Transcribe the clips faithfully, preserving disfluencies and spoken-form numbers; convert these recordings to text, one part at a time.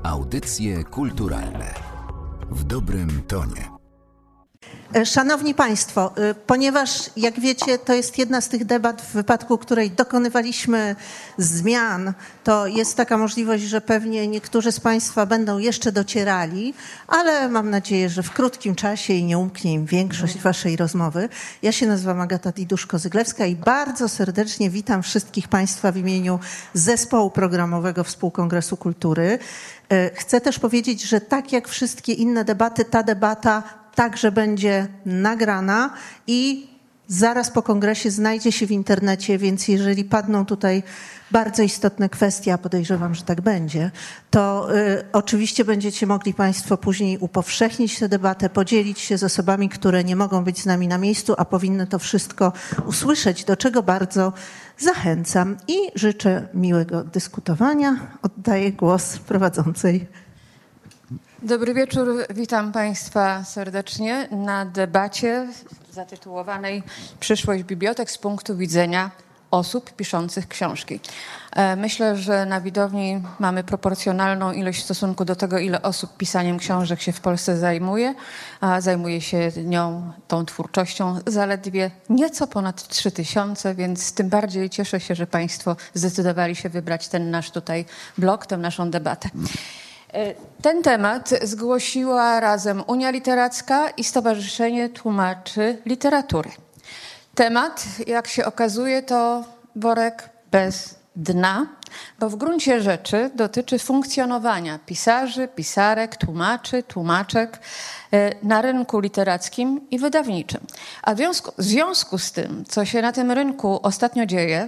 Audycje kulturalne w dobrym tonie. Szanowni Państwo, ponieważ jak wiecie, to jest jedna z tych debat, w wypadku której dokonywaliśmy zmian, to jest taka możliwość, że pewnie niektórzy z Państwa będą jeszcze docierali, ale mam nadzieję, że w krótkim czasie i nie umknie im większość Waszej rozmowy. Ja się nazywam Agata Diduszko-Zyglewska i bardzo serdecznie witam wszystkich Państwa w imieniu Zespołu Programowego Współkongresu Kultury. Chcę też powiedzieć, że tak jak wszystkie inne debaty, ta debata także będzie nagrana i zaraz po kongresie znajdzie się w internecie, więc jeżeli padną tutaj bardzo istotne kwestie, a podejrzewam, że tak będzie, to y, oczywiście będziecie mogli Państwo później upowszechnić tę debatę, podzielić się z osobami, które nie mogą być z nami na miejscu, a powinny to wszystko usłyszeć, do czego bardzo zachęcam i życzę miłego dyskutowania. Oddaję głos prowadzącej. Dobry wieczór, witam Państwa serdecznie na debacie zatytułowanej Przyszłość bibliotek z punktu widzenia osób piszących książki. Myślę, że na widowni mamy proporcjonalną ilość w stosunku do tego, ile osób pisaniem książek się w Polsce zajmuje, a zajmuje się nią, tą twórczością zaledwie nieco ponad trzy tysiące, więc tym bardziej cieszę się, że Państwo zdecydowali się wybrać ten nasz tutaj blok, tę naszą debatę. Ten temat zgłosiła razem Unia Literacka i Stowarzyszenie Tłumaczy Literatury. Temat, jak się okazuje, to worek bez dna, bo w gruncie rzeczy dotyczy funkcjonowania pisarzy, pisarek, tłumaczy, tłumaczek na rynku literackim i wydawniczym. A w związku, w związku z tym, co się na tym rynku ostatnio dzieje,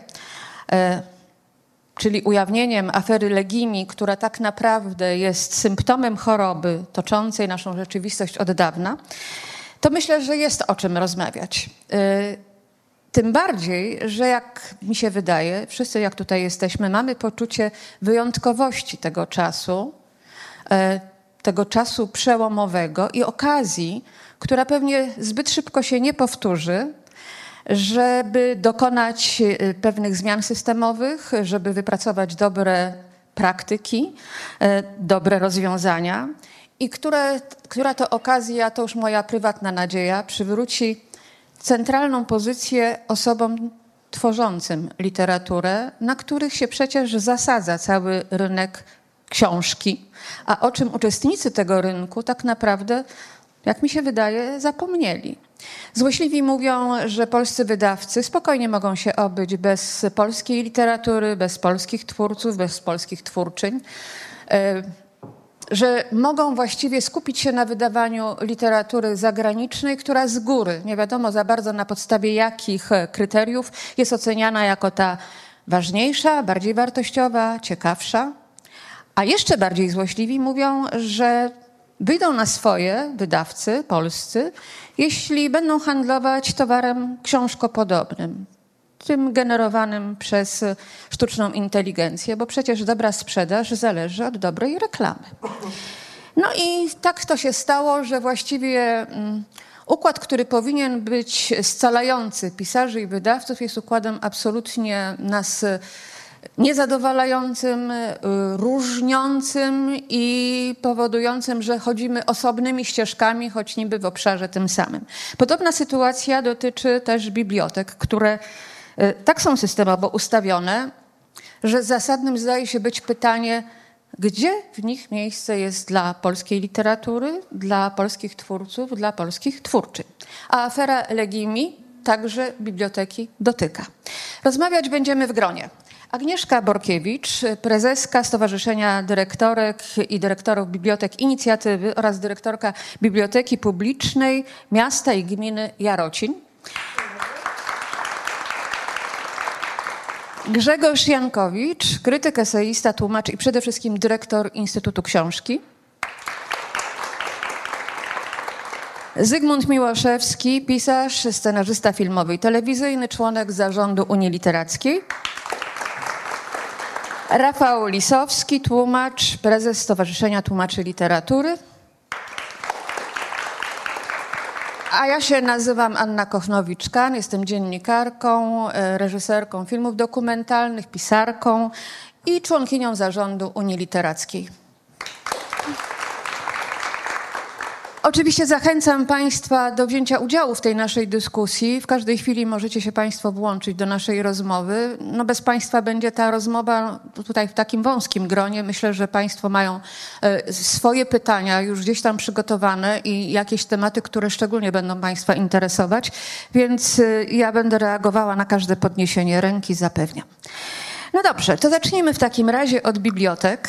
czyli ujawnieniem afery Legimi, która tak naprawdę jest symptomem choroby toczącej naszą rzeczywistość od dawna, to myślę, że jest o czym rozmawiać. Tym bardziej, że jak mi się wydaje, wszyscy jak tutaj jesteśmy, mamy poczucie wyjątkowości tego czasu, tego czasu przełomowego i okazji, która pewnie zbyt szybko się nie powtórzy, żeby dokonać pewnych zmian systemowych, żeby wypracować dobre praktyki, dobre rozwiązania i które, która to okazja, to już moja prywatna nadzieja, przywróci centralną pozycję osobom tworzącym literaturę, na których się przecież zasadza cały rynek książki, a o czym uczestnicy tego rynku tak naprawdę, jak mi się wydaje, zapomnieli. Złośliwi mówią, że polscy wydawcy spokojnie mogą się obyć bez polskiej literatury, bez polskich twórców, bez polskich twórczyń, że mogą właściwie skupić się na wydawaniu literatury zagranicznej, która z góry, nie wiadomo za bardzo na podstawie jakich kryteriów, jest oceniana jako ta ważniejsza, bardziej wartościowa, ciekawsza. A jeszcze bardziej złośliwi mówią, że wyjdą na swoje wydawcy polscy, jeśli będą handlować towarem książkopodobnym, tym generowanym przez sztuczną inteligencję, bo przecież dobra sprzedaż zależy od dobrej reklamy. No i tak to się stało, że właściwie układ, który powinien być scalający pisarzy i wydawców, jest układem absolutnie nas niezadowalającym, różniącym i powodującym, że chodzimy osobnymi ścieżkami, choć niby w obszarze tym samym. Podobna sytuacja dotyczy też bibliotek, które tak są systemowo ustawione, że zasadnym zdaje się być pytanie, gdzie w nich miejsce jest dla polskiej literatury, dla polskich twórców, dla polskich twórczyń. A afera Legimi także biblioteki dotyka. Rozmawiać będziemy w gronie. Agnieszka Borkiewicz, prezeska Stowarzyszenia Dyrektorek i Dyrektorów Bibliotek Inicjatywy oraz dyrektorka Biblioteki Publicznej Miasta i Gminy Jarocin. Grzegorz Jankowicz, krytyk, eseista, tłumacz i przede wszystkim dyrektor Instytutu Książki. Zygmunt Miłoszewski, pisarz, scenarzysta filmowy i telewizyjny, członek zarządu Unii Literackiej. Rafał Lisowski, tłumacz, prezes Stowarzyszenia Tłumaczy Literatury. A ja się nazywam Anna Kochnowicz-Kan, jestem dziennikarką, reżyserką filmów dokumentalnych, pisarką i członkinią zarządu Unii Literackiej. Oczywiście zachęcam Państwa do wzięcia udziału w tej naszej dyskusji. W każdej chwili możecie się Państwo włączyć do naszej rozmowy. No bez Państwa będzie ta rozmowa tutaj w takim wąskim gronie. Myślę, że Państwo mają swoje pytania już gdzieś tam przygotowane i jakieś tematy, które szczególnie będą Państwa interesować, więc ja będę reagowała na każde podniesienie ręki, zapewniam. No dobrze, to zacznijmy w takim razie od bibliotek.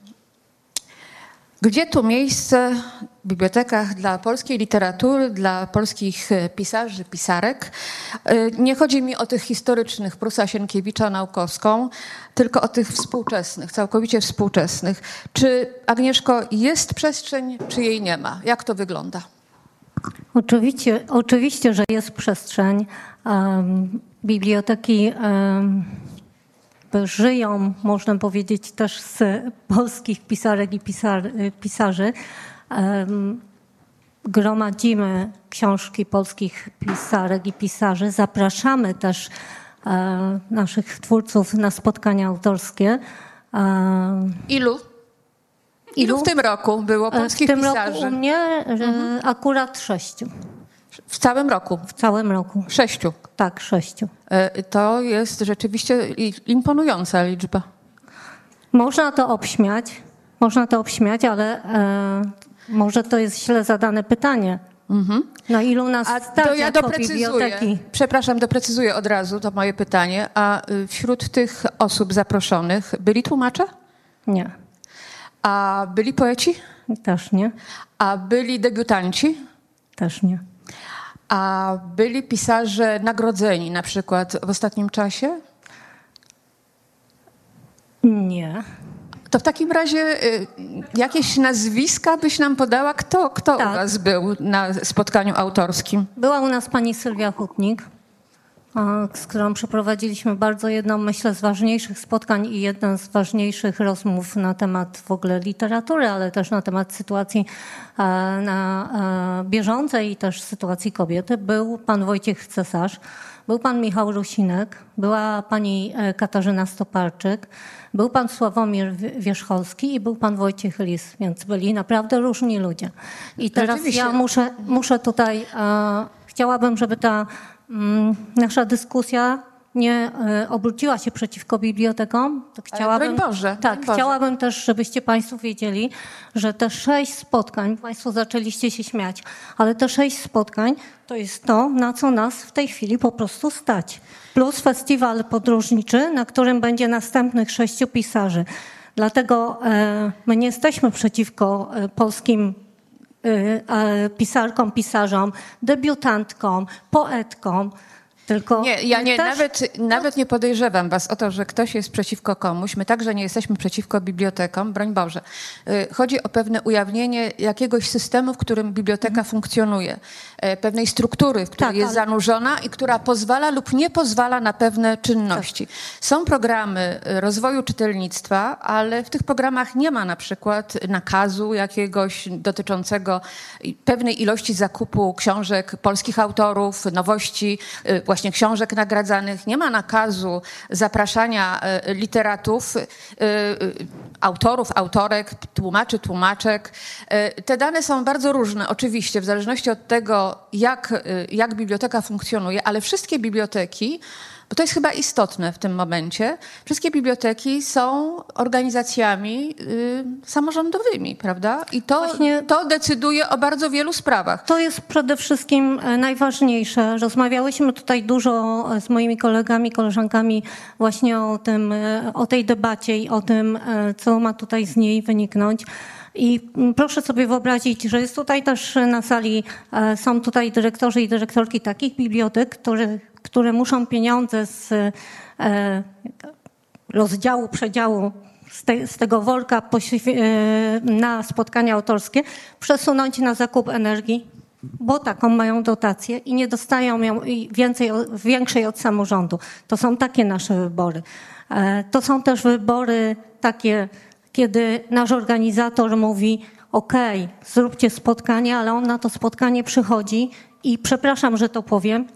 Gdzie tu miejsce w bibliotekach dla polskiej literatury, dla polskich pisarzy, pisarek? Nie chodzi mi o tych historycznych, Prusa, Sienkiewicza, Naukowską, tylko o tych współczesnych, całkowicie współczesnych. Czy, Agnieszko, jest przestrzeń, czy jej nie ma? Jak to wygląda? Oczywiście, oczywiście, że jest przestrzeń. Um, biblioteki um, żyją, można powiedzieć, też z polskich pisarek i pisar, pisarzy. Um, gromadzimy książki polskich pisarek i pisarzy. Zapraszamy też um, naszych twórców na spotkania autorskie. Um, Ilu? Ilu? Ilu w tym roku było polskich pisarzy? W tym pisarzy? roku u mnie mhm. akurat sześciu. W całym roku? W całym roku. Sześciu? Tak, sześciu. To jest rzeczywiście imponująca liczba. Można to obśmiać, można to obśmiać, ale e, może to jest źle zadane pytanie. Mhm. Na ilu nas A stać to ja jako doprecyzuję. biblioteki? Przepraszam, doprecyzuję od razu to moje pytanie. A wśród tych osób zaproszonych byli tłumacze? Nie. A byli poeci? Też nie. A byli debiutanci? Też nie. A byli pisarze nagrodzeni na przykład w ostatnim czasie? Nie. To w takim razie y, jakieś nazwiska byś nam podała? Kto, kto tak. u was był na spotkaniu autorskim? Była u nas pani Sylwia Hutnik, z którą przeprowadziliśmy bardzo jedną, myślę, z ważniejszych spotkań i jedną z ważniejszych rozmów na temat w ogóle literatury, ale też na temat sytuacji na bieżącej i też sytuacji kobiety. Był pan Wojciech Cesarz, był pan Michał Rusinek, była pani Katarzyna Stoparczyk, był pan Sławomir Wierzcholski i był pan Wojciech Lis, więc byli naprawdę różni ludzie. I teraz ja muszę, muszę tutaj, chciałabym, żeby ta nasza dyskusja nie obróciła się przeciwko bibliotekom. Tak chciałabym, broń Boże, tak, broń Boże. chciałabym też, żebyście Państwo wiedzieli, że te sześć spotkań, Państwo zaczęliście się śmiać, ale te sześć spotkań to jest to, na co nas w tej chwili po prostu stać. Plus festiwal podróżniczy, na którym będzie następnych sześciu pisarzy. Dlatego e, my nie jesteśmy przeciwko e, polskim pisarkom, pisarzom, debiutantkom, poetkom, tylko... Nie, ja nie, też... nawet, nawet nie podejrzewam was o to, że ktoś jest przeciwko komuś. My także nie jesteśmy przeciwko bibliotekom, broń Boże. Chodzi o pewne ujawnienie jakiegoś systemu, w którym biblioteka mhm. funkcjonuje. Pewnej struktury, w której tak, jest ale... zanurzona i która pozwala lub nie pozwala na pewne czynności. Tak. Są programy rozwoju czytelnictwa, ale w tych programach nie ma na przykład nakazu jakiegoś dotyczącego pewnej ilości zakupu książek polskich autorów, nowości, właśnie książek nagradzanych. Nie ma nakazu zapraszania literatów, autorów, autorek, tłumaczy, tłumaczek. Te dane są bardzo różne, oczywiście, w zależności od tego, jak, jak biblioteka funkcjonuje, ale wszystkie biblioteki, bo to jest chyba istotne w tym momencie, wszystkie biblioteki są organizacjami y, samorządowymi, prawda? I to, Właśnie to decyduje o bardzo wielu sprawach. To jest przede wszystkim najważniejsze. Rozmawiałyśmy tutaj dużo z moimi kolegami, koleżankami właśnie o tym, o tej debacie i o tym, co ma tutaj z niej wyniknąć. I proszę sobie wyobrazić, że jest tutaj też na sali, są tutaj dyrektorzy i dyrektorki takich bibliotek, które, które muszą pieniądze z e, rozdziału, przedziału, z, te, z tego worka poświe- na spotkania autorskie przesunąć na zakup energii, bo taką mają dotację i nie dostają ją więcej, większej od samorządu. To są takie nasze wybory. E, to są też wybory takie, kiedy nasz organizator mówi, okej, zróbcie spotkanie, ale on na to spotkanie przychodzi i przepraszam, że to powiem,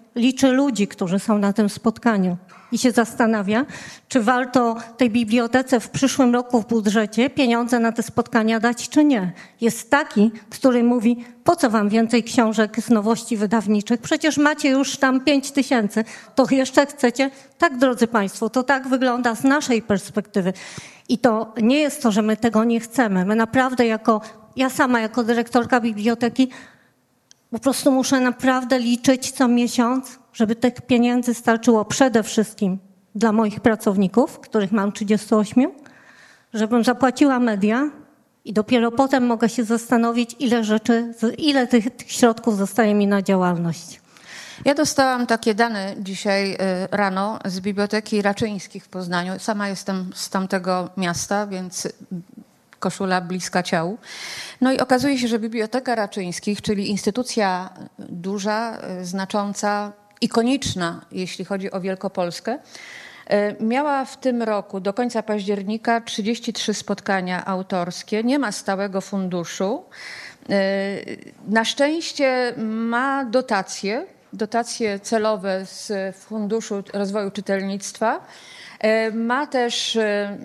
liczy ludzi, którzy są na tym spotkaniu i się zastanawia, czy warto tej bibliotece w przyszłym roku w budżecie pieniądze na te spotkania dać, czy nie. Jest taki, który mówi, po co wam więcej książek z nowości wydawniczych? Przecież macie już tam pięć tysięcy, to jeszcze chcecie? Tak, drodzy państwo, to tak wygląda z naszej perspektywy. I to nie jest to, że my tego nie chcemy. My naprawdę jako, ja sama jako dyrektorka biblioteki po prostu muszę naprawdę liczyć co miesiąc, żeby tych pieniędzy starczyło przede wszystkim dla moich pracowników, których mam trzydziestu ośmiu, żebym zapłaciła media i dopiero potem mogę się zastanowić, ile rzeczy, ile tych, tych środków zostaje mi na działalność. Ja dostałam takie dane dzisiaj rano z Biblioteki Raczyńskich w Poznaniu. Sama jestem z tamtego miasta, więc koszula bliska ciału. No i okazuje się, że Biblioteka Raczyńskich, czyli instytucja duża, znacząca, ikoniczna, jeśli chodzi o Wielkopolskę, miała w tym roku do końca października trzydzieści trzy spotkania autorskie, nie ma stałego funduszu. Na szczęście ma dotacje, dotacje celowe z Funduszu Rozwoju Czytelnictwa. Ma też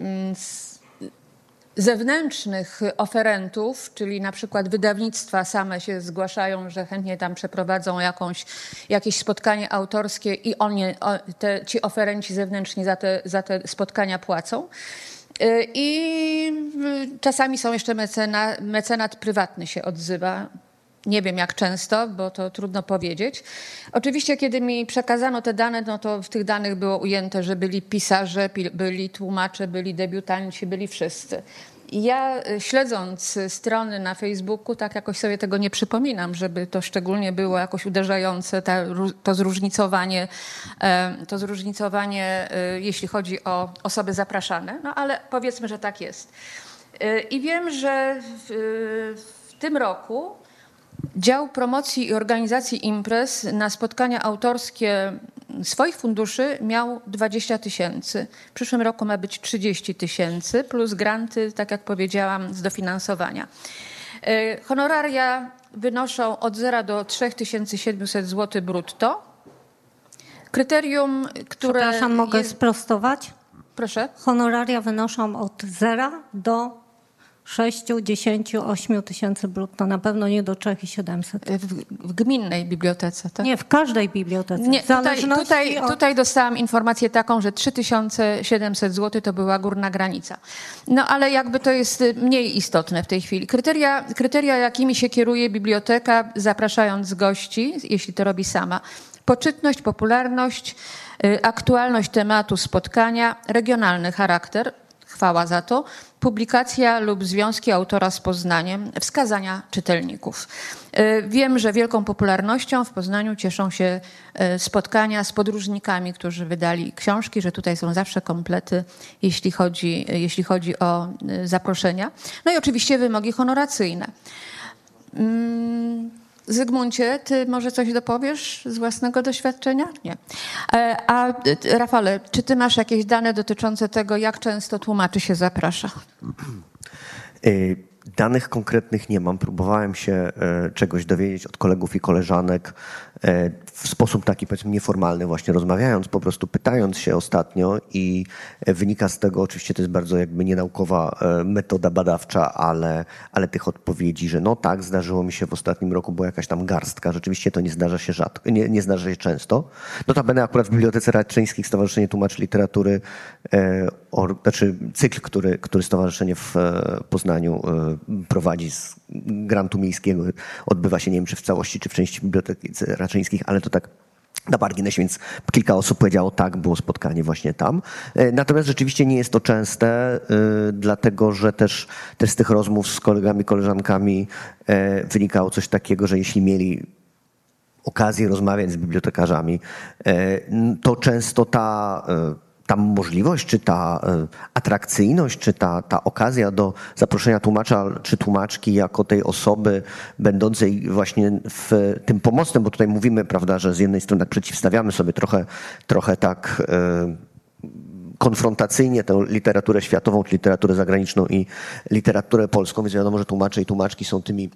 zewnętrznych oferentów, czyli na przykład wydawnictwa same się zgłaszają, że chętnie tam przeprowadzą jakąś, jakieś spotkanie autorskie i oni, te, ci oferenci zewnętrzni za te, za te spotkania płacą. I czasami są jeszcze mecena, mecenat prywatny się odzywa. Nie wiem jak często, bo to trudno powiedzieć. Oczywiście, kiedy mi przekazano te dane, no to w tych danych było ujęte, że byli pisarze, byli tłumacze, byli debiutanci, byli wszyscy. I ja śledząc strony na Facebooku, tak jakoś sobie tego nie przypominam, żeby to szczególnie było jakoś uderzające, ta, to zróżnicowanie, to zróżnicowanie, jeśli chodzi o osoby zapraszane. No ale powiedzmy, że tak jest. I wiem, że w, w tym roku Dział Promocji i Organizacji Imprez na spotkania autorskie swoich funduszy miał dwadzieścia tysięcy. W przyszłym roku ma być trzydzieści tysięcy plus granty, tak jak powiedziałam, z dofinansowania. Honoraria wynoszą od zera do trzy tysiące siedemset złotych brutto. Kryterium, które... Przepraszam, mogę jest... sprostować? Proszę. Honoraria wynoszą od zera do sześciu, dziesięciu, ośmiu tysięcy brutto, na pewno nie do trzech tysięcy siedemset. W, w gminnej bibliotece, tak? Nie, w każdej bibliotece. Nie, tutaj, tutaj, od... tutaj dostałam informację taką, że trzy tysiące siedemset złotych to była górna granica. No ale jakby to jest mniej istotne w tej chwili. Kryteria, kryteria jakimi się kieruje biblioteka, zapraszając gości, jeśli to robi sama. Poczytność, popularność, aktualność tematu spotkania, regionalny charakter, chwała za to, publikacja lub związki autora z Poznaniem, wskazania czytelników. Wiem, że wielką popularnością w Poznaniu cieszą się spotkania z podróżnikami, którzy wydali książki, że tutaj są zawsze komplety, jeśli chodzi, jeśli chodzi o zaproszenia. No i oczywiście wymogi honoracyjne. Zygmuncie, ty może coś dopowiesz z własnego doświadczenia? Nie. A Rafale, czy ty masz jakieś dane dotyczące tego, jak często tłumaczy się zaprasza? Danych konkretnych nie mam. Próbowałem się czegoś dowiedzieć od kolegów i koleżanek w sposób taki, powiedzmy, nieformalny, właśnie rozmawiając, po prostu pytając się ostatnio i wynika z tego, oczywiście to jest bardzo jakby nienaukowa metoda badawcza, ale, ale tych odpowiedzi, że no tak, zdarzyło mi się w ostatnim roku, była jakaś tam garstka, rzeczywiście to nie zdarza się rzadko, nie, nie zdarza się często. Notabene akurat w Bibliotece Raczyńskich Stowarzyszenie Tłumaczy Literatury, e, or, znaczy cykl, który, który stowarzyszenie w Poznaniu e, prowadzi z grantu miejskiego, odbywa się, nie wiem czy w całości, czy w części Biblioteki Raczyńskich, ale to tak na marginesie, więc kilka osób powiedziało tak, było spotkanie właśnie tam. Natomiast rzeczywiście nie jest to częste, dlatego że też, też z tych rozmów z kolegami, koleżankami wynikało coś takiego, że jeśli mieli okazję rozmawiać z bibliotekarzami, to często ta ta możliwość, czy ta atrakcyjność, czy ta, ta okazja do zaproszenia tłumacza czy tłumaczki jako tej osoby będącej właśnie w tym pomocnym, bo tutaj mówimy, prawda, że z jednej strony tak przeciwstawiamy sobie trochę, trochę tak konfrontacyjnie tę literaturę światową, czy literaturę zagraniczną i literaturę polską, więc wiadomo, że tłumacze i tłumaczki są tymi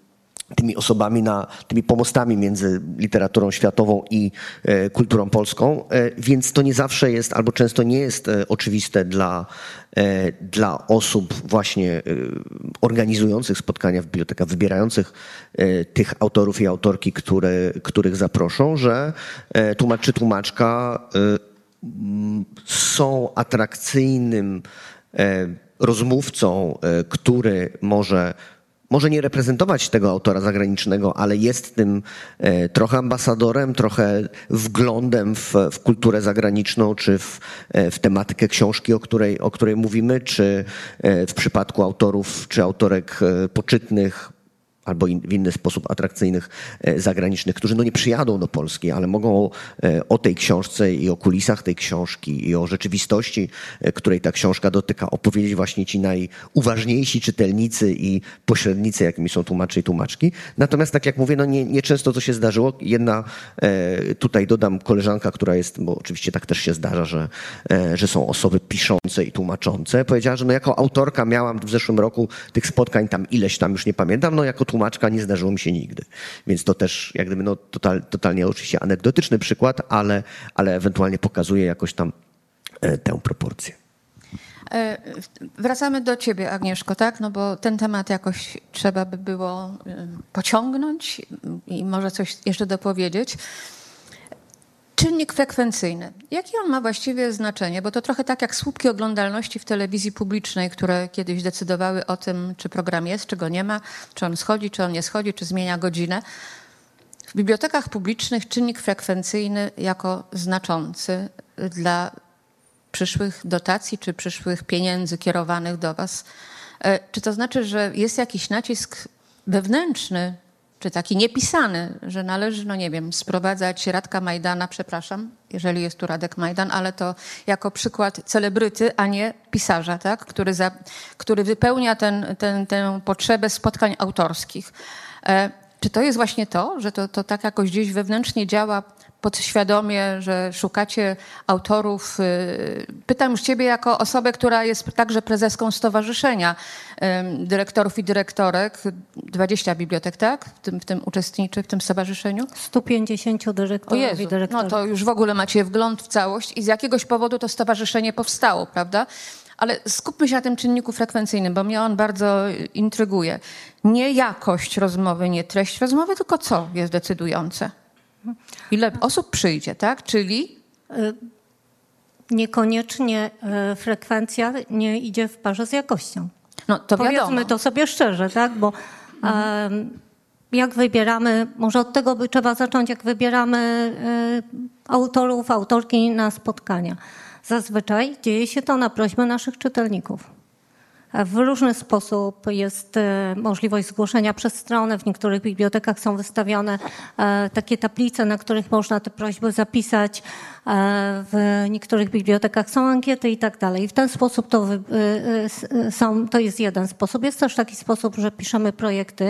tymi osobami, na, tymi pomostami między literaturą światową i e, kulturą polską, e, więc to nie zawsze jest, albo często nie jest e, oczywiste dla, e, dla osób właśnie e, organizujących spotkania w bibliotekach, wybierających e, tych autorów i autorki, które, których zaproszą, że e, tłumacz czy tłumaczka e, m, są atrakcyjnym e, rozmówcą, e, który może może nie reprezentować tego autora zagranicznego, ale jest tym e, trochę ambasadorem, trochę wglądem w, w kulturę zagraniczną, czy w, e, w tematykę książki, o której, o której mówimy, czy e, w przypadku autorów czy autorek e, poczytnych albo in, w inny sposób atrakcyjnych e, zagranicznych, którzy no nie przyjadą do Polski, ale mogą e, o tej książce i o kulisach tej książki i o rzeczywistości, e, której ta książka dotyka, opowiedzieć właśnie ci najuważniejsi czytelnicy i pośrednicy, jakimi są tłumacze i tłumaczki. Natomiast tak jak mówię, no nie, nie często to się zdarzyło. Jedna, e, tutaj dodam, koleżanka, która jest, bo oczywiście tak też się zdarza, że, e, że są osoby piszące i tłumaczące, powiedziała, że no jako autorka miałam w zeszłym roku tych spotkań tam ileś tam, już nie pamiętam, no jako tłumaczka nie zdarzyło mi się nigdy. Więc to też jak gdyby no total, totalnie oczywiście anegdotyczny przykład, ale, ale ewentualnie pokazuje jakoś tam e, tę proporcję. E, wracamy do ciebie, Agnieszko, tak? No bo ten temat jakoś trzeba by było e, pociągnąć i może coś jeszcze dopowiedzieć. Czynnik frekwencyjny. Jakie on ma właściwie znaczenie? Bo to trochę tak jak słupki oglądalności w telewizji publicznej, które kiedyś decydowały o tym, czy program jest, czy go nie ma, czy on schodzi, czy on nie schodzi, czy zmienia godzinę. W bibliotekach publicznych czynnik frekwencyjny jako znaczący dla przyszłych dotacji, czy przyszłych pieniędzy kierowanych do was. Czy to znaczy, że jest jakiś nacisk wewnętrzny, czy taki niepisany, że należy, no nie wiem, sprowadzać Radka Majdana, przepraszam, jeżeli jest tu Radek Majdan, ale to jako przykład celebryty, a nie pisarza, tak? który, za, który wypełnia ten, ten, tę potrzebę spotkań autorskich. E, czy to jest właśnie to, że to, to tak jakoś gdzieś wewnętrznie działa podświadomie, że szukacie autorów? Pytam już ciebie jako osobę, która jest także prezeską stowarzyszenia dyrektorów i dyrektorek. dwadzieścia bibliotek, tak? W tym, w tym uczestniczy, w tym stowarzyszeniu? sto pięćdziesiąt dyrektorów o Jezu, i dyrektorek. No to już w ogóle macie wgląd w całość i z jakiegoś powodu to stowarzyszenie powstało, prawda? Ale skupmy się na tym czynniku frekwencyjnym, bo mnie on bardzo intryguje. Nie jakość rozmowy, nie treść rozmowy, tylko co jest decydujące? Ile osób przyjdzie, tak? Czyli? Niekoniecznie frekwencja nie idzie w parze z jakością. No to Powiedzmy wiadomo. to sobie szczerze, tak? Bo mhm. um, jak wybieramy, może od tego by trzeba zacząć, jak wybieramy um, autorów, autorki na spotkania. Zazwyczaj dzieje się to na prośbę naszych czytelników. W różny sposób jest możliwość zgłoszenia przez stronę. W niektórych bibliotekach są wystawione takie tablice, na których można te prośby zapisać. W niektórych bibliotekach są ankiety i tak dalej. W ten sposób to, są, to jest jeden sposób. Jest też taki sposób, że piszemy projekty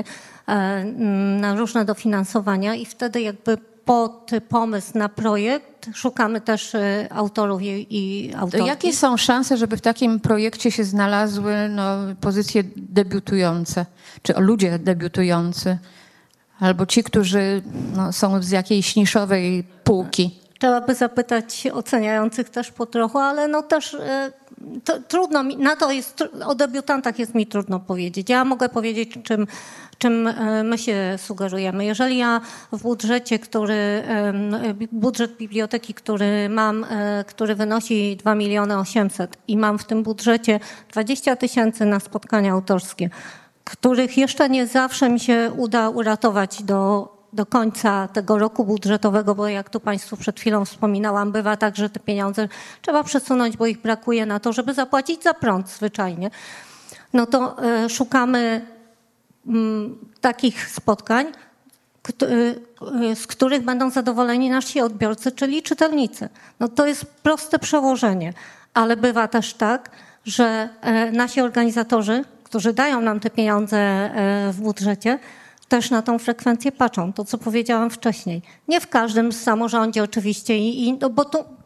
na różne dofinansowania i wtedy jakby pod pomysł na projekt szukamy też autorów i, i autorki. To jakie są szanse, żeby w takim projekcie się znalazły no, pozycje debiutujące, czy ludzie debiutujący, albo ci, którzy no, są z jakiejś niszowej półki? Trzeba by zapytać oceniających też po trochu, ale no też to, trudno mi, na to jest, o debiutantach jest mi trudno powiedzieć. Ja mogę powiedzieć, czym, czym my się sugerujemy. Jeżeli ja w budżecie, który, budżet biblioteki, który mam, który wynosi dwa miliony osiemset i mam w tym budżecie dwadzieścia tysięcy na spotkania autorskie, których jeszcze nie zawsze mi się uda uratować do do końca tego roku budżetowego, bo jak tu Państwu przed chwilą wspominałam, bywa tak, że te pieniądze trzeba przesunąć, bo ich brakuje na to, żeby zapłacić za prąd zwyczajnie. No to y, szukamy y, takich spotkań, k- y, z których będą zadowoleni nasi odbiorcy, czyli czytelnicy. No to jest proste przełożenie, ale bywa też tak, że y, nasi organizatorzy, którzy dają nam te pieniądze y, w budżecie, też na tą frekwencję patrzą. To, co powiedziałam wcześniej. Nie w każdym samorządzie oczywiście, i, i, no bo tu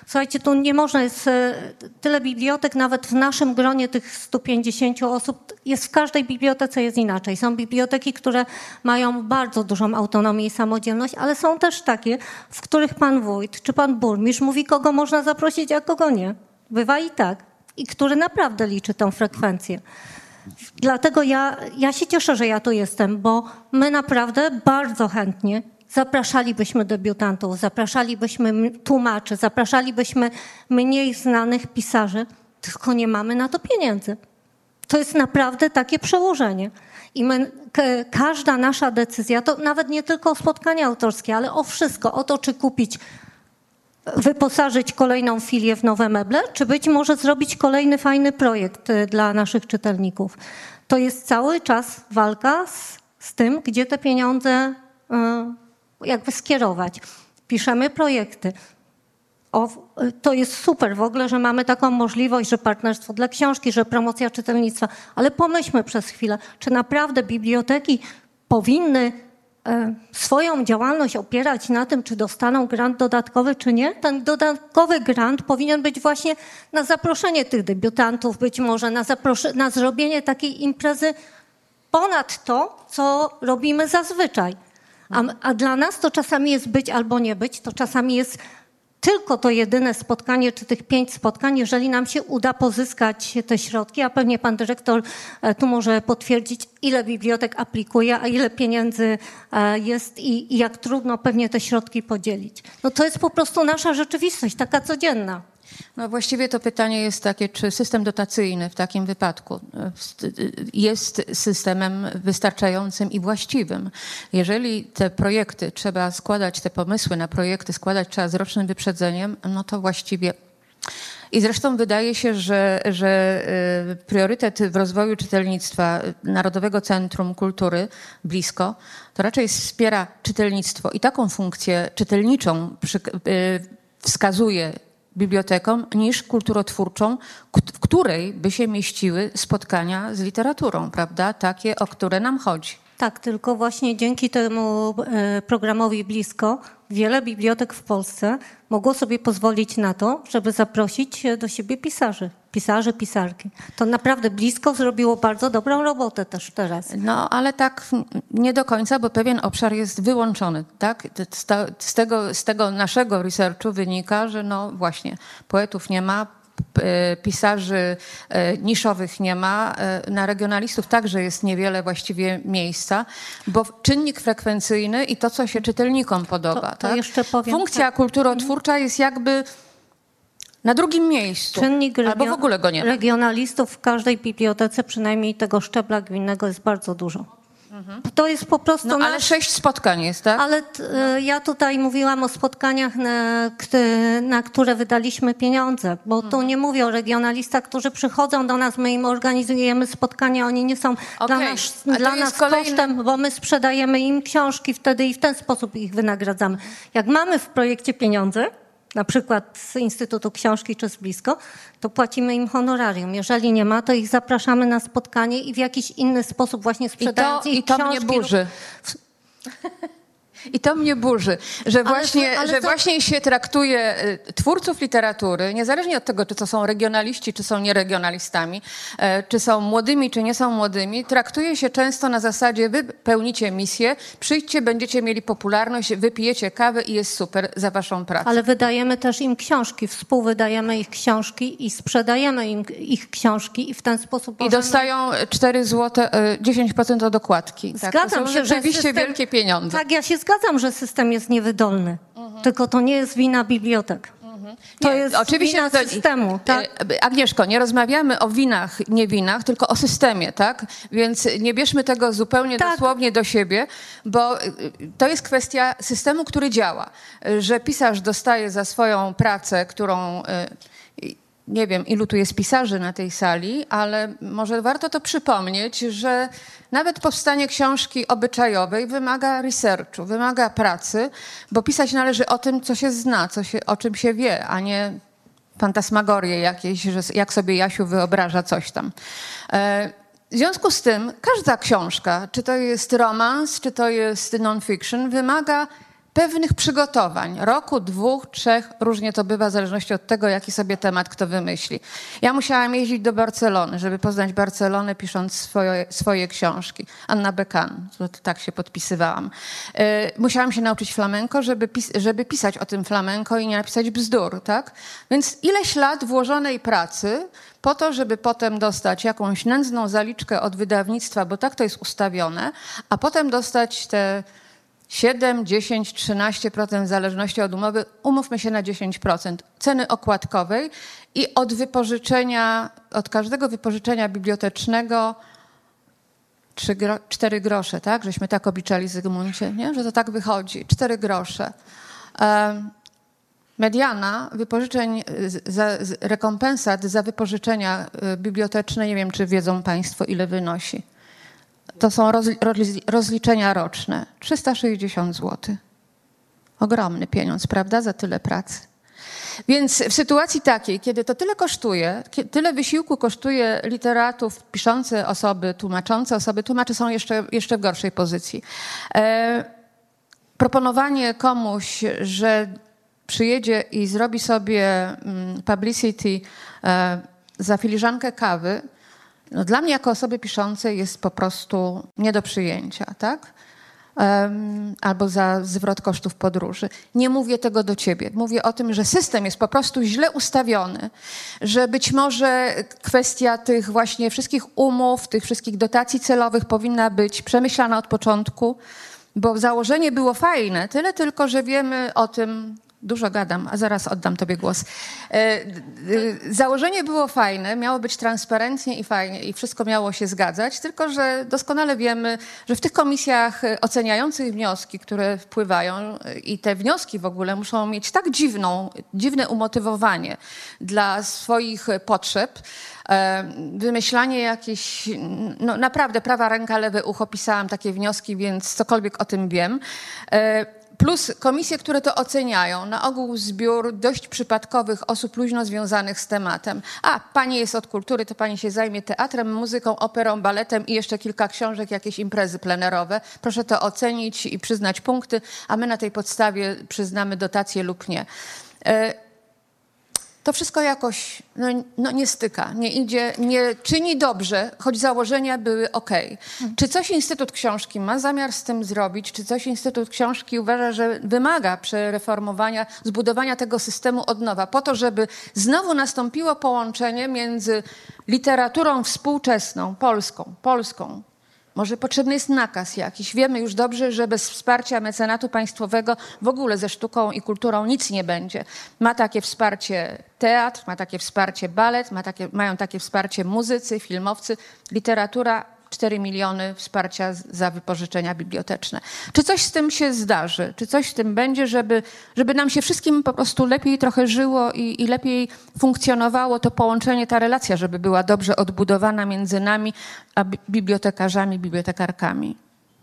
Słuchajcie, tu nie można, jest tyle bibliotek, nawet w naszym gronie tych stu pięćdziesięciu osób, jest w każdej bibliotece jest inaczej. Są biblioteki, które mają bardzo dużą autonomię i samodzielność, ale są też takie, w których pan wójt czy pan burmistrz mówi, kogo można zaprosić, a kogo nie. Bywa i tak. I który naprawdę liczy tę frekwencję. Dlatego ja, ja się cieszę, że ja tu jestem, bo my naprawdę bardzo chętnie zapraszalibyśmy debiutantów, zapraszalibyśmy tłumaczy, zapraszalibyśmy mniej znanych pisarzy, tylko nie mamy na to pieniędzy. To jest naprawdę takie przełożenie. I my, każda nasza decyzja, to nawet nie tylko o spotkania autorskie, ale o wszystko, o to, czy kupić, wyposażyć kolejną filię w nowe meble, czy być może zrobić kolejny fajny projekt dla naszych czytelników. To jest cały czas walka z, z tym, gdzie te pieniądze y, jakby skierować. Piszemy projekty. O, to jest super w ogóle, że mamy taką możliwość, że partnerstwo dla książki, że promocja czytelnictwa, ale pomyślmy przez chwilę, czy naprawdę biblioteki powinny swoją działalność opierać na tym, czy dostaną grant dodatkowy, czy nie. Ten dodatkowy grant powinien być właśnie na zaproszenie tych debiutantów, być może na, zapros- na zrobienie takiej imprezy ponad to, co robimy zazwyczaj. A, a dla nas to czasami jest być albo nie być, to czasami jest tylko to jedyne spotkanie, czy tych pięć spotkań, jeżeli nam się uda pozyskać te środki, a pewnie pan dyrektor tu może potwierdzić, ile bibliotek aplikuje, a ile pieniędzy jest i, i jak trudno pewnie te środki podzielić. No to jest po prostu nasza rzeczywistość, taka codzienna. No właściwie to pytanie jest takie, czy system dotacyjny w takim wypadku jest systemem wystarczającym i właściwym. Jeżeli te projekty trzeba składać, te pomysły na projekty składać trzeba z rocznym wyprzedzeniem, no to właściwie... I zresztą wydaje się, że, że priorytet w rozwoju czytelnictwa Narodowego Centrum Kultury Blisko to raczej wspiera czytelnictwo i taką funkcję czytelniczą przy, wskazuje biblioteką niż kulturotwórczą, w której by się mieściły spotkania z literaturą, prawda? Takie, o które nam chodzi. Tak, tylko właśnie dzięki temu programowi Blisko wiele bibliotek w Polsce mogło sobie pozwolić na to, żeby zaprosić do siebie pisarzy, pisarzy, pisarki. To naprawdę Blisko zrobiło bardzo dobrą robotę też teraz. No, ale tak nie do końca, bo pewien obszar jest wyłączony, tak? Z tego, z tego naszego researchu wynika, że no właśnie poetów nie ma, pisarzy niszowych nie ma, na regionalistów także jest niewiele właściwie miejsca, bo czynnik frekwencyjny i to, co się czytelnikom podoba. To, to tak? jeszcze powiem, Funkcja tak. kulturotwórcza jest jakby na drugim miejscu, Czynnik albo w ogóle go nie ma. Regionalistów w każdej bibliotece, przynajmniej tego szczebla gminnego, jest bardzo dużo. To jest po prostu... No, ale nasz... sześć spotkań jest, tak? Ale t, ja tutaj mówiłam o spotkaniach, na, na które wydaliśmy pieniądze, bo tu nie mówię o regionalistach, którzy przychodzą do nas, my im organizujemy spotkania, oni nie są okay. dla nas, dla nas kolejny... kosztem, bo my sprzedajemy im książki wtedy i w ten sposób ich wynagradzamy. Jak mamy w projekcie pieniądze, na przykład z Instytutu Książki czy z Blisko, to płacimy im honorarium. Jeżeli nie ma, to ich zapraszamy na spotkanie i w jakiś inny sposób właśnie sprzedając ich I to, i to książki. mnie burzy. I to mnie burzy, że właśnie, ale, ale że to... właśnie się traktuje twórców literatury, niezależnie od tego, czy to są regionaliści, czy są nieregionalistami, czy są młodymi, czy nie są młodymi, traktuje się często na zasadzie, wy pełnicie misję, przyjdźcie, będziecie mieli popularność, wypijecie kawę i jest super za waszą pracę. Ale wydajemy też im książki, współwydajemy ich książki i sprzedajemy im ich książki i w ten sposób... I możemy... dostają cztery złote, dziesięć procent od okładki. Tak? Zgadzam to są się, rzeczywiście że system... wielkie pieniądze. Tak, ja się zgadzam, że system jest niewydolny, mhm. tylko to nie jest wina bibliotek. Mhm. To nie, jest oczywiście wina to, systemu. Tak? Agnieszko, nie rozmawiamy o winach, nie winach, tylko o systemie, tak? Więc nie bierzmy tego zupełnie tak. dosłownie do siebie, bo to jest kwestia systemu, który działa. Że pisarz dostaje za swoją pracę, którą... Nie wiem, ilu tu jest pisarzy na tej sali, ale może warto to przypomnieć, że nawet powstanie książki obyczajowej wymaga researchu, wymaga pracy, bo pisać należy o tym, co się zna, co się, o czym się wie, a nie fantasmagorie jakieś, że jak sobie Jasiu wyobraża coś tam. W związku z tym każda książka, czy to jest romans, czy to jest non-fiction, wymaga pewnych przygotowań, roku, dwóch, trzech, różnie to bywa w zależności od tego, jaki sobie temat kto wymyśli. Ja musiałam jeździć do Barcelony, żeby poznać Barcelonę, pisząc swoje, swoje książki. Anna Bekan, tak się podpisywałam. Musiałam się nauczyć flamenko, żeby, pis żeby pisać o tym flamenko i nie napisać bzdur, tak? Więc ileś lat włożonej pracy po to, żeby potem dostać jakąś nędzną zaliczkę od wydawnictwa, bo tak to jest ustawione, a potem dostać te siedem, dziesięć, trzynaście procent w zależności od umowy, umówmy się na dziesięć procent ceny okładkowej i od wypożyczenia, od każdego wypożyczenia bibliotecznego trzy gro, cztery grosze, tak? Żeśmy tak obliczali Zygmuncie, nie? Że to tak wychodzi, cztery grosze. Um, mediana wypożyczeń, za, rekompensat za wypożyczenia biblioteczne, nie wiem, czy wiedzą Państwo, ile wynosi. To są roz, roz, rozliczenia roczne. trzysta sześćdziesiąt złotych. Ogromny pieniądz, prawda, za tyle pracy. Więc w sytuacji takiej, kiedy to tyle kosztuje, tyle wysiłku kosztuje literatów, piszące osoby, tłumaczące osoby, tłumacze są jeszcze, jeszcze w gorszej pozycji. E, proponowanie komuś, że przyjedzie i zrobi sobie publicity e, za filiżankę kawy, no dla mnie jako osoby piszącej jest po prostu nie do przyjęcia, tak? Um, albo za zwrot kosztów podróży. Nie mówię tego do ciebie. Mówię o tym, że system jest po prostu źle ustawiony, że być może kwestia tych właśnie wszystkich umów, tych wszystkich dotacji celowych powinna być przemyślana od początku, bo założenie było fajne, tyle tylko, że wiemy o tym. Dużo gadam, a zaraz oddam tobie głos. Założenie było fajne, miało być transparentnie i fajnie i wszystko miało się zgadzać, tylko że doskonale wiemy, że w tych komisjach oceniających wnioski, które wpływają i te wnioski w ogóle muszą mieć tak dziwną, dziwne umotywowanie dla swoich potrzeb, wymyślanie jakichś, no naprawdę prawa ręka, lewe ucho, pisałam takie wnioski, więc cokolwiek o tym wiem. Plus komisje, które to oceniają, na ogół zbiór dość przypadkowych osób luźno związanych z tematem. A, pani jest od kultury, to pani się zajmie teatrem, muzyką, operą, baletem i jeszcze kilka książek, jakieś imprezy plenerowe. Proszę to ocenić i przyznać punkty, a my na tej podstawie przyznamy dotację lub nie. To wszystko jakoś no, no nie styka, nie idzie, nie czyni dobrze, choć założenia były okej. Okay. Czy coś Instytut Książki ma zamiar z tym zrobić? Czy coś Instytut Książki uważa, że wymaga przereformowania, zbudowania tego systemu od nowa, po to, żeby znowu nastąpiło połączenie między literaturą współczesną, polską, polską. Może potrzebny jest nakaz jakiś. Wiemy już dobrze, że bez wsparcia mecenatu państwowego w ogóle ze sztuką i kulturą nic nie będzie. Ma takie wsparcie teatr, ma takie wsparcie balet, ma takie, mają takie wsparcie muzycy, filmowcy, literatura, cztery miliony wsparcia za wypożyczenia biblioteczne. Czy coś z tym się zdarzy? Czy coś z tym będzie, żeby, żeby nam się wszystkim po prostu lepiej trochę żyło i, i lepiej funkcjonowało to połączenie, ta relacja, żeby była dobrze odbudowana między nami a bibliotekarzami, bibliotekarkami?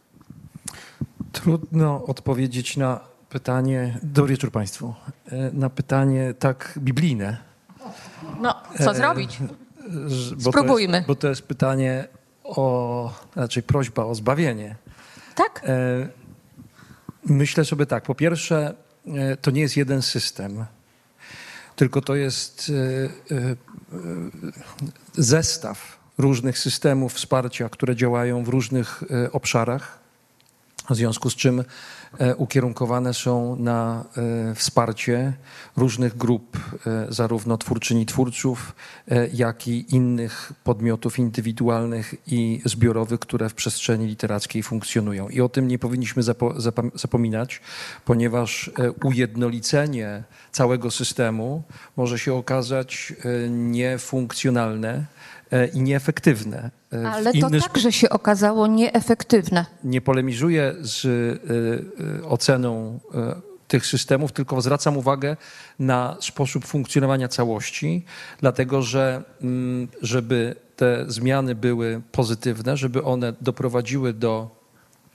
Trudno odpowiedzieć na pytanie, dobry wieczór Państwu, na pytanie tak biblijne. No, co e, zrobić? Bo Spróbujmy. To jest, bo to jest pytanie o, raczej prośba o zbawienie. Tak? Myślę sobie tak, po pierwsze, to nie jest jeden system, tylko to jest zestaw różnych systemów wsparcia, które działają w różnych obszarach, w związku z czym ukierunkowane są na wsparcie różnych grup, zarówno twórczyni, twórców, jak i innych podmiotów indywidualnych i zbiorowych, które w przestrzeni literackiej funkcjonują. I o tym nie powinniśmy zapo- zapominać, ponieważ ujednolicenie całego systemu może się okazać niefunkcjonalne i nieefektywne. Ale to także się okazało nieefektywne. Nie polemizuję z y, y, oceną y, tych systemów, tylko zwracam uwagę na sposób funkcjonowania całości, dlatego że y, żeby te zmiany były pozytywne, żeby one doprowadziły do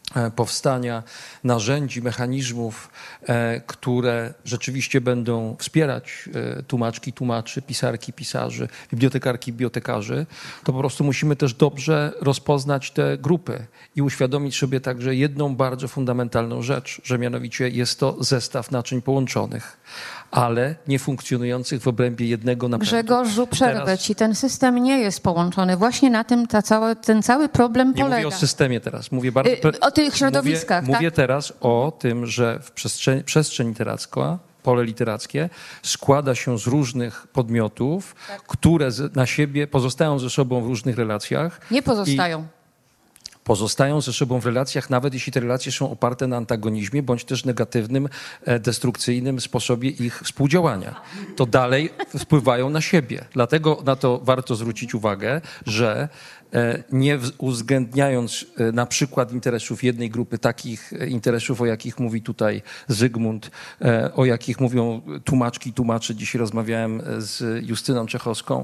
powstania narzędzi, mechanizmów, które rzeczywiście będą wspierać tłumaczki, tłumaczy, pisarki, pisarzy, bibliotekarki, bibliotekarzy, to po prostu musimy też dobrze rozpoznać te grupy i uświadomić sobie także jedną bardzo fundamentalną rzecz, że mianowicie jest to zestaw naczyń połączonych, ale nie funkcjonujących w obrębie jednego napędu. Grzegorzu, przerwę teraz... ci. Ten system nie jest połączony. Właśnie na tym ta cała, ten cały problem nie polega. Nie mówię o systemie teraz. Mówię bardzo... O tych środowiskach, Mówię, tak? mówię teraz o tym, że w przestrzeni, przestrzeń literacka, pole literackie składa się z różnych podmiotów, tak. które na siebie pozostają ze sobą w różnych relacjach. Nie pozostają. Pozostają ze sobą w relacjach, nawet jeśli te relacje są oparte na antagonizmie, bądź też negatywnym, destrukcyjnym sposobie ich współdziałania. To dalej wpływają na siebie. Dlatego na to warto zwrócić uwagę, że nie uwzględniając na przykład interesów jednej grupy, takich interesów, o jakich mówi tutaj Zygmunt, o jakich mówią tłumaczki i tłumacze, dzisiaj rozmawiałem z Justyną Czechowską,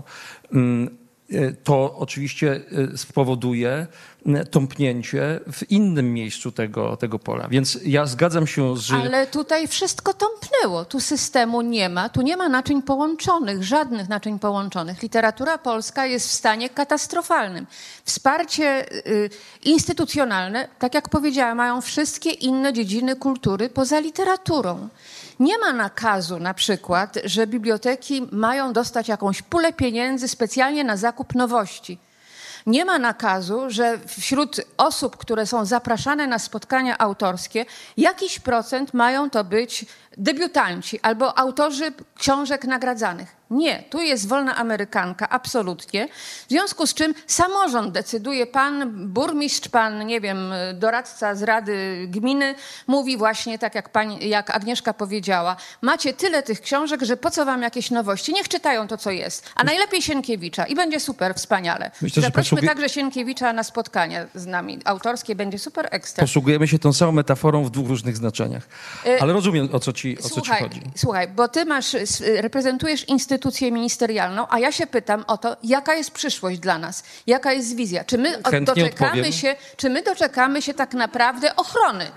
to oczywiście spowoduje tąpnięcie w innym miejscu tego, tego pola. Więc ja zgadzam się z... Ale tutaj wszystko tąpnęło. Tu systemu nie ma. Tu nie ma naczyń połączonych, żadnych naczyń połączonych. Literatura polska jest w stanie katastrofalnym. Wsparcie y, instytucjonalne, tak jak powiedziałam, mają wszystkie inne dziedziny kultury poza literaturą. Nie ma nakazu na przykład, że biblioteki mają dostać jakąś pulę pieniędzy specjalnie na zakup nowości. Nie ma nakazu, że wśród osób, które są zapraszane na spotkania autorskie, jakiś procent mają to być debiutanci albo autorzy książek nagradzanych. Nie, tu jest wolna amerykanka, absolutnie. W związku z czym samorząd decyduje, pan burmistrz, pan, nie wiem, doradca z Rady Gminy mówi właśnie tak, jak, pani, jak Agnieszka powiedziała, macie tyle tych książek, że po co wam jakieś nowości? Niech czytają to, co jest. A najlepiej Sienkiewicza i będzie super, wspaniale. Myślę, Zaprośmy posługi... także Sienkiewicza na spotkania z nami autorskie, będzie super ekstra. Posługujemy się tą samą metaforą w dwóch różnych znaczeniach. Ale rozumiem, o co ci, o co słuchaj, ci chodzi. Słuchaj, bo ty masz, reprezentujesz instytucję ministerialną, a ja się pytam o to, jaka jest przyszłość dla nas? Jaka jest wizja? Czy my Chętnie doczekamy odpowiem. się, czy my doczekamy się tak naprawdę ochrony?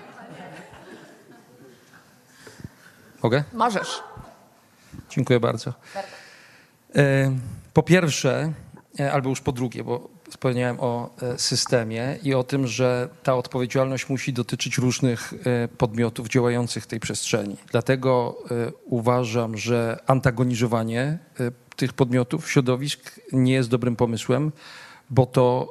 Mogę? Możesz. Dziękuję bardzo. Po pierwsze, albo już po drugie, bo wspomniałem o systemie i o tym, że ta odpowiedzialność musi dotyczyć różnych podmiotów działających w tej przestrzeni. Dlatego uważam, że antagonizowanie tych podmiotów, środowisk nie jest dobrym pomysłem, bo to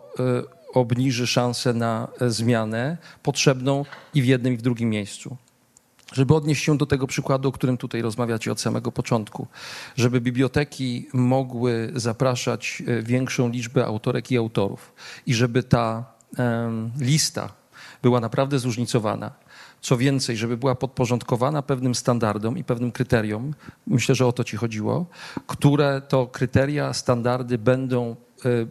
obniży szansę na zmianę potrzebną i w jednym, i w drugim miejscu. Żeby odnieść się do tego przykładu, o którym tutaj rozmawiacie od samego początku, żeby biblioteki mogły zapraszać większą liczbę autorek i autorów i żeby ta um, lista była naprawdę zróżnicowana. Co więcej, żeby była podporządkowana pewnym standardom i pewnym kryteriom, myślę, że o to ci chodziło, które to kryteria, standardy będą y,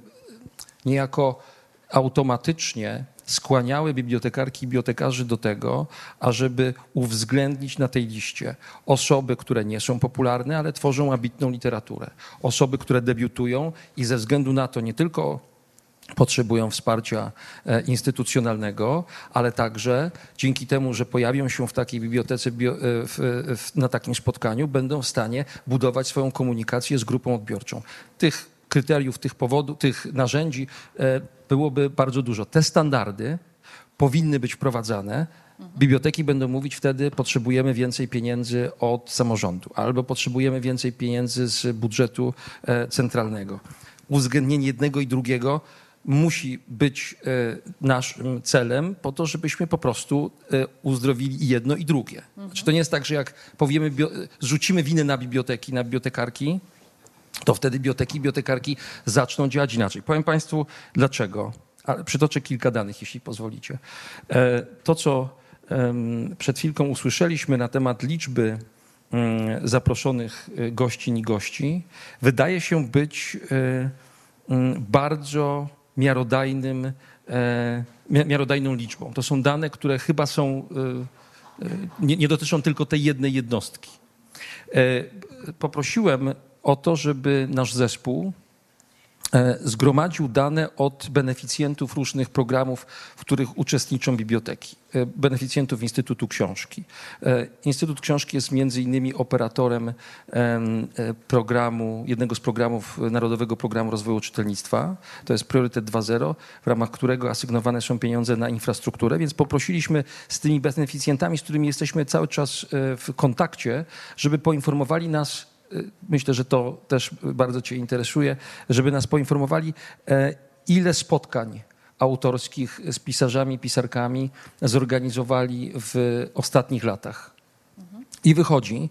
niejako automatycznie skłaniały bibliotekarki i bibliotekarzy do tego, ażeby uwzględnić na tej liście osoby, które nie są popularne, ale tworzą ambitną literaturę. Osoby, które debiutują i ze względu na to nie tylko potrzebują wsparcia instytucjonalnego, ale także dzięki temu, że pojawią się w takiej bibliotece, w, w, na takim spotkaniu, będą w stanie budować swoją komunikację z grupą odbiorczą. Tych kryteriów, tych powodów, tych narzędzi byłoby bardzo dużo. Te standardy powinny być wprowadzane. Biblioteki będą mówić wtedy, potrzebujemy więcej pieniędzy od samorządu albo potrzebujemy więcej pieniędzy z budżetu centralnego. Uwzględnienie jednego i drugiego musi być naszym celem po to, żebyśmy po prostu uzdrowili jedno i drugie. Znaczy, to nie jest tak, że jak powiemy, zrzucimy winę na biblioteki, na bibliotekarki, to wtedy biblioteki, bibliotekarki zaczną działać inaczej. Powiem Państwu dlaczego. Ale przytoczę kilka danych, jeśli pozwolicie. To, co przed chwilką usłyszeliśmy na temat liczby zaproszonych gościń i gości, wydaje się być bardzo miarodajnym, miarodajną liczbą. To są dane, które chyba są, nie, nie dotyczą tylko tej jednej jednostki. Poprosiłem o to, żeby nasz zespół zgromadził dane od beneficjentów różnych programów, w których uczestniczą biblioteki, beneficjentów Instytutu Książki. Instytut Książki jest między innymi operatorem programu, jednego z programów Narodowego Programu Rozwoju Czytelnictwa. To jest Priorytet dwa zero, w ramach którego asygnowane są pieniądze na infrastrukturę, więc poprosiliśmy z tymi beneficjentami, z którymi jesteśmy cały czas w kontakcie, żeby poinformowali nas, myślę, że to też bardzo Cię interesuje, żeby nas poinformowali, ile spotkań autorskich z pisarzami, pisarkami zorganizowali w ostatnich latach. I wychodzi,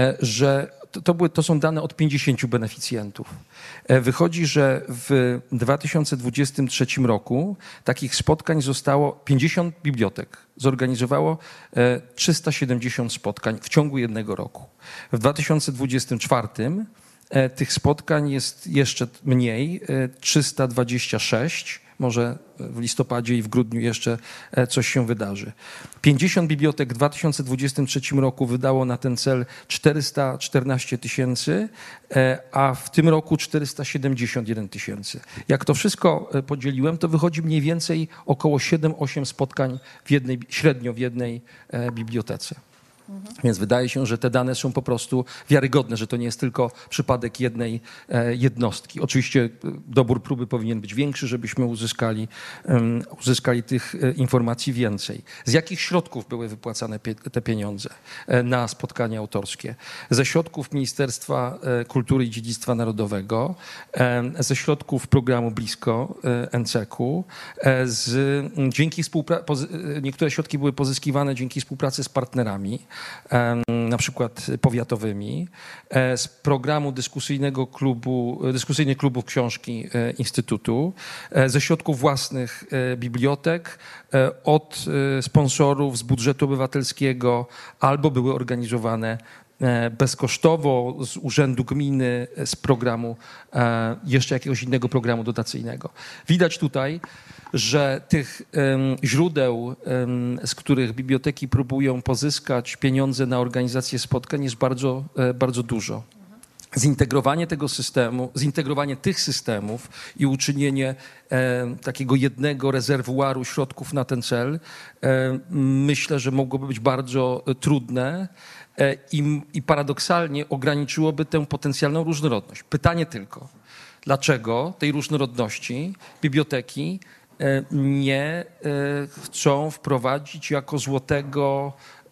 że to, to, były, to są dane od pięćdziesięciu beneficjentów. Wychodzi, że w dwa tysiące dwudziestym trzecim roku takich spotkań zostało pięćdziesiąt bibliotek. Zorganizowało trzysta siedemdziesiąt spotkań w ciągu jednego roku. W dwa tysiące dwudziestym czwartym tych spotkań jest jeszcze mniej, trzysta dwadzieścia sześć. Może w listopadzie i w grudniu jeszcze coś się wydarzy. pięćdziesiąt bibliotek w dwa tysiące dwudziestym trzecim roku wydało na ten cel czterysta czternaście tysięcy, a w tym roku czterysta siedemdziesiąt jeden tysięcy. Jak to wszystko podzieliłem, to wychodzi mniej więcej około siedem osiem spotkań w jednej, średnio w jednej bibliotece. Mhm. Więc wydaje się, że te dane są po prostu wiarygodne, że to nie jest tylko przypadek jednej jednostki. Oczywiście dobór próby powinien być większy, żebyśmy uzyskali, um, uzyskali tych informacji więcej. Z jakich środków były wypłacane pie, te pieniądze na spotkania autorskie? Ze środków Ministerstwa Kultury i Dziedzictwa Narodowego, ze środków programu Blisko N C K u, z, dzięki współpracy, niektóre środki były pozyskiwane dzięki współpracy z partnerami, na przykład powiatowymi, z programu dyskusyjnego klubu, dyskusyjnych klubów książki Instytutu, ze środków własnych bibliotek, od sponsorów z budżetu obywatelskiego, albo były organizowane bezkosztowo z urzędu gminy, z programu, jeszcze jakiegoś innego programu dotacyjnego. Widać tutaj, że tych um, źródeł, um, z których biblioteki próbują pozyskać pieniądze na organizację spotkań, jest bardzo, bardzo dużo. Zintegrowanie tego systemu, zintegrowanie tych systemów i uczynienie e, takiego jednego rezerwuaru środków na ten cel, e, myślę, że mogłoby być bardzo trudne e, i, i paradoksalnie ograniczyłoby tę potencjalną różnorodność. Pytanie tylko, dlaczego tej różnorodności biblioteki nie chcą wprowadzić jako złotego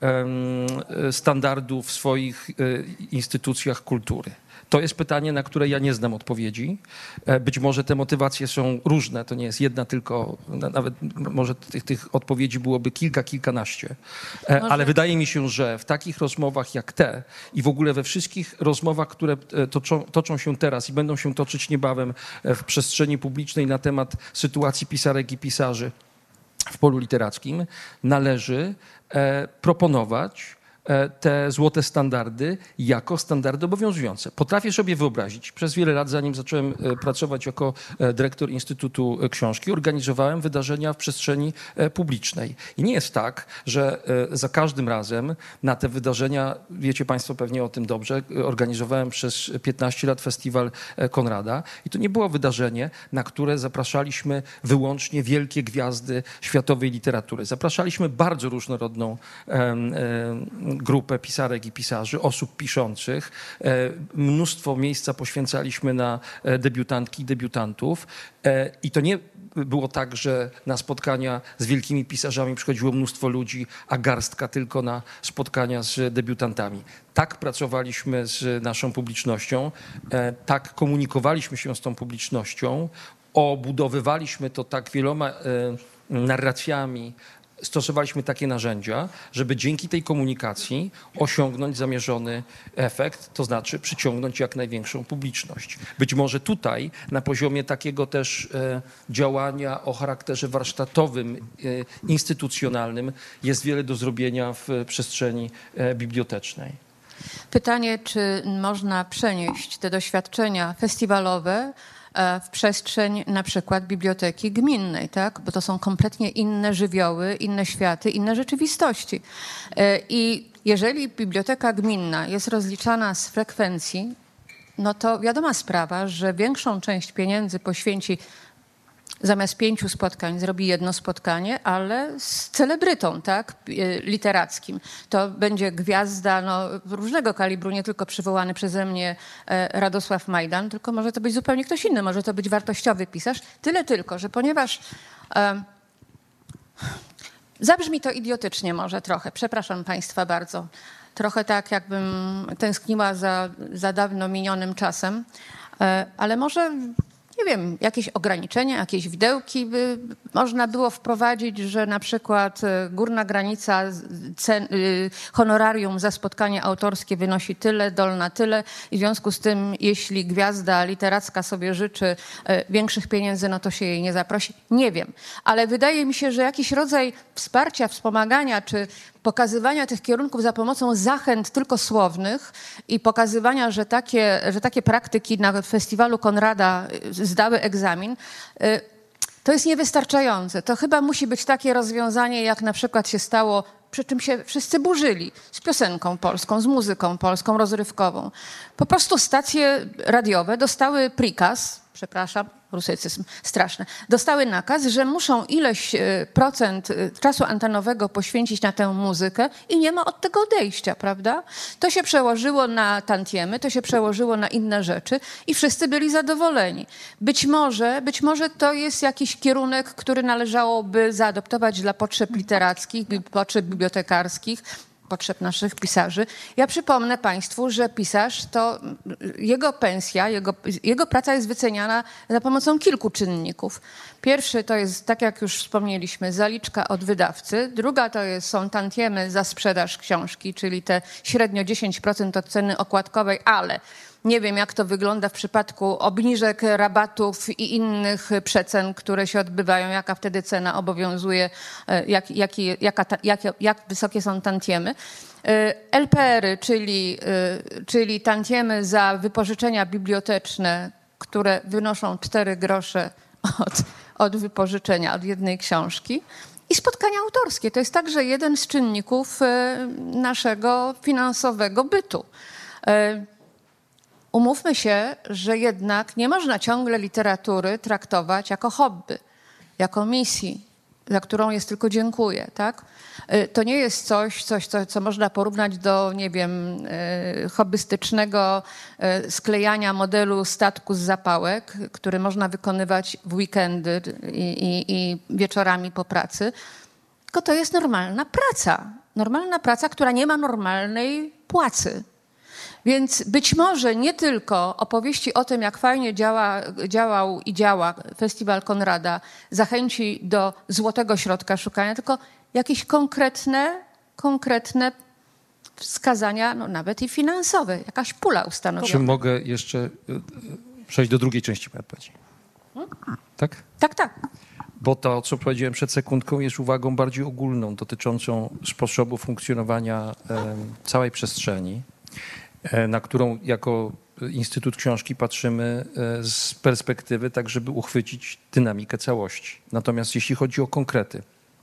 standardu w swoich instytucjach kultury? To jest pytanie, na które ja nie znam odpowiedzi. Być może te motywacje są różne, to nie jest jedna tylko, nawet może tych, tych odpowiedzi byłoby kilka, kilkanaście. Może. Ale wydaje mi się, że w takich rozmowach jak te i w ogóle we wszystkich rozmowach, które toczą, toczą się teraz i będą się toczyć niebawem w przestrzeni publicznej na temat sytuacji pisarek i pisarzy w polu literackim, należy proponować te złote standardy jako standardy obowiązujące. Potrafię sobie wyobrazić, przez wiele lat, zanim zacząłem pracować jako dyrektor Instytutu Książki, organizowałem wydarzenia w przestrzeni publicznej. I nie jest tak, że za każdym razem na te wydarzenia, wiecie Państwo pewnie o tym dobrze, organizowałem przez piętnaście lat festiwal Konrada i to nie było wydarzenie, na które zapraszaliśmy wyłącznie wielkie gwiazdy światowej literatury. Zapraszaliśmy bardzo różnorodną grupę pisarek i pisarzy, osób piszących. Mnóstwo miejsca poświęcaliśmy na debiutantki i debiutantów. I to nie było tak, że na spotkania z wielkimi pisarzami przychodziło mnóstwo ludzi, a garstka tylko na spotkania z debiutantami. Tak pracowaliśmy z naszą publicznością, tak komunikowaliśmy się z tą publicznością, obudowywaliśmy to tak wieloma narracjami, stosowaliśmy takie narzędzia, żeby dzięki tej komunikacji osiągnąć zamierzony efekt, to znaczy przyciągnąć jak największą publiczność. Być może tutaj na poziomie takiego też e, działania o charakterze warsztatowym, e, instytucjonalnym jest wiele do zrobienia w przestrzeni e, bibliotecznej. Pytanie, czy można przenieść te doświadczenia festiwalowe w przestrzeń na przykład biblioteki gminnej, tak? Bo to są kompletnie inne żywioły, inne światy, inne rzeczywistości. I jeżeli biblioteka gminna jest rozliczana z frekwencji, no to wiadoma sprawa, że większą część pieniędzy poświęci, zamiast pięciu spotkań zrobi jedno spotkanie, ale z celebrytą, tak, literackim. To będzie gwiazda no, różnego kalibru, nie tylko przywołany przeze mnie Radosław Majdan, tylko może to być zupełnie ktoś inny, może to być wartościowy pisarz. Tyle tylko, że ponieważ e, zabrzmi to idiotycznie może trochę, przepraszam Państwa bardzo, trochę tak jakbym tęskniła za, za dawno minionym czasem, e, ale może... Nie wiem, jakieś ograniczenia, jakieś widełki by można było wprowadzić, że na przykład górna granica cen, honorarium za spotkanie autorskie wynosi tyle, dolna tyle i w związku z tym, jeśli gwiazda literacka sobie życzy większych pieniędzy, no to się jej nie zaprosi. Nie wiem, ale wydaje mi się, że jakiś rodzaj wsparcia, wspomagania czy pokazywania tych kierunków za pomocą zachęt tylko słownych i pokazywania, że takie, że takie praktyki na festiwalu Konrada zdały egzamin, to jest niewystarczające. To chyba musi być takie rozwiązanie, jak na przykład się stało, przy czym się wszyscy burzyli, z piosenką polską, z muzyką polską, rozrywkową. Po prostu stacje radiowe dostały prikaz, przepraszam, rusycyzm straszny, dostały nakaz, że muszą ileś procent czasu antenowego poświęcić na tę muzykę i nie ma od tego odejścia, prawda? To się przełożyło na tantiemy, to się przełożyło na inne rzeczy i wszyscy byli zadowoleni. Być może, być może to jest jakiś kierunek, który należałoby zaadoptować dla potrzeb literackich, potrzeb bibliotekarskich, potrzeb naszych pisarzy. Ja przypomnę Państwu, że pisarz to jego pensja, jego, jego praca jest wyceniana za pomocą kilku czynników. Pierwszy to jest, tak jak już wspomnieliśmy, zaliczka od wydawcy. Druga to jest, są tantiemy za sprzedaż książki, czyli te średnio dziesięć procent od ceny okładkowej, ale nie wiem, jak to wygląda w przypadku obniżek, rabatów i innych przecen, które się odbywają, jaka wtedy cena obowiązuje, jak, jaki, jaka, jak, jak wysokie są tantiemy. L P R-y, czyli, czyli tantiemy za wypożyczenia biblioteczne, które wynoszą cztery grosze od, od wypożyczenia, od jednej książki. I spotkania autorskie. To jest także jeden z czynników naszego finansowego bytu. Umówmy się, że jednak nie można ciągle literatury traktować jako hobby, jako misji, za którą jest tylko dziękuję, tak? To nie jest coś, coś co, co można porównać do, nie wiem, hobbystycznego sklejania modelu statku z zapałek, który można wykonywać w weekendy i, i, i wieczorami po pracy, tylko to jest normalna praca. Normalna praca, która nie ma normalnej płacy. Więc być może nie tylko opowieści o tym, jak fajnie działa, działał i działa Festiwal Konrada, zachęci do złotego środka szukania, tylko jakieś konkretne, konkretne wskazania, no nawet i finansowe, jakaś pula ustanowiona. Czy mogę jeszcze przejść do drugiej części mojej odpowiedzi? Tak? Tak, tak. Bo to, co powiedziałem przed sekundką, jest uwagą bardziej ogólną, dotyczącą sposobu funkcjonowania e, całej przestrzeni, na którą jako Instytut Książki patrzymy z perspektywy tak, żeby uchwycić dynamikę całości. Natomiast jeśli chodzi o konkrety,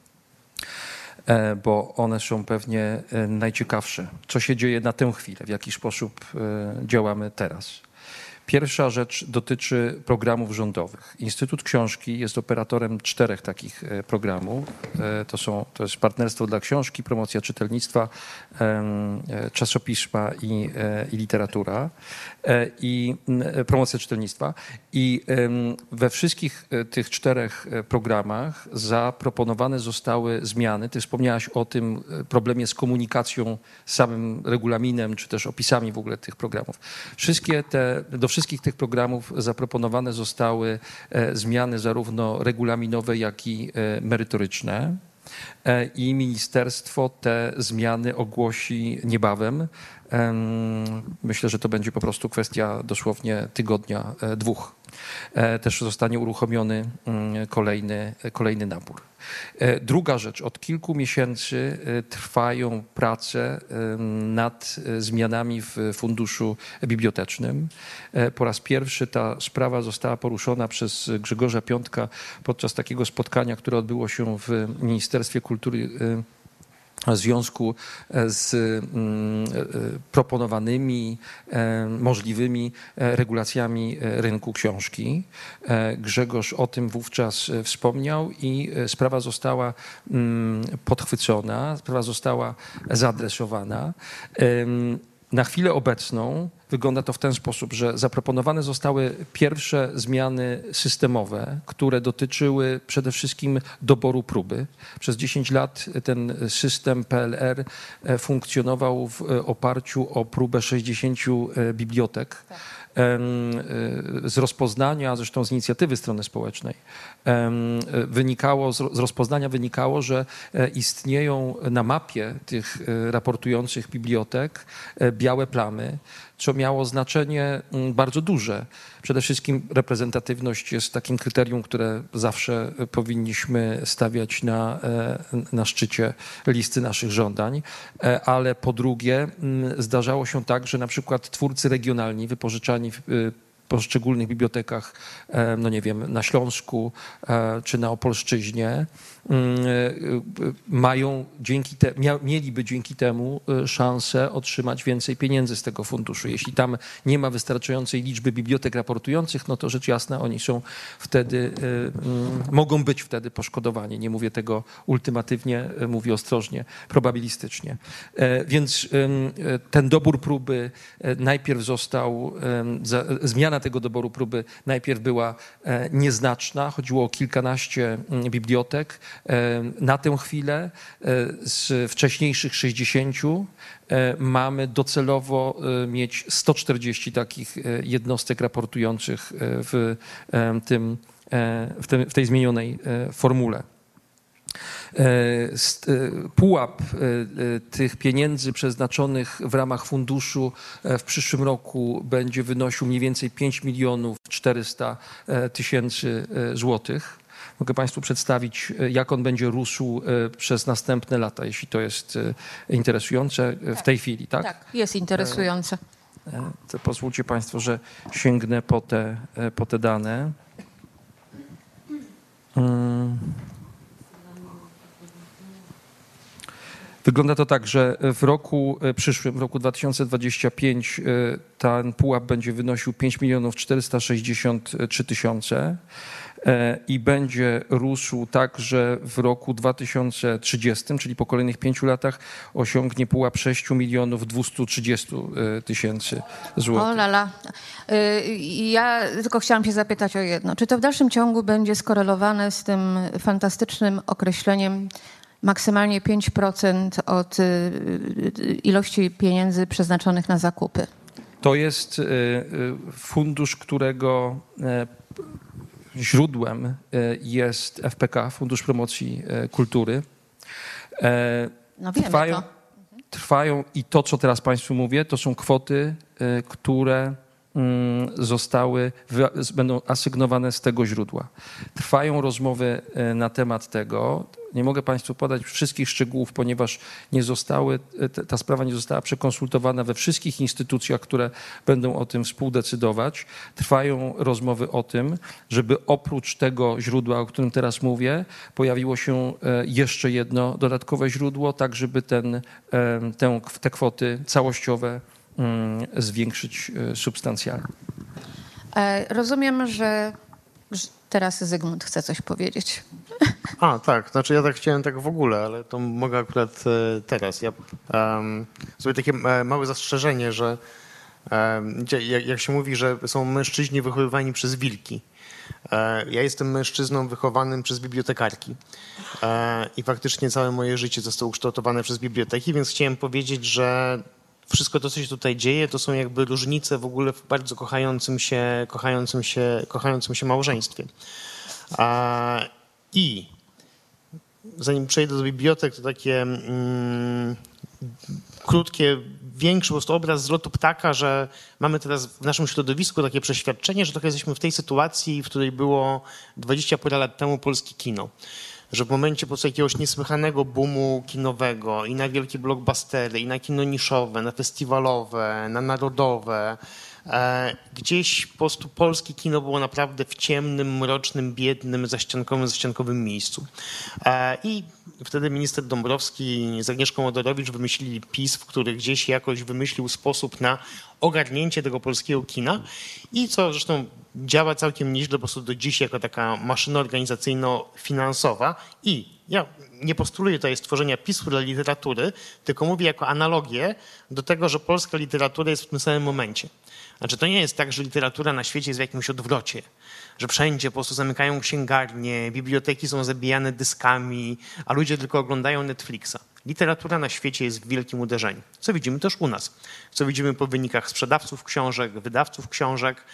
bo one są pewnie najciekawsze, co się dzieje na tę chwilę, w jaki sposób działamy teraz. Pierwsza rzecz dotyczy programów rządowych. Instytut Książki jest operatorem czterech takich programów. To są, to jest Partnerstwo dla Książki, Promocja Czytelnictwa, Czasopisma i, i Literatura i Promocja Czytelnictwa. I we wszystkich tych czterech programach zaproponowane zostały zmiany. Ty wspomniałaś o tym problemie z komunikacją, z samym regulaminem, czy też opisami w ogóle tych programów. Wszystkie te, do wszystkich tych programów zaproponowane zostały zmiany zarówno regulaminowe, jak i merytoryczne. I ministerstwo te zmiany ogłosi niebawem. Myślę, że to będzie po prostu kwestia dosłownie tygodnia, dwóch. Też zostanie uruchomiony kolejny, kolejny nabór. Druga rzecz. Od kilku miesięcy trwają prace nad zmianami w funduszu bibliotecznym. Po raz pierwszy ta sprawa została poruszona przez Grzegorza Piątka podczas takiego spotkania, które odbyło się w Ministerstwie Kultury w związku z proponowanymi możliwymi regulacjami rynku książki. Grzegorz o tym wówczas wspomniał i sprawa została podchwycona, sprawa została zaadresowana. Na chwilę obecną wygląda to w ten sposób, że zaproponowane zostały pierwsze zmiany systemowe, które dotyczyły przede wszystkim doboru próby. Przez dziesięć lat ten system P L R funkcjonował w oparciu o próbę sześćdziesięciu bibliotek. Tak. Z rozpoznania, zresztą z inicjatywy strony społecznej, wynikało, z rozpoznania wynikało, że istnieją na mapie tych raportujących bibliotek białe plamy, co miało znaczenie bardzo duże. Przede wszystkim reprezentatywność jest takim kryterium, które zawsze powinniśmy stawiać na, na szczycie listy naszych żądań, ale po drugie zdarzało się tak, że na przykład twórcy regionalni wypożyczani w poszczególnych bibliotekach, no nie wiem, na Śląsku czy na Opolszczyźnie, mają dzięki te, mieliby dzięki temu szansę otrzymać więcej pieniędzy z tego funduszu. Jeśli tam nie ma wystarczającej liczby bibliotek raportujących, no to rzecz jasna oni są wtedy, mogą być wtedy poszkodowani. Nie mówię tego ultymatywnie, mówię ostrożnie, probabilistycznie. Więc ten dobór próby najpierw został, zmiana tego doboru próby najpierw była nieznaczna, chodziło o kilkanaście bibliotek. Na tę chwilę z wcześniejszych sześćdziesięciu mamy docelowo mieć sto czterdzieści takich jednostek raportujących w, tym, w, tym, w tej zmienionej formule. Pułap tych pieniędzy przeznaczonych w ramach funduszu w przyszłym roku będzie wynosił mniej więcej pięć milionów czterysta tysięcy złotych. Mogę Państwu przedstawić, jak on będzie rósł przez następne lata, jeśli to jest interesujące w tej chwili, tak? Tak, jest interesujące. To pozwólcie Państwo, że sięgnę po te, po te dane. Wygląda to tak, że w roku przyszłym, w roku dwa tysiące dwudziestym piątym, ten pułap będzie wynosił pięć milionów czterysta sześćdziesiąt trzy tysiące i będzie rósł tak, że w roku dwa tysiące trzydziestym, czyli po kolejnych pięciu latach, osiągnie pułap sześć milionów dwieście trzydzieści tysięcy złotych. O lala. Ja tylko chciałam się zapytać o jedno. Czy to w dalszym ciągu będzie skorelowane z tym fantastycznym określeniem maksymalnie pięć procent od ilości pieniędzy przeznaczonych na zakupy? To jest fundusz, którego źródłem jest F P K, Fundusz Promocji Kultury. No wiemy trwają, to. trwają i to, co teraz Państwu mówię, to są kwoty, które zostały, będą asygnowane z tego źródła. Trwają rozmowy na temat tego. Nie mogę Państwu podać wszystkich szczegółów, ponieważ nie zostały, ta sprawa nie została przekonsultowana we wszystkich instytucjach, które będą o tym współdecydować. Trwają rozmowy o tym, żeby oprócz tego źródła, o którym teraz mówię, pojawiło się jeszcze jedno dodatkowe źródło, tak żeby ten, tę, te kwoty całościowe zwiększyć substancjalnie. Rozumiem, że teraz Zygmunt chce coś powiedzieć. A, tak. Znaczy ja tak chciałem tak w ogóle, ale to mogę akurat teraz. Ja um, sobie takie małe zastrzeżenie, że um, jak, jak się mówi, że są mężczyźni wychowywani przez wilki. Ja jestem mężczyzną wychowanym przez bibliotekarki i faktycznie całe moje życie zostało ukształtowane przez biblioteki, więc chciałem powiedzieć, że wszystko to, co się tutaj dzieje, to są jakby różnice w ogóle w bardzo kochającym się, kochającym się, kochającym się małżeństwie. I zanim przejdę do bibliotek, to takie mm, krótkie, większy po prostu obraz z lotu ptaka, że mamy teraz w naszym środowisku takie przeświadczenie, że trochę jesteśmy w tej sytuacji, w której było dwadzieścia parę lat temu polskie kino. Że w momencie po prostu jakiegoś niesłychanego boomu kinowego i na wielkie blockbustery, i na kino niszowe, na festiwalowe, na narodowe, Gdzieś po prostu polskie kino było naprawdę w ciemnym, mrocznym, biednym, zaściankowym, zaściankowym miejscu. I wtedy minister Dąbrowski z Agnieszką Odorowicz wymyślili PiS, w który gdzieś jakoś wymyślił sposób na ogarnięcie tego polskiego kina i co zresztą działa całkiem nieźle po prostu do dziś jako taka maszyna organizacyjno-finansowa. I ja nie postuluję tutaj stworzenia PiS-u dla literatury, tylko mówię jako analogię do tego, że polska literatura jest w tym samym momencie. Znaczy to nie jest tak, że literatura na świecie jest w jakimś odwrocie, że wszędzie po prostu zamykają księgarnie, biblioteki są zabijane dyskami, a ludzie tylko oglądają Netflixa. Literatura na świecie jest w wielkim uderzeniu, co widzimy też u nas, co widzimy po wynikach sprzedawców książek, wydawców książek.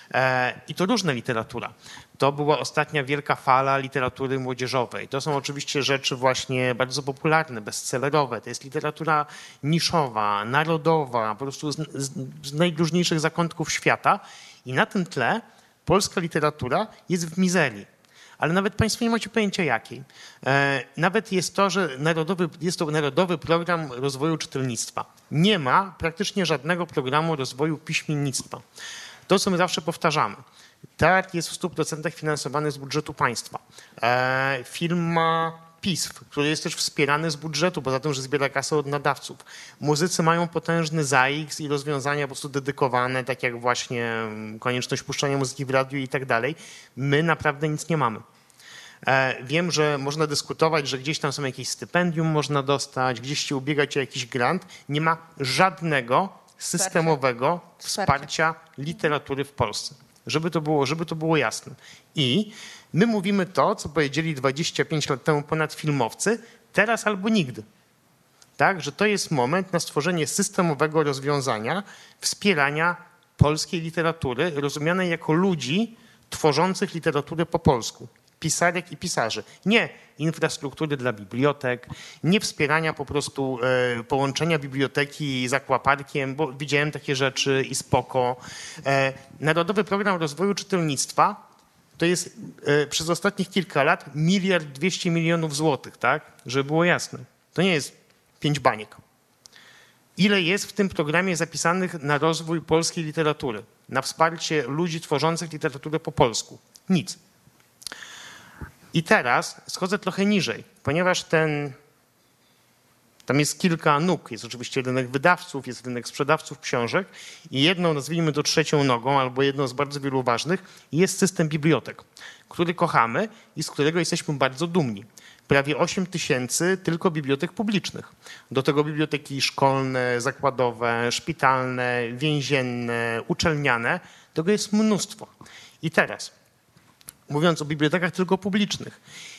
I to różna literatura. To była ostatnia wielka fala literatury młodzieżowej. To są oczywiście rzeczy właśnie bardzo popularne, bestsellerowe. To jest literatura niszowa, narodowa, po prostu z, z, z najróżniejszych zakątków świata. I na tym tle polska literatura jest w mizerii. Ale nawet Państwo nie macie pojęcia jakiej. Nawet jest to, że narodowy, jest to Narodowy Program Rozwoju Czytelnictwa. Nie ma praktycznie żadnego programu rozwoju piśmiennictwa. To, co my zawsze powtarzamy. Teatr jest w stu procentach finansowany z budżetu państwa. E, film ma P I S F, który jest też wspierany z budżetu, poza tym, że zbiera kasę od nadawców. Muzycy mają potężny Z A X i rozwiązania po prostu dedykowane, tak jak właśnie konieczność puszczania muzyki w radiu i tak dalej. My naprawdę nic nie mamy. E, wiem, że można dyskutować, że gdzieś tam są jakieś stypendium można dostać, gdzieś się ubiegać o jakiś grant. Nie ma żadnego systemowego wsparcia literatury w Polsce. Żeby to było, żeby to było jasne. I my mówimy to, co powiedzieli dwadzieścia pięć lat temu ponad filmowcy, teraz albo nigdy. Tak, że to jest moment na stworzenie systemowego rozwiązania wspierania polskiej literatury, rozumianej jako ludzi tworzących literaturę po polsku. Pisarek i pisarzy. Nie infrastruktury dla bibliotek, nie wspierania po prostu e, połączenia biblioteki z akwaparkiem, bo widziałem takie rzeczy i spoko. E, Narodowy Program Rozwoju Czytelnictwa to jest e, przez ostatnich kilka lat miliard dwieście milionów złotych, tak? Żeby było jasne. To nie jest pięć baniek. Ile jest w tym programie zapisanych na rozwój polskiej literatury, na wsparcie ludzi tworzących literaturę po polsku? Nic. I teraz schodzę trochę niżej, ponieważ ten, tam jest kilka nóg. Jest oczywiście rynek wydawców, jest rynek sprzedawców książek i jedną, nazwijmy to trzecią nogą, albo jedną z bardzo wielu ważnych, jest system bibliotek, który kochamy i z którego jesteśmy bardzo dumni. Prawie osiem tysięcy tylko bibliotek publicznych. Do tego biblioteki szkolne, zakładowe, szpitalne, więzienne, uczelniane. Tego jest mnóstwo. I teraz, mówiąc o bibliotekach tylko publicznych,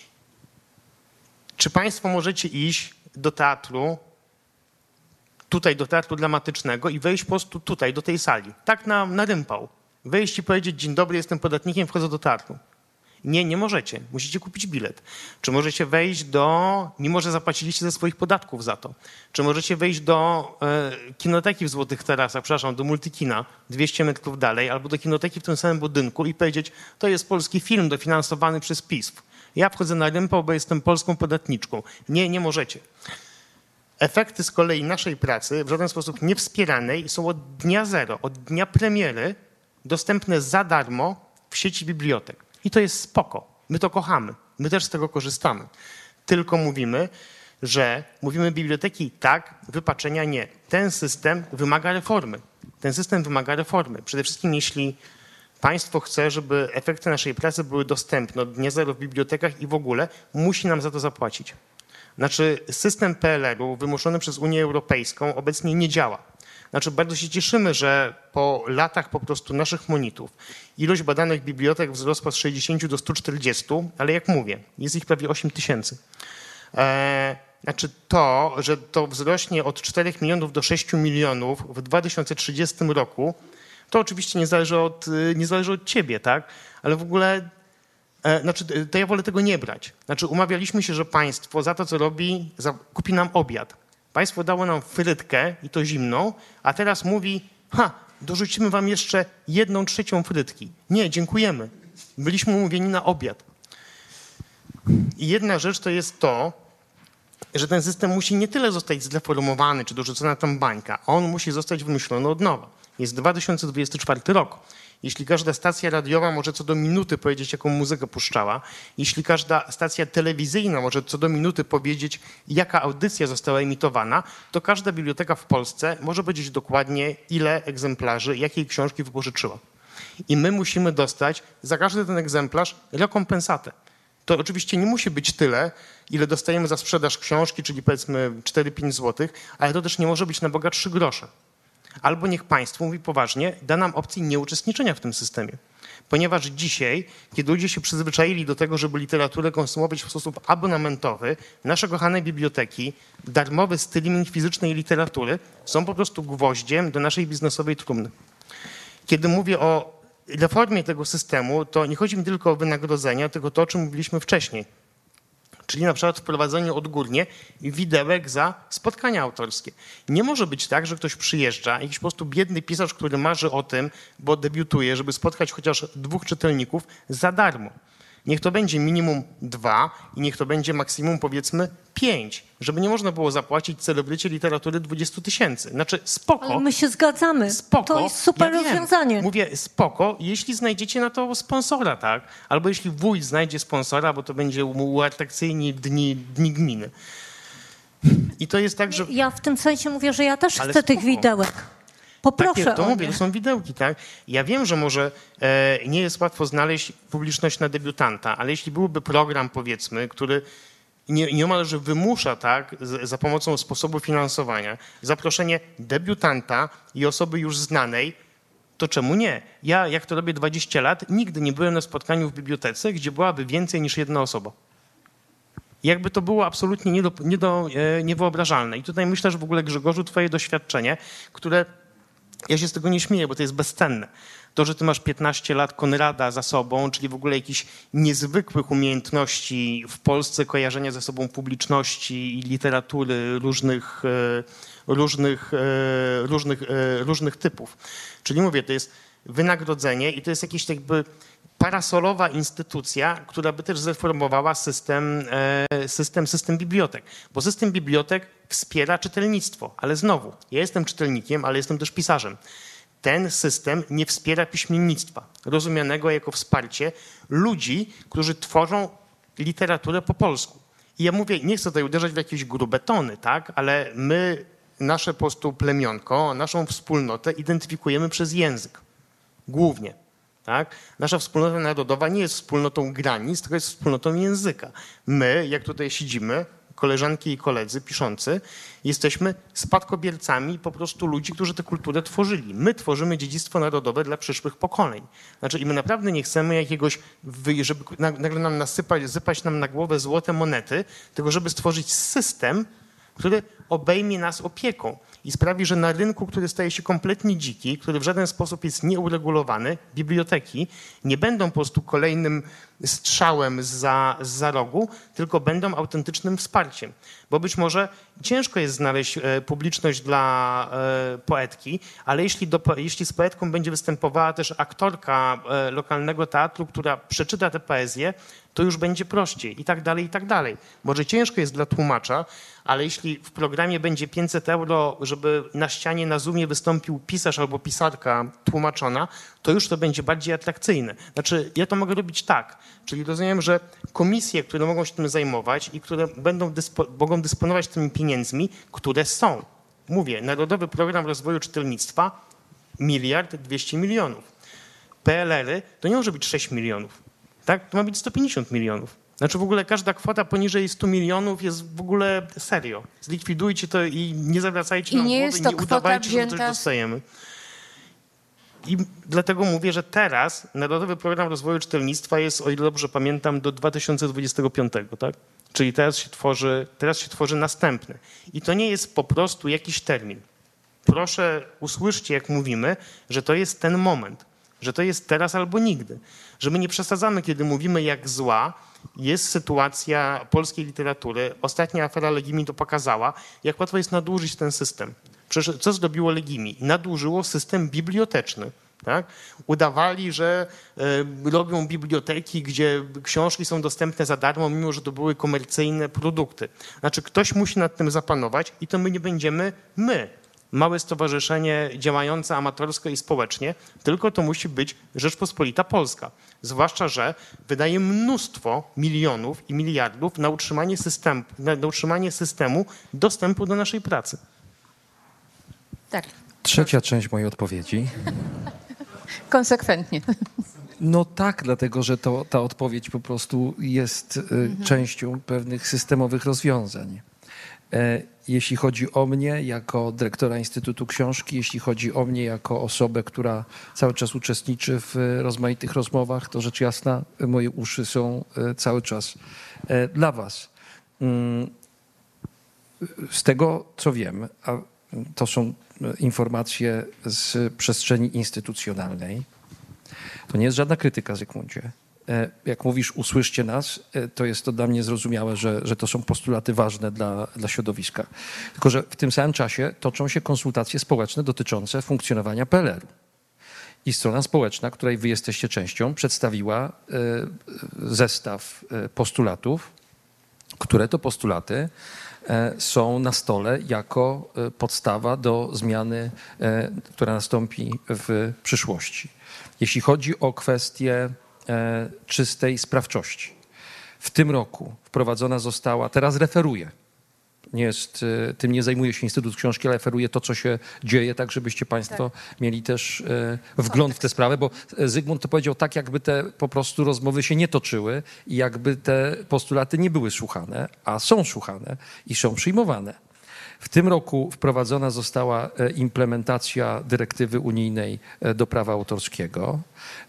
czy Państwo możecie iść do teatru, tutaj do teatru dramatycznego i wejść po prostu tutaj, do tej sali, tak na, na rympał, wejść i powiedzieć: dzień dobry, jestem podatnikiem, wchodzę do teatru. Nie, nie możecie. Musicie kupić bilet. Czy możecie wejść do, mimo że zapłaciliście ze swoich podatków za to, czy możecie wejść do e, kinoteki w Złotych Tarasach, przepraszam, do Multikina dwieście metrów dalej, albo do kinoteki w tym samym budynku i powiedzieć: to jest polski film dofinansowany przez P I S F. Ja wchodzę na rympał, bo jestem polską podatniczką. Nie, nie możecie. Efekty z kolei naszej pracy, w żaden sposób niewspieranej, są od dnia zero, od dnia premiery dostępne za darmo w sieci bibliotek. I to jest spoko. My to kochamy. My też z tego korzystamy. Tylko mówimy, że mówimy biblioteki tak, wypaczenia nie. Ten system wymaga reformy. Ten system wymaga reformy. Przede wszystkim jeśli państwo chce, żeby efekty naszej pracy były dostępne od dnia zero w bibliotekach i w ogóle, musi nam za to zapłacić. Znaczy system P L R u wymuszony przez Unię Europejską obecnie nie działa. Znaczy bardzo się cieszymy, że po latach po prostu naszych monitów ilość badanych bibliotek wzrosła z sześćdziesięciu do stu czterdziestu, ale jak mówię, jest ich prawie osiem tysięcy. Eee, znaczy to, że to wzrośnie od czterech milionów do sześciu milionów w dwa tysiące trzydziestym roku, to oczywiście nie zależy od, nie zależy od ciebie, tak? Ale w ogóle, e, znaczy to ja wolę tego nie brać. Znaczy umawialiśmy się, że państwo za to, co robi, za, kupi nam obiad. Państwo dało nam frytkę i to zimną, a teraz mówi: ha, dorzucimy wam jeszcze jedną trzecią frytki. Nie, dziękujemy. Byliśmy umówieni na obiad. I jedna rzecz to jest to, że ten system musi nie tyle zostać zdeformowany, czy dorzucona tam bańka, on musi zostać wymyślony od nowa. Jest dwa tysiące dwudziesty czwarty rok. Jeśli każda stacja radiowa może co do minuty powiedzieć, jaką muzykę puszczała, jeśli każda stacja telewizyjna może co do minuty powiedzieć, jaka audycja została emitowana, to każda biblioteka w Polsce może powiedzieć dokładnie, ile egzemplarzy, jakiej książki wypożyczyła. I my musimy dostać za każdy ten egzemplarz rekompensatę. To oczywiście nie musi być tyle, ile dostajemy za sprzedaż książki, czyli powiedzmy cztery pięć złotych, ale to też nie może być na Boga trzy grosze. Albo niech państwo, mówi poważnie, da nam opcję nieuczestniczenia w tym systemie. Ponieważ dzisiaj, kiedy ludzie się przyzwyczaili do tego, żeby literaturę konsumować w sposób abonamentowy, nasze kochane biblioteki, darmowy streaming fizycznej literatury są po prostu gwoździem do naszej biznesowej trumny. Kiedy mówię o reformie tego systemu, to nie chodzi mi tylko o wynagrodzenia, tylko to, o czym mówiliśmy wcześniej. Czyli na przykład wprowadzenie odgórnie widełek za spotkania autorskie. Nie może być tak, że ktoś przyjeżdża, jakiś po prostu biedny pisarz, który marzy o tym, bo debiutuje, żeby spotkać chociaż dwóch czytelników za darmo. Niech to będzie minimum dwa i niech to będzie maksimum powiedzmy pięć, żeby nie można było zapłacić celebrycie literatury dwadzieścia tysięcy. Znaczy spoko. Ale my się zgadzamy. Spoko, to jest super ja wiem. rozwiązanie. Mówię spoko, jeśli znajdziecie na to sponsora, tak? Albo jeśli wójt znajdzie sponsora, bo to będzie uatrakcyjni dni, dni gminy. I to jest tak, że... Ja w tym sensie mówię, że ja też Ale chcę tych spoko. widełek. Poproszę Takie, to o mówię, nie. to są widełki, tak? Ja wiem, że może e, nie jest łatwo znaleźć publiczność na debiutanta, ale jeśli byłby program, powiedzmy, który nie, niemalże wymusza, tak, z, za pomocą sposobu finansowania, zaproszenie debiutanta i osoby już znanej, to czemu nie? Ja, jak to robię dwadzieścia lat, nigdy nie byłem na spotkaniu w bibliotece, gdzie byłaby więcej niż jedna osoba. Jakby to było absolutnie nie do, nie do, e, niewyobrażalne. I tutaj myślę, że w ogóle, Grzegorzu, twoje doświadczenie, które... Ja się z tego nie śmieję, bo to jest bezcenne. To, że ty masz piętnaście lat Konrada za sobą, czyli w ogóle jakichś niezwykłych umiejętności w Polsce kojarzenia ze sobą publiczności i literatury różnych, różnych, różnych, różnych typów. Czyli mówię, to jest wynagrodzenie i to jest jakiś jakby parasolowa instytucja, która by też zreformowała system, system, system bibliotek. Bo system bibliotek wspiera czytelnictwo, ale znowu, ja jestem czytelnikiem, ale jestem też pisarzem. Ten system nie wspiera piśmiennictwa, rozumianego jako wsparcie ludzi, którzy tworzą literaturę po polsku. I ja mówię, nie chcę tutaj uderzać w jakieś grube tony, tak? Ale my, nasze po prostu plemionko, naszą wspólnotę identyfikujemy przez język. Głównie. Tak? Nasza wspólnota narodowa nie jest wspólnotą granic, tylko jest wspólnotą języka. My, jak tutaj siedzimy, koleżanki i koledzy piszący, jesteśmy spadkobiercami po prostu ludzi, którzy tę kulturę tworzyli. My tworzymy dziedzictwo narodowe dla przyszłych pokoleń. Znaczy i my naprawdę nie chcemy jakiegoś, żeby nagle nam nasypać, sypać nam na głowę złote monety, tylko żeby stworzyć system, który obejmie nas opieką i sprawi, że na rynku, który staje się kompletnie dziki, który w żaden sposób jest nieuregulowany, biblioteki nie będą po prostu kolejnym strzałem za, za rogu, tylko będą autentycznym wsparciem. Bo być może ciężko jest znaleźć publiczność dla poetki, ale jeśli, do, jeśli z poetką będzie występowała też aktorka lokalnego teatru, która przeczyta tę poezję, to już będzie prościej i tak dalej, i tak dalej. Może ciężko jest dla tłumacza, ale jeśli w programie będzie pięćset euro, żeby na ścianie na Zoomie wystąpił pisarz albo pisarka tłumaczona, to już to będzie bardziej atrakcyjne. Znaczy, ja to mogę robić tak, czyli rozumiem, że komisje, które mogą się tym zajmować i które będą dyspo, mogą dysponować tymi pieniędzmi, które są. Mówię, Narodowy Program Rozwoju Czytelnictwa, miliard dwieście milionów. P L R-y to nie może być sześć milionów. Tak? To ma być sto pięćdziesiąt milionów. Znaczy w ogóle każda kwota poniżej stu milionów jest w ogóle serio. Zlikwidujcie to i nie zawracajcie I nam nie głowy, jest to nie kwota udawajcie, że coś wzięta z- dostajemy. I dlatego mówię, że teraz Narodowy Program Rozwoju Czytelnictwa jest, o ile dobrze pamiętam, do dwa tysiące dwudziestego piątego, tak? Czyli teraz się tworzy, teraz się tworzy następny. I to nie jest po prostu jakiś termin. Proszę usłyszcie, jak mówimy, że to jest ten moment, że to jest teraz albo nigdy. Że my nie przesadzamy, kiedy mówimy, jak zła jest sytuacja polskiej literatury. Ostatnia afera Legimi to pokazała, jak łatwo jest nadużyć ten system. Przecież co zrobiło Legimi? Nadużyło system biblioteczny. Tak? Udawali, że y, robią biblioteki, gdzie książki są dostępne za darmo, mimo że to były komercyjne produkty. Znaczy ktoś musi nad tym zapanować i to my nie będziemy my. małe stowarzyszenie działające amatorsko i społecznie, tylko to musi być Rzeczpospolita Polska. Zwłaszcza, że wydaje mnóstwo milionów i miliardów na utrzymanie systemu, na utrzymanie systemu dostępu do naszej pracy. Tak. Trzecia część mojej odpowiedzi. Konsekwentnie. No tak, dlatego że to, ta odpowiedź po prostu jest mhm. częścią pewnych systemowych rozwiązań. Jeśli chodzi o mnie jako dyrektora Instytutu Książki, jeśli chodzi o mnie jako osobę, która cały czas uczestniczy w rozmaitych rozmowach, to rzecz jasna moje uszy są cały czas dla was. Z tego, co wiem, a to są informacje z przestrzeni instytucjonalnej, to nie jest żadna krytyka, Zygmuncie. Jak mówisz, usłyszcie nas, to jest to dla mnie zrozumiałe, że, że to są postulaty ważne dla, dla środowiska. Tylko że w tym samym czasie toczą się konsultacje społeczne dotyczące funkcjonowania P L R-u. I strona społeczna, której wy jesteście częścią, przedstawiła zestaw postulatów, które to postulaty są na stole jako podstawa do zmiany, która nastąpi w przyszłości. Jeśli chodzi o kwestię czystej sprawczości. W tym roku wprowadzona została, teraz referuję, nie jest, tym nie zajmuje się Instytut Książki, ale referuję to, co się dzieje, tak żebyście państwo tak. mieli też wgląd w tę sprawę, bo Zygmunt to powiedział tak, jakby te po prostu rozmowy się nie toczyły i jakby te postulaty nie były słuchane, a są słuchane i są przyjmowane. W tym roku wprowadzona została implementacja dyrektywy unijnej do prawa autorskiego.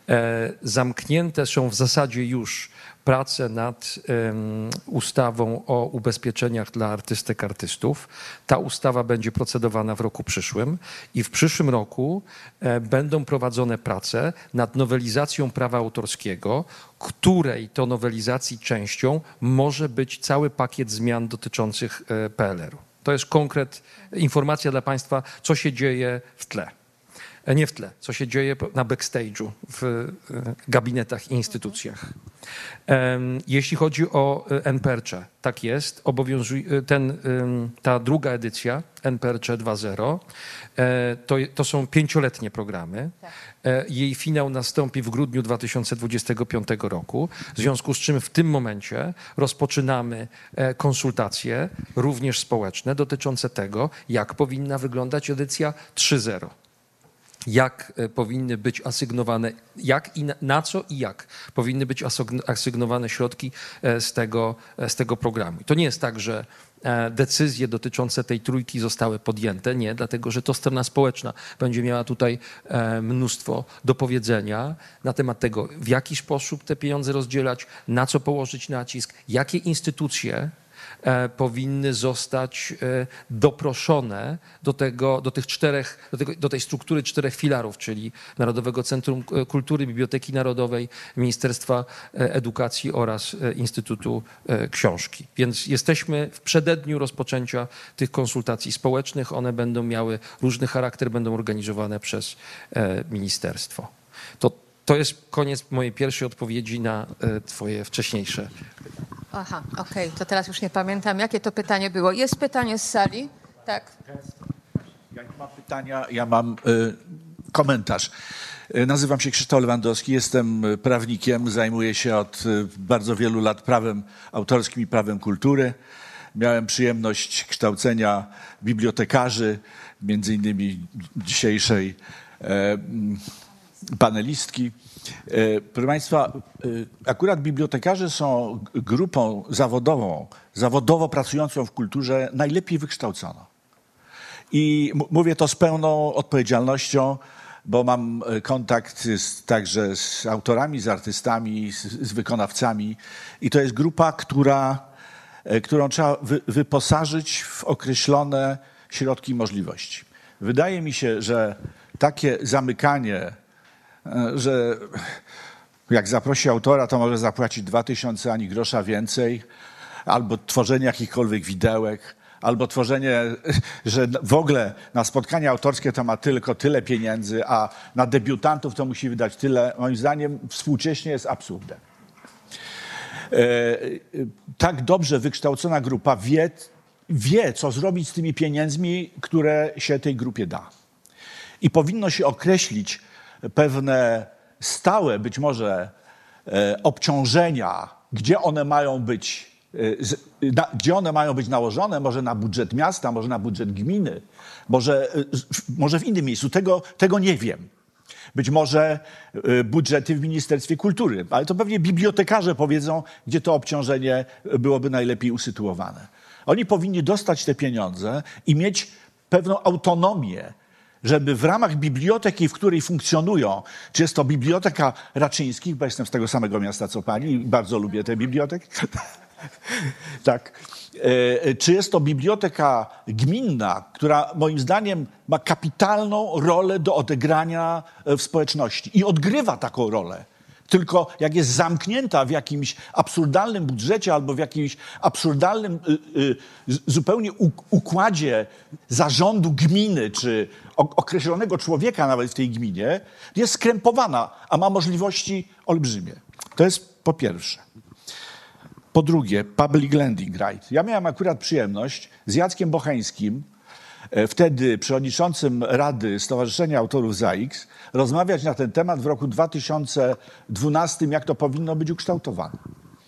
Zamknięte są w zasadzie już prace nad ustawą o ubezpieczeniach dla artystek, artystów. Ta ustawa będzie procedowana w roku przyszłym i w przyszłym roku będą prowadzone prace nad nowelizacją prawa autorskiego, której to nowelizacji częścią może być cały pakiet zmian dotyczących P L R-u. To jest konkret, informacja dla państwa, co się dzieje w tle. Nie w tle, co się dzieje na backstage'u, w gabinetach i instytucjach. Jeśli chodzi o N P R C, tak jest, obowiązuje, ten, ta druga edycja N P R C dwa zero, to, to są pięcioletnie programy. Jej finał nastąpi w grudniu dwa tysiące dwudziestego piątego roku, w związku z czym w tym momencie rozpoczynamy konsultacje, również społeczne, dotyczące tego, jak powinna wyglądać edycja trzy zero. Jak powinny być asygnowane, jak i na, na co i jak powinny być asygnowane środki z tego, z tego programu. I to nie jest tak, że decyzje dotyczące tej trójki zostały podjęte. Nie, dlatego że to strona społeczna będzie miała tutaj mnóstwo do powiedzenia na temat tego, w jaki sposób te pieniądze rozdzielać, na co położyć nacisk, jakie instytucje powinny zostać doproszone do, tego, do tych czterech, do, tego, do tej struktury czterech filarów, czyli Narodowego Centrum Kultury, Biblioteki Narodowej, Ministerstwa Edukacji oraz Instytutu Książki. Więc jesteśmy w przededniu rozpoczęcia tych konsultacji społecznych. One będą miały różny charakter, będą organizowane przez ministerstwo. To, to jest koniec mojej pierwszej odpowiedzi na twoje wcześniejsze. Aha, okej, okay. To teraz już nie pamiętam, jakie to pytanie było. Jest pytanie z sali? Tak. Ja nie mam pytania, ja mam y, komentarz. Y, nazywam się Krzysztof Lewandowski, jestem prawnikiem, zajmuję się od y, bardzo wielu lat prawem autorskim i prawem kultury. Miałem przyjemność kształcenia bibliotekarzy, między innymi dzisiejszej y, panelistki. Proszę Państwa, akurat bibliotekarze są grupą zawodową, zawodowo pracującą w kulturze najlepiej wykształconą. I mówię to z pełną odpowiedzialnością, bo mam kontakt z, także z autorami, z artystami, z, z wykonawcami. I to jest grupa, która, którą trzeba wy, wyposażyć w określone środki i możliwości. Wydaje mi się, że takie zamykanie, że jak zaprosi autora, to może zapłacić dwa tysiące, ani grosza więcej, albo tworzenie jakichkolwiek widełek, albo tworzenie, że w ogóle na spotkanie autorskie to ma tylko tyle pieniędzy, a na debiutantów to musi wydać tyle, moim zdaniem współcześnie jest absurdem. Tak dobrze wykształcona grupa wie, wie, co zrobić z tymi pieniędzmi, które się tej grupie da. I powinno się określić pewne stałe, być może, e, obciążenia, gdzie one mają być, e, z, na, gdzie one mają być nałożone, może na budżet miasta, może na budżet gminy, może, e, może w innym miejscu. Tego, tego nie wiem. Być może e, budżety w Ministerstwie Kultury, ale to pewnie bibliotekarze powiedzą, gdzie to obciążenie byłoby najlepiej usytuowane. Oni powinni dostać te pieniądze i mieć pewną autonomię, żeby w ramach biblioteki, w której funkcjonują, czy jest to Biblioteka Raczyńskich, bo jestem z tego samego miasta co pani i bardzo lubię tę bibliotekę, tak, e, czy jest to biblioteka gminna, która moim zdaniem ma kapitalną rolę do odegrania w społeczności i odgrywa taką rolę. Tylko jak jest zamknięta w jakimś absurdalnym budżecie albo w jakimś absurdalnym y, y, zupełnie układzie zarządu gminy czy określonego człowieka nawet w tej gminie, jest skrępowana, a ma możliwości olbrzymie. To jest po pierwsze. Po drugie, public lending right. Ja miałem akurat przyjemność z Jackiem Bocheńskim, wtedy przewodniczącym Rady Stowarzyszenia Autorów Z A X, rozmawiać na ten temat w roku dwa tysiące dwunastym, jak to powinno być ukształtowane.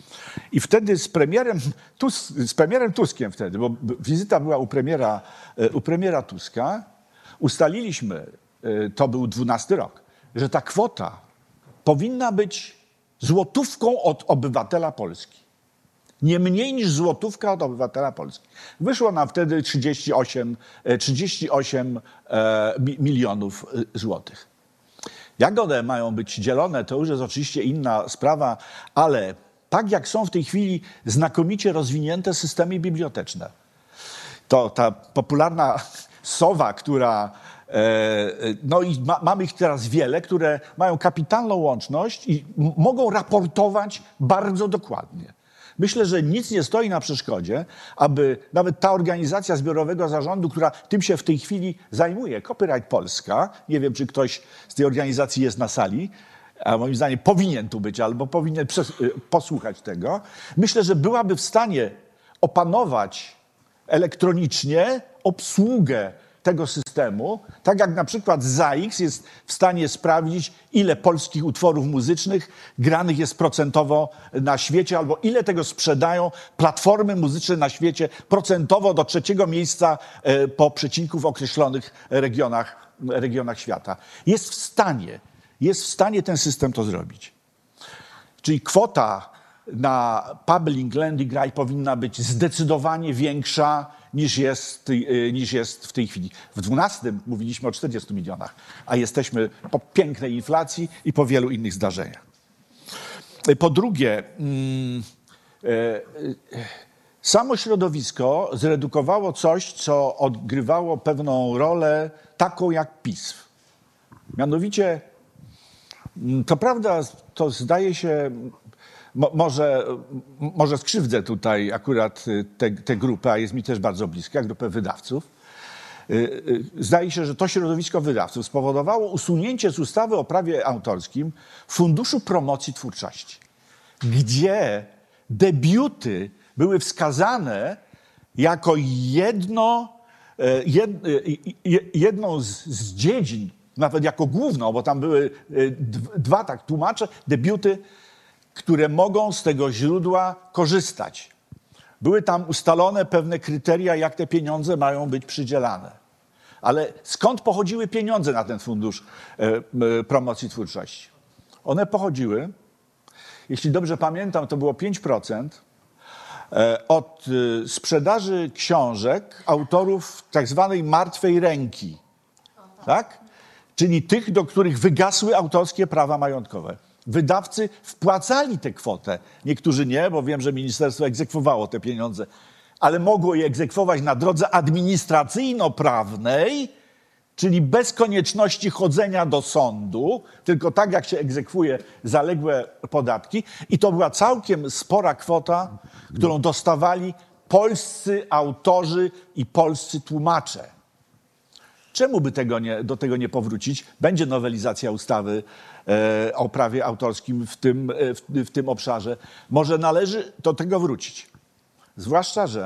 I wtedy z premierem, Tus, z premierem Tuskiem wtedy, bo wizyta była u premiera, u premiera Tuska, ustaliliśmy, to był dwunasty rok, że ta kwota powinna być złotówką od obywatela Polski. Nie mniej niż złotówka od obywatela Polski. Wyszło nam wtedy trzydzieści osiem, trzydzieści osiem e, milionów złotych. Jak one mają być dzielone, to już jest oczywiście inna sprawa, ale tak jak są w tej chwili znakomicie rozwinięte systemy biblioteczne, to ta popularna sowa, która, e, no i ma, mamy ich teraz wiele, które mają kapitalną łączność i m- mogą raportować bardzo dokładnie. Myślę, że nic nie stoi na przeszkodzie, aby nawet ta organizacja zbiorowego zarządu, która tym się w tej chwili zajmuje, Copyright Polska, nie wiem, czy ktoś z tej organizacji jest na sali, a moim zdaniem powinien tu być albo powinien przes- posłuchać tego, myślę, że byłaby w stanie opanować elektronicznie obsługę tego systemu, tak jak na przykład Z A X jest w stanie sprawdzić, ile polskich utworów muzycznych granych jest procentowo na świecie, albo ile tego sprzedają platformy muzyczne na świecie procentowo do trzeciego miejsca po przecinku w określonych regionach, regionach świata. Jest w stanie, jest w stanie ten system to zrobić. Czyli kwota na public lending right powinna być zdecydowanie większa niż jest, niż jest w tej chwili. W dwunastym mówiliśmy o czterdziestu milionach, a jesteśmy po pięknej inflacji i po wielu innych zdarzeniach. Po drugie, samo środowisko zredukowało coś, co odgrywało pewną rolę taką jak PiS. Mianowicie, to prawda, to zdaje się, Mo, może, może skrzywdzę tutaj akurat tę grupę, a jest mi też bardzo bliska, grupę wydawców. Zdaje się, że to środowisko wydawców spowodowało usunięcie z ustawy o prawie autorskim Funduszu Promocji Twórczości, gdzie debiuty były wskazane jako jedno, jed, jedną z, z dziedzin, nawet jako główną, bo tam były dwa, tak tłumaczę, debiuty, które mogą z tego źródła korzystać. Były tam ustalone pewne kryteria, jak te pieniądze mają być przydzielane. Ale skąd pochodziły pieniądze na ten fundusz e, promocji twórczości? One pochodziły, jeśli dobrze pamiętam, to było pięć procent e, od e, sprzedaży książek autorów tak zwanej martwej ręki. Tak? Czyli tych, do których wygasły autorskie prawa majątkowe. Wydawcy wpłacali tę kwotę. Niektórzy nie, bo wiem, że ministerstwo egzekwowało te pieniądze, ale mogło je egzekwować na drodze administracyjno-prawnej, czyli bez konieczności chodzenia do sądu, tylko tak jak się egzekwuje zaległe podatki. I to była całkiem spora kwota, którą dostawali polscy autorzy i polscy tłumacze. Czemu by tego nie, do tego nie powrócić? Będzie nowelizacja ustawy e, o prawie autorskim w tym, w, w tym obszarze. Może należy do tego wrócić. Zwłaszcza, że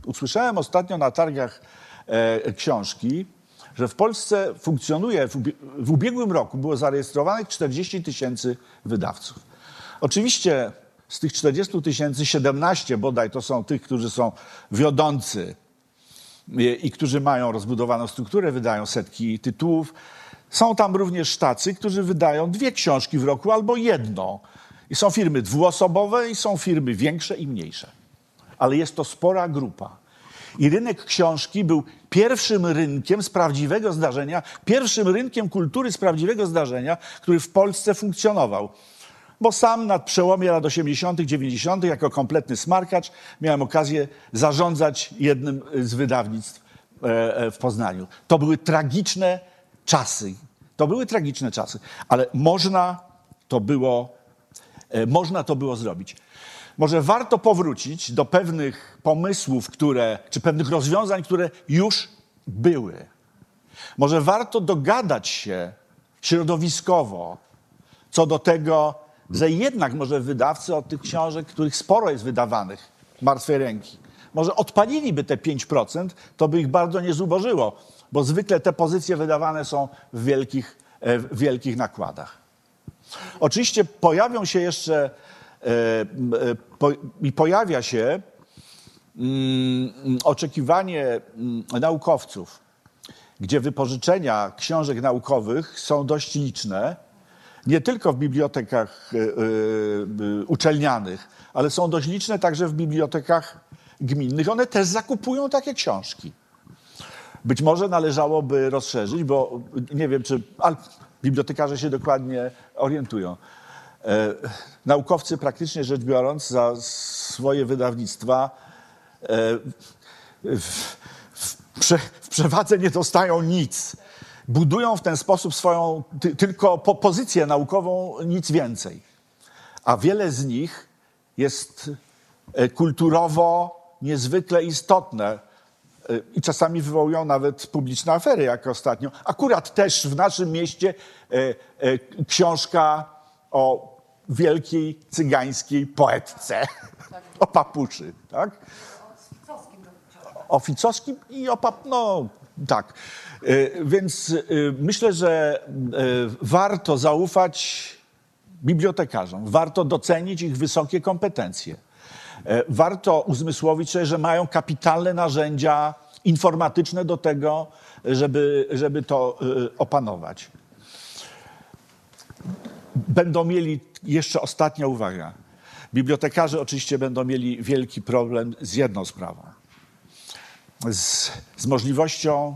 Usłyszałem ostatnio na targach e, książki, że w Polsce funkcjonuje, w, ubie w ubiegłym roku było zarejestrowanych czterdzieści tysięcy wydawców. Oczywiście z tych czterdziestu tysięcy siedemnaście bodaj to są tych, którzy są wiodący i, i którzy mają rozbudowaną strukturę, wydają setki tytułów. Są tam również tacy, którzy wydają dwie książki w roku albo jedną. I są firmy dwuosobowe i są firmy większe i mniejsze. Ale jest to spora grupa. I rynek książki był pierwszym rynkiem z prawdziwego zdarzenia, pierwszym rynkiem kultury z prawdziwego zdarzenia, który w Polsce funkcjonował. Bo sam na przełomie lat osiemdziesiątych, dziewięćdziesiątych jako kompletny smarkacz miałem okazję zarządzać jednym z wydawnictw w Poznaniu. To były tragiczne czasy. To były tragiczne czasy, ale można to było, można to było zrobić. Może warto powrócić do pewnych pomysłów, które, czy pewnych rozwiązań, które już były. Może warto dogadać się środowiskowo co do tego, że jednak może wydawcy od tych książek, których sporo jest wydawanych martwej ręki, może odpaliliby te pięć procent, to by ich bardzo nie zubożyło, bo zwykle te pozycje wydawane są w wielkich, w wielkich nakładach. Oczywiście pojawią się jeszcze i pojawia się oczekiwanie naukowców, gdzie wypożyczenia książek naukowych są dość liczne, nie tylko w bibliotekach uczelnianych, ale są dość liczne także w bibliotekach gminnych. One też zakupują takie książki. Być może należałoby rozszerzyć, bo nie wiem, czy ale bibliotekarze się dokładnie orientują. E, naukowcy praktycznie rzecz biorąc za swoje wydawnictwa e, w, w, prze, w przewadze nie dostają nic. Budują w ten sposób swoją ty, tylko po, pozycję naukową, nic więcej. A wiele z nich jest kulturowo niezwykle istotne e, i czasami wywołują nawet publiczne afery, jak ostatnio. Akurat też w naszym mieście e, e, książka o wielkiej cygańskiej poetce, o papuczy, tak? O Ficowskim i o pap... no tak. Więc myślę, że warto zaufać bibliotekarzom, warto docenić ich wysokie kompetencje. Warto uzmysłowić sobie, że mają kapitalne narzędzia informatyczne do tego, żeby, żeby to opanować. Będą mieli, jeszcze ostatnia uwaga, bibliotekarze oczywiście będą mieli wielki problem z jedną sprawą. Z, z możliwością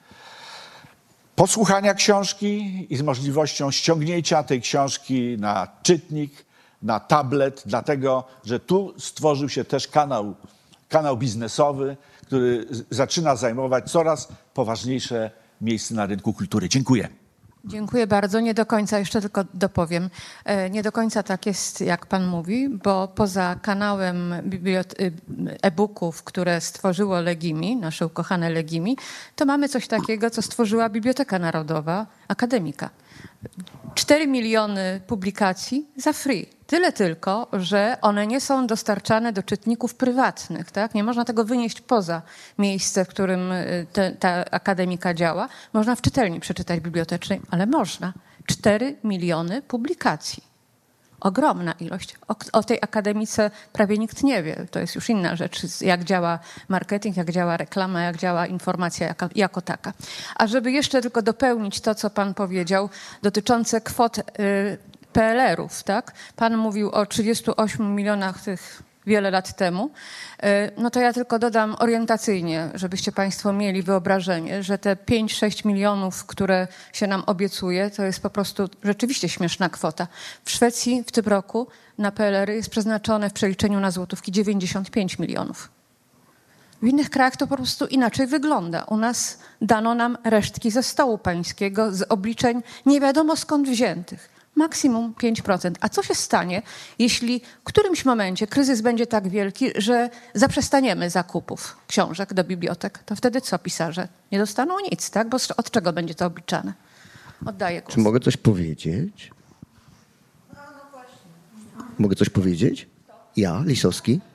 posłuchania książki i z możliwością ściągnięcia tej książki na czytnik, na tablet, dlatego, że tu stworzył się też kanał, kanał biznesowy, który zaczyna zajmować coraz poważniejsze miejsce na rynku kultury. Dziękuję. Dziękuję bardzo. Nie do końca, jeszcze tylko dopowiem, nie do końca tak jest, jak pan mówi, bo poza kanałem e-booków, które stworzyło Legimi, nasze ukochane Legimi, to mamy coś takiego, co stworzyła Biblioteka Narodowa Akademika. Cztery miliony publikacji za free. Tyle tylko, że one nie są dostarczane do czytników prywatnych. Tak? Nie można tego wynieść poza miejsce, w którym te, ta akademika działa. Można w czytelni przeczytać bibliotecznej, ale można. Cztery miliony publikacji. Ogromna ilość. O, o tej akademice prawie nikt nie wie. To jest już inna rzecz, jak działa marketing, jak działa reklama, jak działa informacja jako, jako taka. A żeby jeszcze tylko dopełnić to, co pan powiedział, dotyczące kwot y, P L R-ów, tak? Pan mówił o trzydziestu ośmiu milionach tych wiele lat temu, no to ja tylko dodam orientacyjnie, żebyście państwo mieli wyobrażenie, że te pięć sześć milionów, które się nam obiecuje, to jest po prostu rzeczywiście śmieszna kwota. W Szwecji w tym roku na P L R-y jest przeznaczone w przeliczeniu na złotówki dziewięćdziesiąt pięć milionów. W innych krajach to po prostu inaczej wygląda. U nas dano nam resztki ze stołu pańskiego, z obliczeń nie wiadomo skąd wziętych. Maksimum pięć procent. A co się stanie, jeśli w którymś momencie kryzys będzie tak wielki, że zaprzestaniemy zakupów książek do bibliotek? To wtedy co pisarze? Nie dostaną nic, tak? Bo od czego będzie to obliczane? Oddaję głos. Czy mogę coś powiedzieć? Mogę coś powiedzieć? Ja, Lisowski?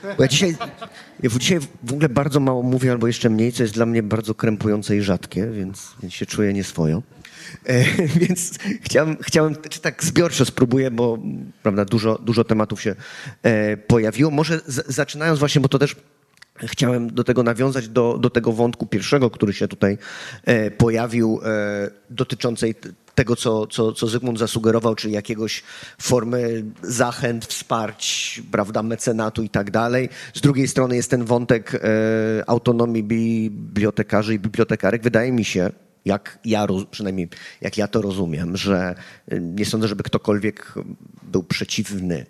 Bo ja dzisiaj, ja dzisiaj w ogóle bardzo mało mówię, albo jeszcze mniej, co jest dla mnie bardzo krępujące i rzadkie, więc, więc się czuję nieswojo. E, więc chciałem, chciałem, czy tak zbiorczo spróbuję, bo prawda, dużo, dużo tematów się e, pojawiło. Może z, zaczynając właśnie, bo to też chciałem do tego nawiązać, do, do tego wątku pierwszego, który się tutaj e, pojawił, e, dotyczącej tego, co, co, co Zygmunt zasugerował, czyli jakiegoś formy zachęt, wsparć, prawda, mecenatu i tak dalej. Z drugiej strony jest ten wątek e, autonomii bibliotekarzy i bibliotekarek. Wydaje mi się, jak ja, przynajmniej jak ja to rozumiem, że nie sądzę, żeby ktokolwiek był przeciwny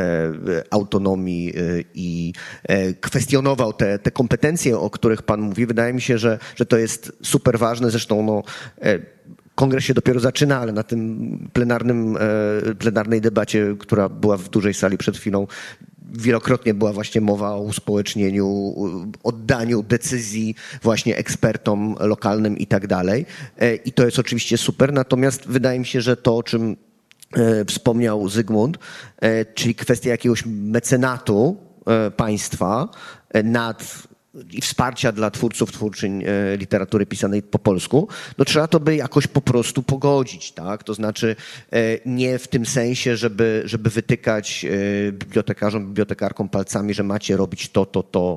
autonomii i kwestionował te, te kompetencje, o których pan mówi. Wydaje mi się, że, że to jest super ważne. Zresztą no, kongres się dopiero zaczyna, ale na tym plenarnym, plenarnej debacie, która była w dużej sali przed chwilą, wielokrotnie była właśnie mowa o uspołecznieniu, oddaniu decyzji właśnie ekspertom lokalnym i tak dalej. I to jest oczywiście super. Natomiast wydaje mi się, że to, o czym wspomniał Zygmunt, czyli kwestia jakiegoś mecenatu państwa nad i wsparcia dla twórców, twórczyń literatury pisanej po polsku, no trzeba to by jakoś po prostu pogodzić, tak? To znaczy nie w tym sensie, żeby, żeby wytykać bibliotekarzom, bibliotekarkom palcami, że macie robić to, to, to,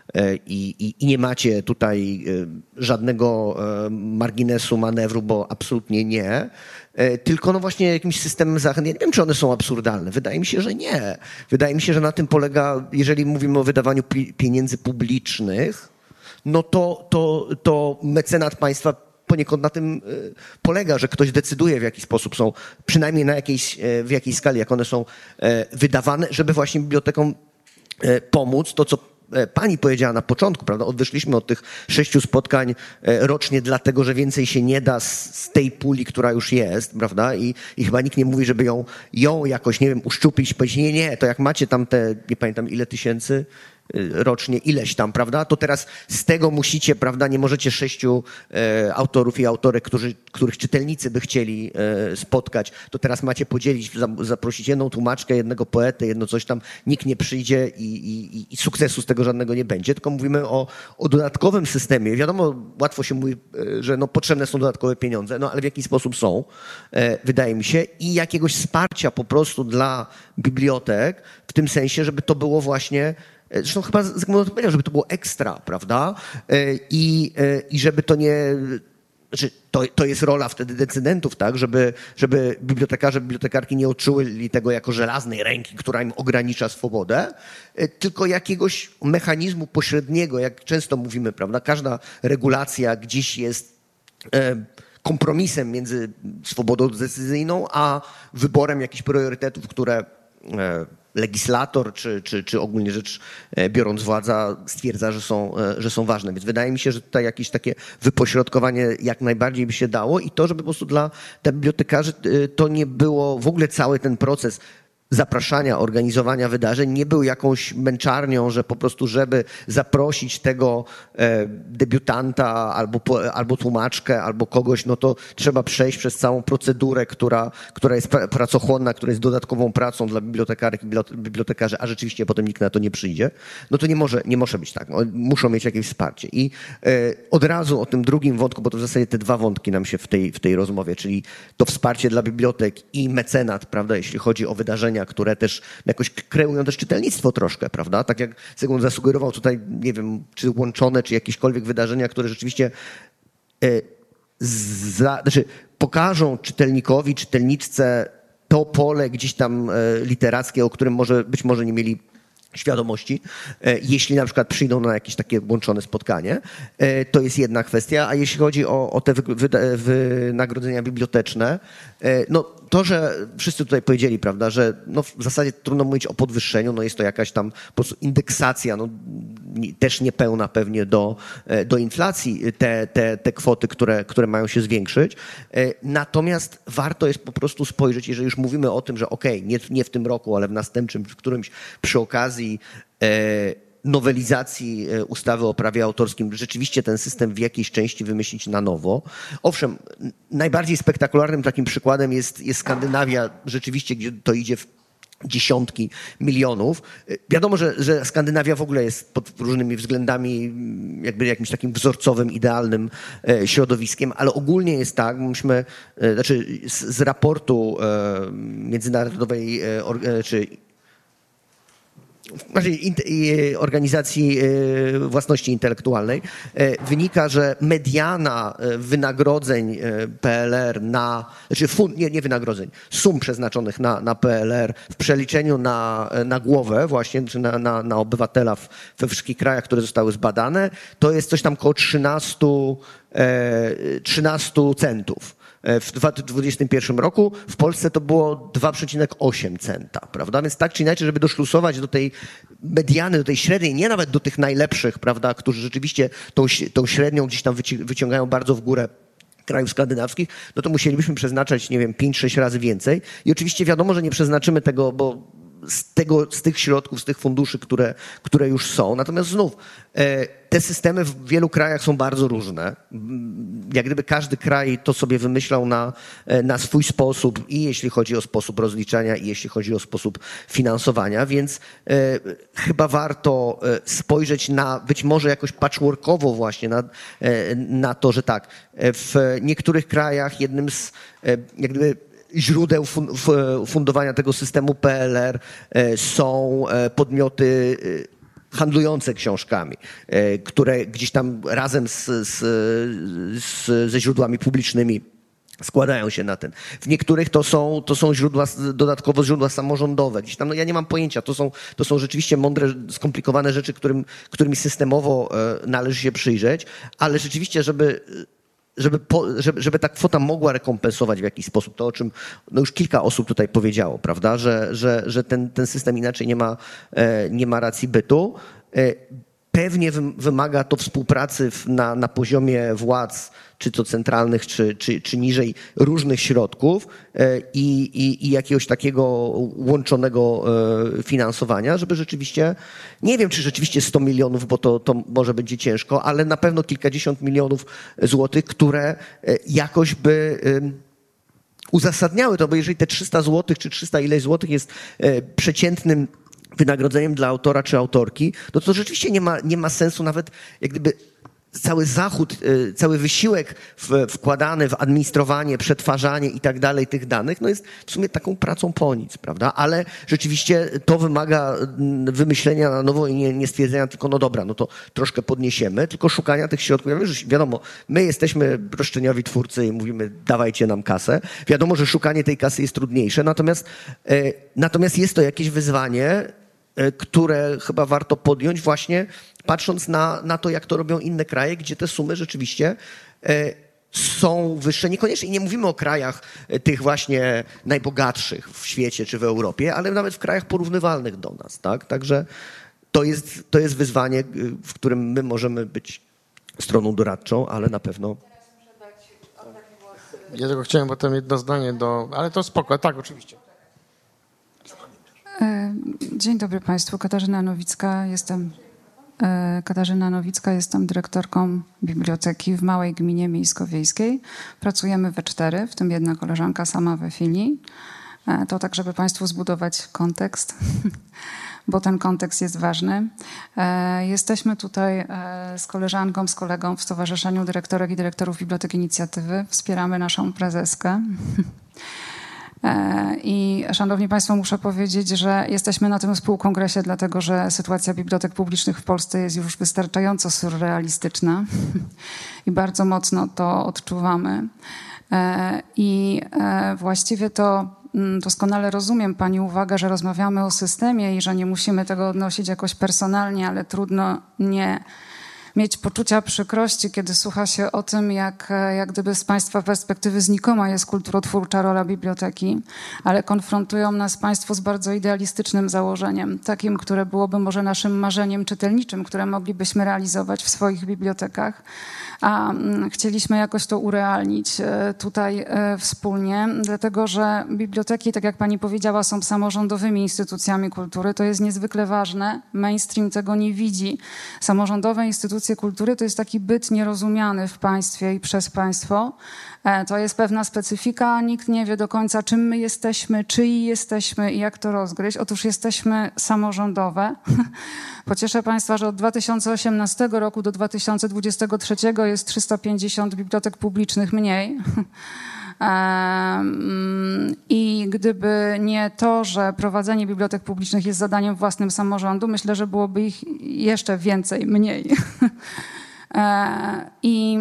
I, i, i nie macie tutaj żadnego marginesu manewru, bo absolutnie nie, tylko no właśnie jakimś systemem zachęt. Ja nie wiem, czy one są absurdalne. Wydaje mi się, że nie. Wydaje mi się, że na tym polega, jeżeli mówimy o wydawaniu pi- pieniędzy publicznych, no to, to, to mecenat państwa poniekąd na tym polega, że ktoś decyduje, w jaki sposób są, przynajmniej na jakiejś, w jakiej skali, jak one są wydawane, żeby właśnie bibliotekom pomóc. To, co pani powiedziała na początku, prawda, odeszliśmy od tych sześciu spotkań rocznie, dlatego że więcej się nie da z, z tej puli, która już jest, prawda, i, i chyba nikt nie mówi, żeby ją, ją jakoś, nie wiem, uszczuplić, powiedzieć, nie, nie, to jak macie tam te, nie pamiętam ile tysięcy rocznie, ileś tam, prawda, to teraz z tego musicie, prawda, nie możecie sześciu e, autorów i autorek, którzy, których czytelnicy by chcieli e, spotkać, to teraz macie podzielić, za, zaprosić jedną tłumaczkę, jednego poetę, jedno coś tam, nikt nie przyjdzie i, i, i sukcesu z tego żadnego nie będzie, tylko mówimy o, o dodatkowym systemie. Wiadomo, łatwo się mówi, że no, potrzebne są dodatkowe pieniądze, no ale w jaki sposób są, e, wydaje mi się, i jakiegoś wsparcia po prostu dla bibliotek, w tym sensie, żeby to było właśnie. Zresztą chyba Zygmunt powiedział, żeby to było ekstra, prawda? I, i żeby to nie... Znaczy, to, to jest rola wtedy decydentów, tak? Żeby, żeby bibliotekarze, bibliotekarki nie odczuli tego jako żelaznej ręki, która im ogranicza swobodę, tylko jakiegoś mechanizmu pośredniego, jak często mówimy, prawda? Każda regulacja gdzieś jest kompromisem między swobodą decyzyjną, a wyborem jakichś priorytetów, które legislator, czy, czy, czy ogólnie rzecz biorąc władza stwierdza, że są, że są ważne. Więc wydaje mi się, że tutaj jakieś takie wypośrodkowanie jak najbardziej by się dało i to, żeby po prostu dla, dla bibliotekarzy to nie było w ogóle cały ten proces zapraszania, organizowania wydarzeń nie był jakąś męczarnią, że po prostu, żeby zaprosić tego e, debiutanta albo, po, albo tłumaczkę, albo kogoś, no to trzeba przejść przez całą procedurę, która, która jest pra, pracochłonna, która jest dodatkową pracą dla bibliotekarek i bibliotekarzy, a rzeczywiście potem nikt na to nie przyjdzie. No to nie może, nie może być tak. No, muszą mieć jakieś wsparcie. I e, od razu o tym drugim wątku, bo to w zasadzie te dwa wątki nam się w tej, w tej rozmowie, czyli to wsparcie dla bibliotek i mecenat, prawda, jeśli chodzi o wydarzenia, które też jakoś kreują też czytelnictwo troszkę, prawda? Tak jak Zygmunt zasugerował tutaj, nie wiem, czy łączone, czy jakiekolwiek wydarzenia, które rzeczywiście e, za, znaczy pokażą czytelnikowi, czytelniczce to pole gdzieś tam e, literackie, o którym może być może nie mieli świadomości, jeśli na przykład przyjdą na jakieś takie łączone spotkanie, to jest jedna kwestia, a jeśli chodzi o, o te wynagrodzenia biblioteczne, no to, że wszyscy tutaj powiedzieli, prawda, że no w zasadzie trudno mówić o podwyższeniu, no jest to jakaś tam po prostu indeksacja, no też niepełna pewnie do, do inflacji te, te, te kwoty, które, które mają się zwiększyć. Natomiast warto jest po prostu spojrzeć, jeżeli już mówimy o tym, że okej, okay, nie, nie w tym roku, ale w następnym, w którymś przy okazji nowelizacji ustawy o prawie autorskim rzeczywiście ten system w jakiejś części wymyślić na nowo. Owszem, najbardziej spektakularnym takim przykładem jest, jest Skandynawia, rzeczywiście, gdzie to idzie w dziesiątki milionów. Wiadomo, że, że Skandynawia w ogóle jest pod różnymi względami jakby jakimś takim wzorcowym, idealnym e, środowiskiem, ale ogólnie jest tak, myśmy, e, znaczy z, z raportu e, międzynarodowej e, or, e, czy Organizacji Własności Intelektualnej wynika, że mediana wynagrodzeń P L R na, znaczy fund, nie, nie wynagrodzeń, sum przeznaczonych na, na P L R w przeliczeniu na, na głowę właśnie, czy na, na, na obywatela w, we wszystkich krajach, które zostały zbadane, to jest coś tam koło trzynaście centów. W dwa tysiące dwudziestym pierwszym roku w Polsce to było dwa przecinek osiem centa, prawda? Więc tak czy inaczej, żeby doszlusować do tej mediany, do tej średniej, nie nawet do tych najlepszych, prawda, którzy rzeczywiście tą, tą średnią gdzieś tam wyci- wyciągają bardzo w górę krajów skandynawskich, no to musielibyśmy przeznaczać, nie wiem, pięć sześć razy więcej. I oczywiście wiadomo, że nie przeznaczymy tego, bo z, tego, z tych środków, z tych funduszy, które, które już są. Natomiast znów e, te systemy w wielu krajach są bardzo różne. Jak gdyby każdy kraj to sobie wymyślał na, na swój sposób i jeśli chodzi o sposób rozliczania i jeśli chodzi o sposób finansowania, więc e, chyba warto spojrzeć na być może jakoś patchworkowo właśnie na, e, na to, że tak, w niektórych krajach jednym z e, jak gdyby źródeł fundowania tego systemu P L R są podmioty handlujące książkami, które gdzieś tam razem z, z, z, ze źródłami publicznymi składają się na ten. W niektórych to są, to są źródła, dodatkowo źródła samorządowe. Gdzieś tam, no ja nie mam pojęcia, to są, to są rzeczywiście mądre, skomplikowane rzeczy, którym, którymi systemowo należy się przyjrzeć, ale rzeczywiście, żeby Żeby, po, żeby, żeby ta kwota mogła rekompensować w jakiś sposób to, o czym no już kilka osób tutaj powiedziało, prawda, że, że, że ten, ten system inaczej nie ma, nie ma racji bytu. Pewnie wymaga to współpracy na, na poziomie władz, czy to centralnych, czy, czy, czy niżej, różnych środków i, i, i jakiegoś takiego łączonego finansowania, żeby rzeczywiście, nie wiem, czy rzeczywiście sto milionów, bo to, to może będzie ciężko, ale na pewno kilkadziesiąt milionów złotych, które jakoś by uzasadniały to, bo jeżeli te trzysta złotych, czy trzysta ileś złotych jest przeciętnym wynagrodzeniem dla autora czy autorki, no to rzeczywiście nie ma, nie ma sensu nawet jak gdyby cały zachód, cały wysiłek w, wkładany w administrowanie, przetwarzanie i tak dalej tych danych, no jest w sumie taką pracą po nic, prawda? Ale rzeczywiście to wymaga wymyślenia na nowo i nie, nie stwierdzenia tylko, no dobra, no to troszkę podniesiemy, tylko szukania tych środków. Ja wiem, że wiadomo, my jesteśmy roszczeniowi twórcy i mówimy, dawajcie nam kasę. Wiadomo, że szukanie tej kasy jest trudniejsze, natomiast, e, natomiast jest to jakieś wyzwanie, które chyba warto podjąć właśnie patrząc na, na to, jak to robią inne kraje, gdzie te sumy rzeczywiście e, są wyższe. Niekoniecznie, nie mówimy o krajach tych właśnie najbogatszych w świecie czy w Europie, ale nawet w krajach porównywalnych do nas, tak? Także to jest, to jest wyzwanie, w którym my możemy być stroną doradczą, ale na pewno... Ja tylko chciałem potem jedno zdanie do... Ale to spoko, tak, oczywiście. Dzień dobry Państwu. Katarzyna Nowicka. Jestem Katarzyna Nowicka, jestem dyrektorką biblioteki w małej gminie miejsko-wiejskiej. Pracujemy we cztery, w tym jedna koleżanka sama we filii. To tak, żeby Państwu zbudować kontekst, bo ten kontekst jest ważny. Jesteśmy tutaj z koleżanką, z kolegą w Stowarzyszeniu Dyrektorek i Dyrektorów Biblioteki Inicjatywy. Wspieramy naszą prezeskę. I szanowni Państwo, muszę powiedzieć, że jesteśmy na tym współkongresie, dlatego że sytuacja bibliotek publicznych w Polsce jest już wystarczająco surrealistyczna i bardzo mocno to odczuwamy. I właściwie to doskonale rozumiem Pani uwagę, że rozmawiamy o systemie i że nie musimy tego odnosić jakoś personalnie, ale trudno nie mieć poczucia przykrości, kiedy słucha się o tym, jak, jak gdyby z Państwa perspektywy znikoma jest kulturotwórcza rola biblioteki, ale konfrontują nas Państwo z bardzo idealistycznym założeniem, takim, które byłoby może naszym marzeniem czytelniczym, które moglibyśmy realizować w swoich bibliotekach. a chcieliśmy jakoś to urealnić tutaj wspólnie, dlatego że biblioteki, tak jak pani powiedziała, są samorządowymi instytucjami kultury. To jest niezwykle ważne. Mainstream tego nie widzi. Samorządowe instytucje kultury to jest taki byt nierozumiany w państwie i przez państwo. To jest pewna specyfika, nikt nie wie do końca, czym my jesteśmy, czyi jesteśmy i jak to rozgryźć. Otóż jesteśmy samorządowe. Pocieszę państwa, że od dwa tysiące osiemnastego roku do dwa tysiące dwudziestego trzeciego jest trzysta pięćdziesiąt bibliotek publicznych mniej. I gdyby nie to, że prowadzenie bibliotek publicznych jest zadaniem własnym samorządu, myślę, że byłoby ich jeszcze więcej, mniej. I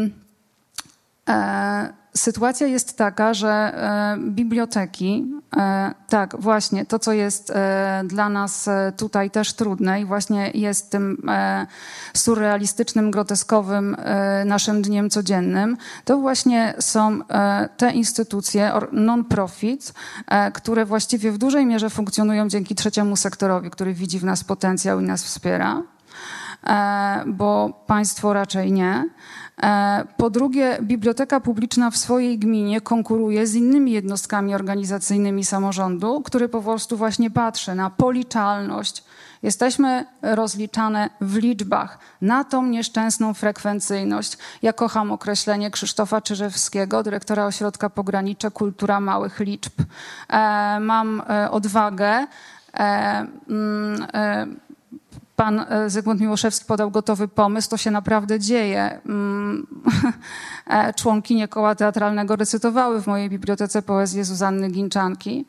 sytuacja jest taka, że biblioteki, tak właśnie, to co jest dla nas tutaj też trudne i właśnie jest tym surrealistycznym, groteskowym naszym dniem codziennym, to właśnie są te instytucje non-profit, które właściwie w dużej mierze funkcjonują dzięki trzeciemu sektorowi, który widzi w nas potencjał i nas wspiera, bo państwo raczej nie. Po drugie, biblioteka publiczna w swojej gminie konkuruje z innymi jednostkami organizacyjnymi samorządu, który po prostu właśnie patrzy na policzalność. Jesteśmy rozliczane w liczbach na tą nieszczęsną frekwencyjność. Ja kocham określenie Krzysztofa Czyżewskiego, dyrektora Ośrodka Pogranicze Kultura Małych Liczb. E, mam e, odwagę e, e, Pan Zygmunt Miłoszewski podał gotowy pomysł, to się naprawdę dzieje. Członkinie koła teatralnego recytowały w mojej bibliotece poezję Zuzanny Ginczanki.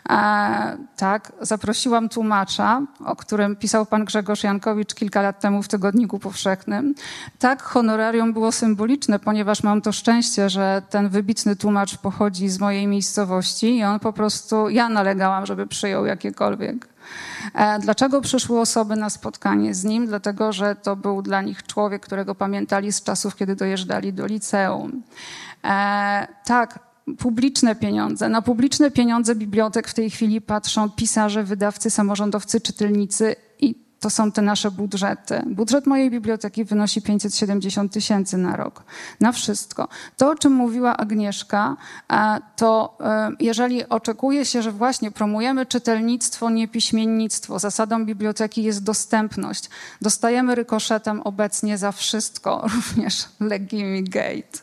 Tak, zaprosiłam tłumacza, o którym pisał pan Grzegorz Jankowicz kilka lat temu w Tygodniku Powszechnym. Tak, honorarium było symboliczne, ponieważ mam to szczęście, że ten wybitny tłumacz pochodzi z mojej miejscowości i on po prostu, ja nalegałam, żeby przyjął jakiekolwiek. Dlaczego przyszły osoby na spotkanie z nim? Dlatego, że to był dla nich człowiek, którego pamiętali z czasów, kiedy dojeżdżali do liceum. E, tak, publiczne pieniądze. Na publiczne pieniądze bibliotek w tej chwili patrzą pisarze, wydawcy, samorządowcy, czytelnicy i to są te nasze budżety. Budżet mojej biblioteki wynosi pięćset siedemdziesiąt tysięcy na rok. Na wszystko. To, o czym mówiła Agnieszka, to jeżeli oczekuje się, że właśnie promujemy czytelnictwo, niepiśmiennictwo, zasadą biblioteki jest dostępność. Dostajemy rykoszetem obecnie za wszystko, również Legimi Gate.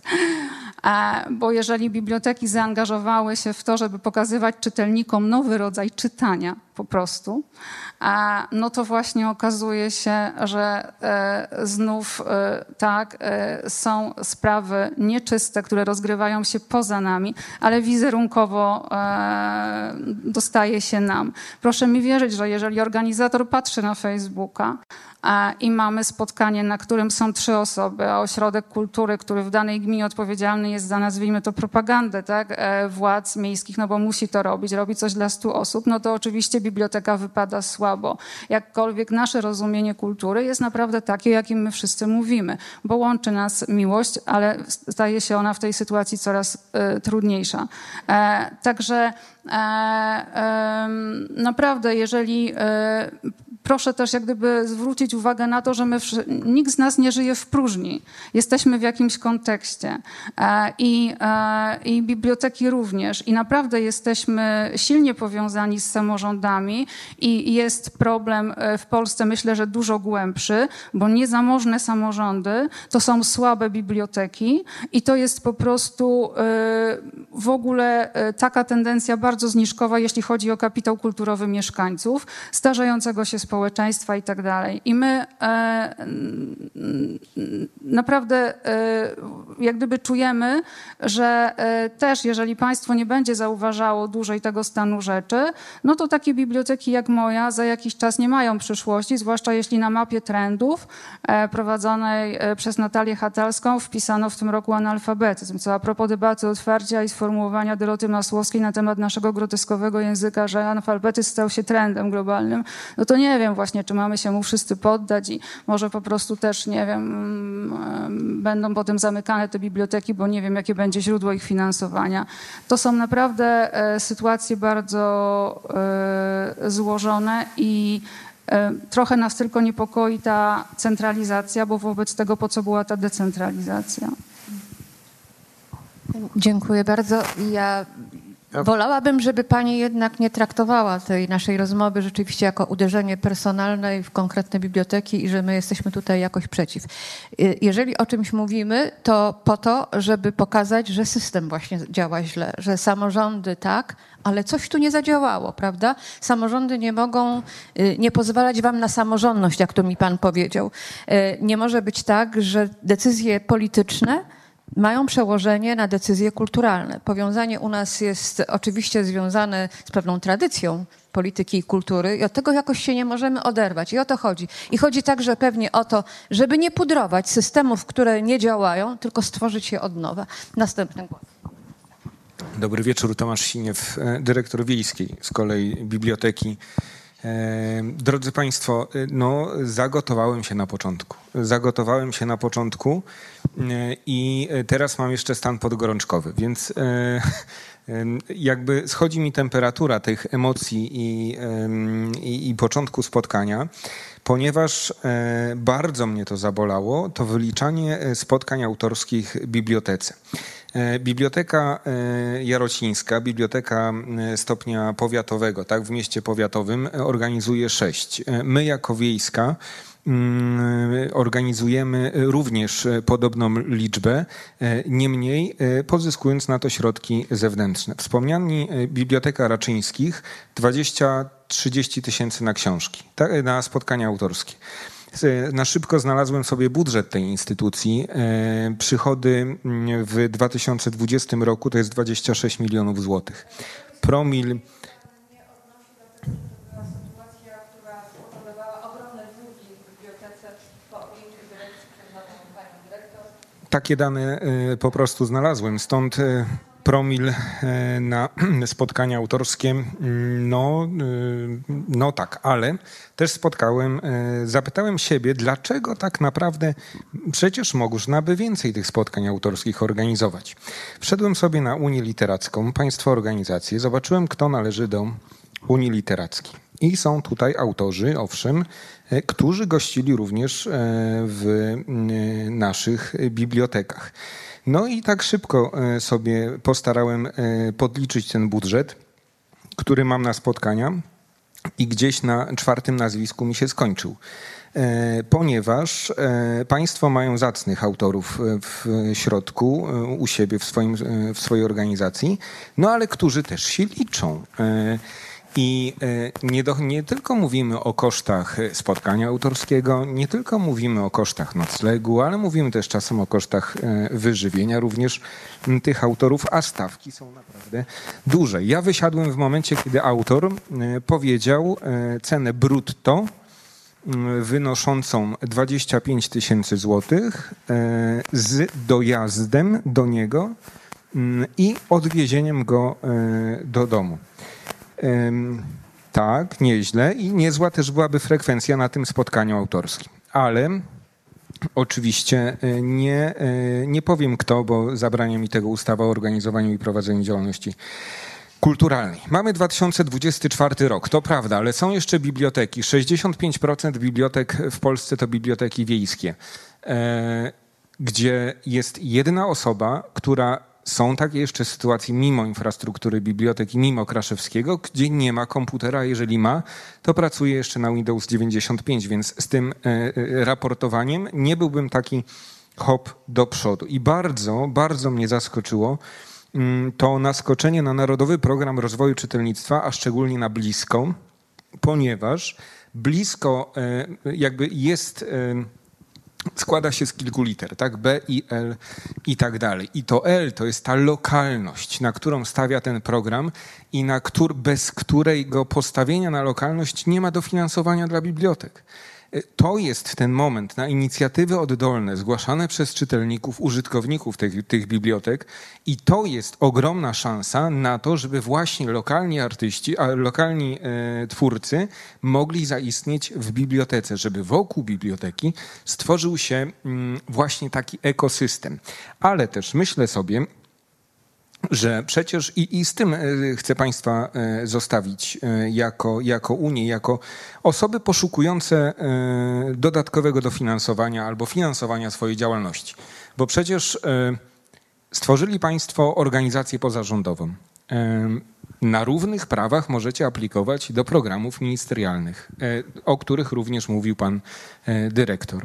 Bo jeżeli biblioteki zaangażowały się w to, żeby pokazywać czytelnikom nowy rodzaj czytania po prostu, no to właśnie okazuje się, że znów tak, są sprawy nieczyste, które rozgrywają się poza nami, ale wizerunkowo dostaje się nam. Proszę mi wierzyć, że jeżeli organizator patrzy na Facebooka, i mamy spotkanie, na którym są trzy osoby, a ośrodek kultury, który w danej gminie odpowiedzialny jest za, nazwijmy to, propagandę, tak, władz miejskich, no bo musi to robić, robi coś dla stu osób, no to oczywiście biblioteka wypada słabo. Jakkolwiek nasze rozumienie kultury jest naprawdę takie, jakim my wszyscy mówimy, bo łączy nas miłość, ale staje się ona w tej sytuacji coraz y, trudniejsza. E, także e, e, naprawdę, jeżeli e, proszę też jak gdyby zwrócić uwagę na to, że my, nikt z nas nie żyje w próżni. Jesteśmy w jakimś kontekście i, i biblioteki również. I naprawdę jesteśmy silnie powiązani z samorządami i jest problem w Polsce, myślę, że dużo głębszy, bo niezamożne samorządy to są słabe biblioteki i to jest po prostu w ogóle taka tendencja bardzo zniżkowa, jeśli chodzi o kapitał kulturowy mieszkańców, starzejącego się społeczeństwa i tak dalej. I my e, naprawdę e, jak gdyby czujemy, że e, też jeżeli państwo nie będzie zauważało dłużej tego stanu rzeczy, no to takie biblioteki jak moja za jakiś czas nie mają przyszłości, zwłaszcza jeśli na mapie trendów e, prowadzonej e, przez Natalię Hatalską wpisano w tym roku analfabetyzm, co a propos debaty otwarcia i sformułowania Doroty Masłowskiej na temat naszego groteskowego języka, że analfabetyzm stał się trendem globalnym, no to nie wiem właśnie, czy mamy się mu wszyscy poddać i może po prostu też, nie wiem, będą potem zamykane te biblioteki, bo nie wiem, jakie będzie źródło ich finansowania. To są naprawdę sytuacje bardzo złożone i Trochę nas tylko niepokoi ta centralizacja, bo wobec tego po co była ta decentralizacja? Dziękuję bardzo. Ja wolałabym, żeby pani jednak nie traktowała tej naszej rozmowy rzeczywiście jako uderzenie personalne w konkretne biblioteki i że my jesteśmy tutaj jakoś przeciw. Jeżeli o czymś mówimy, to po to, żeby pokazać, że system właśnie działa źle, że samorządy tak, ale coś tu nie zadziałało, prawda? Samorządy nie mogą nie pozwalać wam na samorządność, jak to mi pan powiedział. Nie może być tak, że decyzje polityczne mają przełożenie na decyzje kulturalne. Powiązanie u nas jest oczywiście związane z pewną tradycją polityki i kultury i od tego jakoś się nie możemy oderwać. I o to chodzi. I chodzi także pewnie o to, żeby nie pudrować systemów, które nie działają, tylko stworzyć je od nowa. Następny głos. Dobry wieczór, Tomasz Siniew, dyrektor wiejskiej z kolei biblioteki. Drodzy Państwo, no zagotowałem się na początku. Zagotowałem się na początku i teraz mam jeszcze stan podgorączkowy, więc jakby schodzi mi temperatura tych emocji i, i, i początku spotkania, ponieważ bardzo mnie to zabolało, to wyliczanie spotkań autorskich w bibliotece. Biblioteka Jarocińska, biblioteka stopnia powiatowego, tak, w mieście powiatowym organizuje sześć. My jako wiejska organizujemy również podobną liczbę, niemniej pozyskując na to środki zewnętrzne. Wspomniani Biblioteka Raczyńskich dwadzieścia trzydzieści tysięcy na książki, tak, na spotkania autorskie. Na szybko znalazłem sobie budżet tej instytucji. Przychody w dwa tysiące dwudziestym roku to jest dwadzieścia sześć milionów złotych. Promil... Takie dane po prostu znalazłem, stąd promil na spotkania autorskie, no, no tak, ale też spotkałem, zapytałem siebie, dlaczego tak naprawdę przecież można by więcej tych spotkań autorskich organizować. Wszedłem sobie na Unię Literacką, państwo organizacje, zobaczyłem, kto należy do Unii Literackiej. I są tutaj autorzy, owszem, którzy gościli również w naszych bibliotekach. No i tak szybko sobie postarałem podliczyć ten budżet, który mam na spotkania i gdzieś na czwartym nazwisku mi się skończył. Ponieważ państwo mają zacnych autorów w środku, u siebie, w, swoim, w swojej organizacji, no ale którzy też się liczą. I nie, do, nie tylko mówimy o kosztach spotkania autorskiego, nie tylko mówimy o kosztach noclegu, ale mówimy też czasem o kosztach wyżywienia również tych autorów, a stawki są naprawdę duże. Ja wysiadłem w momencie, kiedy autor powiedział cenę brutto wynoszącą dwadzieścia pięć tysięcy złotych z dojazdem do niego i odwiezieniem go do domu. Tak, nieźle i niezła też byłaby frekwencja na tym spotkaniu autorskim. Ale oczywiście nie, nie powiem kto, bo zabrania mi tego ustawa o organizowaniu i prowadzeniu działalności kulturalnej. Mamy dwa tysiące dwudziesty czwarty rok, to prawda, ale są jeszcze biblioteki. sześćdziesiąt pięć procent bibliotek w Polsce to biblioteki wiejskie, gdzie jest jedna osoba, która... Są takie jeszcze sytuacje mimo infrastruktury biblioteki, mimo Kraszewskiego, gdzie nie ma komputera. Jeżeli ma, to pracuje jeszcze na Windows dziewięćdziesiąt pięć, więc z tym raportowaniem nie byłbym taki hop do przodu. I bardzo, bardzo mnie zaskoczyło to naskoczenie na Narodowy Program Rozwoju Czytelnictwa, a szczególnie na Blisko, ponieważ Blisko jakby jest... składa się z kilku liter, tak? B, I, L i tak dalej. I to L to jest ta lokalność, na którą stawia ten program i na któr, bez którego postawienia na lokalność nie ma dofinansowania dla bibliotek. To jest ten moment na inicjatywy oddolne zgłaszane przez czytelników, użytkowników tych, tych bibliotek i to jest ogromna szansa na to, żeby właśnie lokalni artyści, a lokalni e, twórcy mogli zaistnieć w bibliotece, żeby wokół biblioteki stworzył się mm, właśnie taki ekosystem. Ale też myślę sobie, że przecież i, i z tym chcę Państwa zostawić jako, jako Unię, jako osoby poszukujące dodatkowego dofinansowania albo finansowania swojej działalności. Bo przecież stworzyli Państwo organizację pozarządową. Na równych prawach możecie aplikować do programów ministerialnych, o których również mówił Pan dyrektor.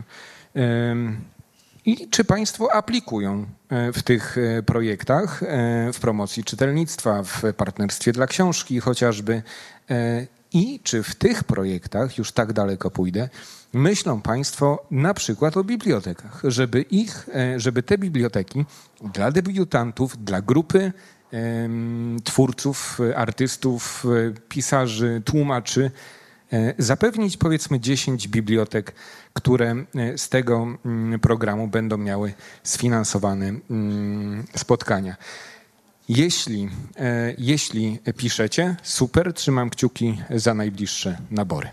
I czy Państwo aplikują w tych projektach, w promocji czytelnictwa, w partnerstwie dla książki chociażby? I czy w tych projektach, już tak daleko pójdę, myślą Państwo na przykład o bibliotekach, żeby ich, żeby te biblioteki dla debiutantów, dla grupy twórców, artystów, pisarzy, tłumaczy, zapewnić powiedzmy dziesięć bibliotek, które z tego programu będą miały sfinansowane spotkania. Jeśli, jeśli piszecie, super, trzymam kciuki za najbliższe nabory.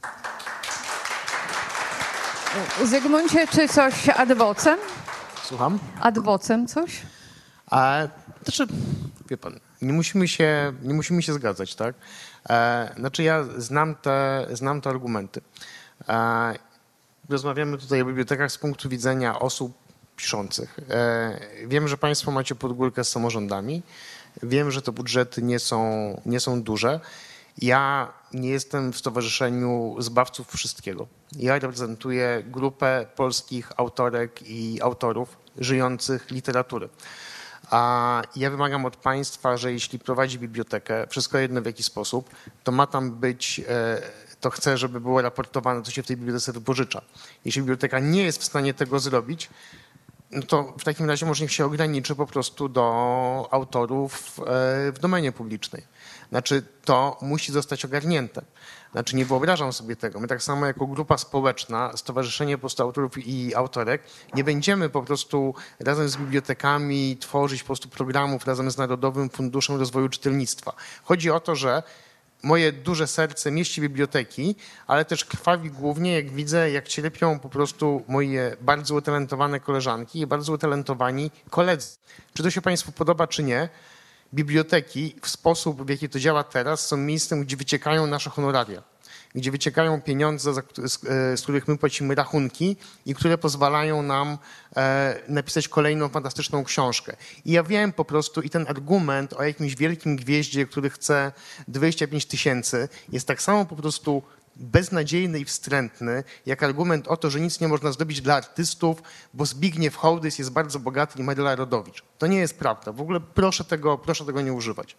Zygmuncie, czy coś ad vocem? Słucham? Ad vocem coś? A, znaczy, wie pan, nie musimy się, nie musimy się zgadzać, tak? E, znaczy ja znam te, znam te argumenty. E, rozmawiamy tutaj o bibliotekach z punktu widzenia osób piszących. E, wiem, że państwo macie pod górkę z samorządami. Wiem, że te budżety nie są, nie są duże. Ja nie jestem w Stowarzyszeniu Zbawców Wszystkiego. Ja reprezentuję grupę polskich autorek i autorów żyjących literatury. A ja wymagam od państwa, że jeśli prowadzi bibliotekę, wszystko jedno w jaki sposób, to ma tam być, to chcę, żeby było raportowane, co się w tej bibliotece wypożycza. Jeśli biblioteka nie jest w stanie tego zrobić, no to w takim razie może niech się ograniczy po prostu do autorów w domenie publicznej. Znaczy to musi zostać ogarnięte. Znaczy nie wyobrażam sobie tego. My tak samo jako grupa społeczna, Stowarzyszenie po prostu Autorów i Autorek, nie będziemy po prostu razem z bibliotekami tworzyć po prostu programów razem z Narodowym Funduszem Rozwoju Czytelnictwa. Chodzi o to, że moje duże serce mieści biblioteki, ale też krwawi głównie, jak widzę, jak cierpią po prostu moje bardzo utalentowane koleżanki i bardzo utalentowani koledzy. Czy to się państwu podoba, czy nie? Biblioteki w sposób, w jaki to działa teraz, są miejscem, gdzie wyciekają nasze honoraria, gdzie wyciekają pieniądze, z, z których my płacimy rachunki i które pozwalają nam e, napisać kolejną fantastyczną książkę. I ja wiem po prostu i ten argument o jakimś wielkim gwieździe, który chce dwadzieścia pięć tysięcy, jest tak samo po prostu beznadziejny i wstrętny, jak argument o to, że nic nie można zrobić dla artystów, bo Zbigniew Hołdys jest bardzo bogaty i Maryla Rodowicz. To nie jest prawda. W ogóle proszę tego, proszę tego nie używać.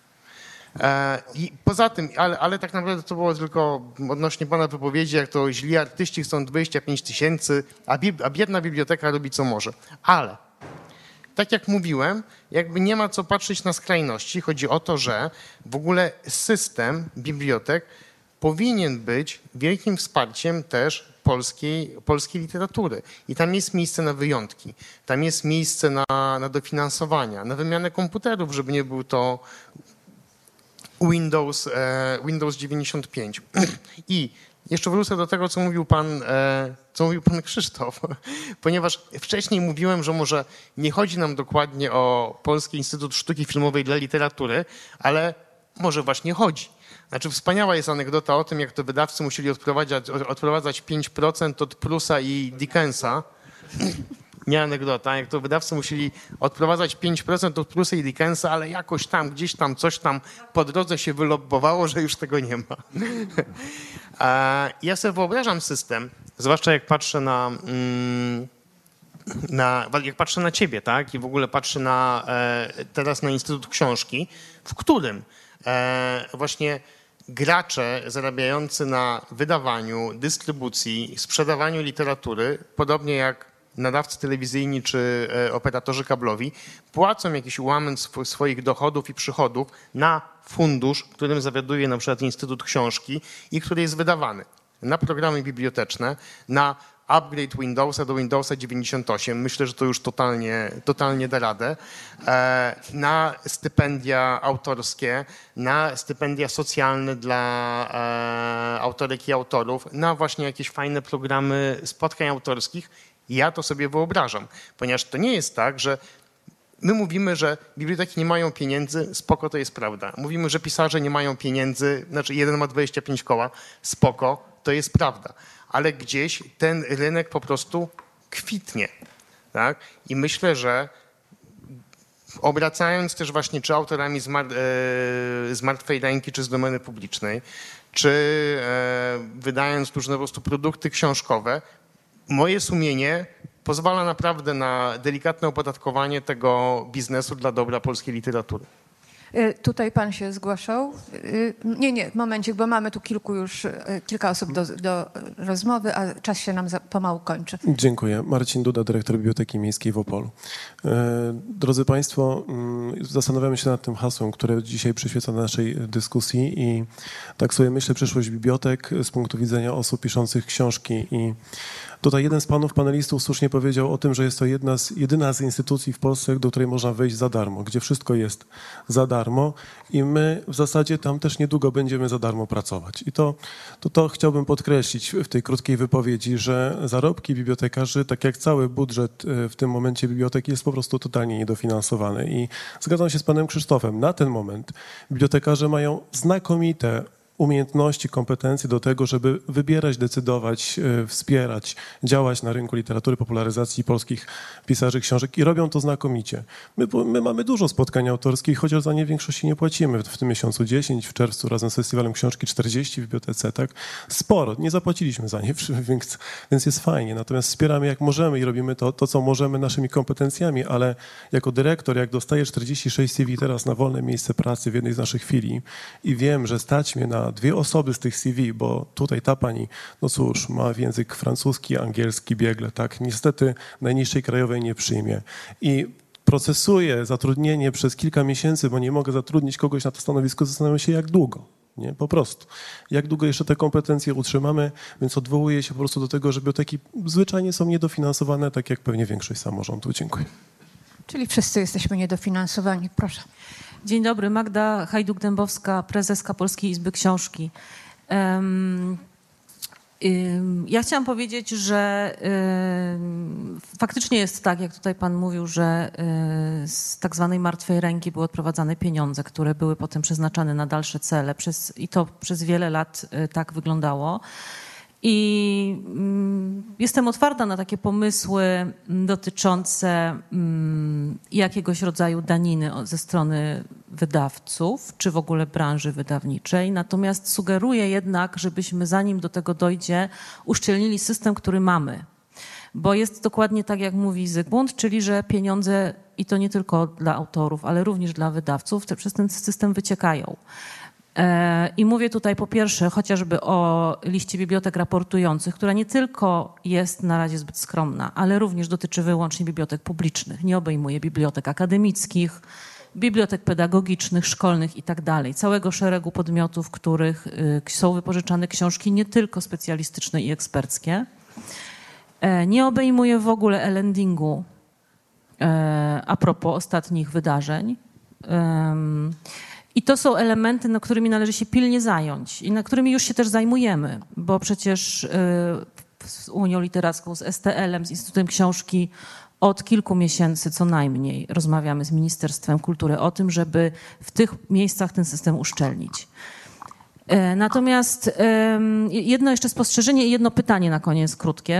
E, I poza tym, ale, ale tak naprawdę to było tylko odnośnie pana wypowiedzi, jak to źli artyści chcą dwadzieścia pięć tysięcy, a, bib, a biedna biblioteka robi co może. Ale tak jak mówiłem, jakby nie ma co patrzeć na skrajności. Chodzi o to, że w ogóle system bibliotek powinien być wielkim wsparciem też polskiej, polskiej literatury. I tam jest miejsce na wyjątki. Tam jest miejsce na, na dofinansowania, na wymianę komputerów, żeby nie był to Windows, e, Windows dziewięćdziesiąt pięć. I jeszcze wrócę do tego, co mówił pan, e, co mówił pan Krzysztof, ponieważ wcześniej mówiłem, że może nie chodzi nam dokładnie o Polski Instytut Sztuki Filmowej dla Literatury, ale może właśnie chodzi. Znaczy wspaniała jest anegdota o tym, jak to wydawcy musieli odprowadzać, odprowadzać pięć procent od Prusa i Dickensa. Nie anegdota, jak to wydawcy musieli odprowadzać pięć procent od Prusa i Dickensa, ale jakoś tam, gdzieś tam, coś tam po drodze się wylobbowało, że już tego nie ma. Ja sobie wyobrażam system, zwłaszcza jak patrzę na, na, jak patrzę na ciebie, tak? I w ogóle patrzę na, teraz na Instytut Książki, w którym właśnie gracze zarabiający na wydawaniu, dystrybucji, sprzedawaniu literatury, podobnie jak nadawcy telewizyjni czy operatorzy kablowi, płacą jakiś ułamek swoich dochodów i przychodów na fundusz, którym zawiaduje na przykład Instytut Książki i który jest wydawany na programy biblioteczne, na upgrade Windowsa do Windowsa dziewięćdziesiąt osiem. Myślę, że to już totalnie, totalnie da radę. Na stypendia autorskie, na stypendia socjalne dla autorek i autorów, na właśnie jakieś fajne programy spotkań autorskich. Ja to sobie wyobrażam, ponieważ to nie jest tak, że My mówimy, że biblioteki nie mają pieniędzy, spoko, to jest prawda. Mówimy, że pisarze nie mają pieniędzy, znaczy jeden ma dwadzieścia pięć koła, spoko, to jest prawda. Ale gdzieś ten rynek po prostu kwitnie. Tak? I myślę, że obracając też właśnie czy autorami z, mar- z martwej ręki, czy z domeny publicznej, czy e, wydając różne po prostu produkty książkowe, moje sumienie pozwala naprawdę na delikatne opodatkowanie tego biznesu dla dobra polskiej literatury. Tutaj pan się zgłaszał. Nie, nie, momencik, bo mamy tu kilku już, kilka osób do, do rozmowy, a czas się nam za, pomału kończy. Dziękuję. Marcin Duda, dyrektor Biblioteki Miejskiej w Opolu. Drodzy Państwo, zastanawiamy się nad tym hasłem, które dzisiaj przyświeca naszej dyskusji i tak sobie myślę przyszłość bibliotek z punktu widzenia osób piszących książki i tutaj jeden z panów panelistów słusznie powiedział o tym, że jest to jedna z, jedyna z instytucji w Polsce, do której można wejść za darmo, gdzie wszystko jest za darmo i my w zasadzie tam też niedługo będziemy za darmo pracować. I to, to, to chciałbym podkreślić w tej krótkiej wypowiedzi, że zarobki bibliotekarzy, tak jak cały budżet w tym momencie biblioteki jest po prostu totalnie niedofinansowany. I zgadzam się z panem Krzysztofem, na ten moment bibliotekarze mają znakomite umiejętności, kompetencje do tego, żeby wybierać, decydować, wspierać, działać na rynku literatury, popularyzacji polskich pisarzy książek i robią to znakomicie. My, my mamy dużo spotkań autorskich, chociaż za nie w większości nie płacimy. W tym miesiącu dziesięć, w czerwcu razem z Festiwalem Książki czterdzieści w bibliotece, tak? Sporo, nie zapłaciliśmy za nie, więc, więc jest fajnie. Natomiast wspieramy jak możemy i robimy to, to, co możemy naszymi kompetencjami, ale jako dyrektor, jak dostaję czterdzieści sześć C V teraz na wolne miejsce pracy w jednej z naszych filii i wiem, że stać mnie na dwie osoby z tych C V, bo tutaj ta pani, no cóż, ma język francuski, angielski biegle, tak, niestety najniższej krajowej nie przyjmie. I procesuję zatrudnienie przez kilka miesięcy, bo nie mogę zatrudnić kogoś na to stanowisko, zastanawiam się jak długo, nie, po prostu. Jak długo jeszcze te kompetencje utrzymamy, więc odwołuję się po prostu do tego, że biblioteki zwyczajnie są niedofinansowane, tak jak pewnie większość samorządów. Dziękuję. Czyli wszyscy jesteśmy niedofinansowani, proszę. Dzień dobry, Magda Hajduk-Dębowska, prezeska Polskiej Izby Książki. Um, um, ja chciałam powiedzieć, że um, faktycznie jest tak, jak tutaj pan mówił, że um, z tak zwanej martwej ręki były odprowadzane pieniądze, które były potem przeznaczane na dalsze cele przez, i to przez wiele lat um, tak wyglądało. I mm, jestem otwarta na takie pomysły dotyczące mm, jakiegoś rodzaju daniny ze strony wydawców, czy w ogóle branży wydawniczej. Natomiast sugeruję jednak, żebyśmy zanim do tego dojdzie, uszczelnili system, który mamy. Bo jest dokładnie tak, jak mówi Zygmunt, czyli że pieniądze, i to nie tylko dla autorów, ale również dla wydawców, te przez ten system wyciekają. I mówię tutaj po pierwsze chociażby o liście bibliotek raportujących, która nie tylko jest na razie zbyt skromna, ale również dotyczy wyłącznie bibliotek publicznych. Nie obejmuje bibliotek akademickich, bibliotek pedagogicznych, szkolnych i tak dalej. Całego szeregu podmiotów, w których są wypożyczane książki nie tylko specjalistyczne i eksperckie. Nie obejmuje w ogóle e-lendingu a propos ostatnich wydarzeń. I to są elementy, nad którymi należy się pilnie zająć i nad którymi już się też zajmujemy, bo przecież z Unią Literacką, z S T L-em, z Instytutem Książki od kilku miesięcy co najmniej rozmawiamy z Ministerstwem Kultury o tym, żeby w tych miejscach ten system uszczelnić. Natomiast jedno jeszcze spostrzeżenie i jedno pytanie na koniec, krótkie.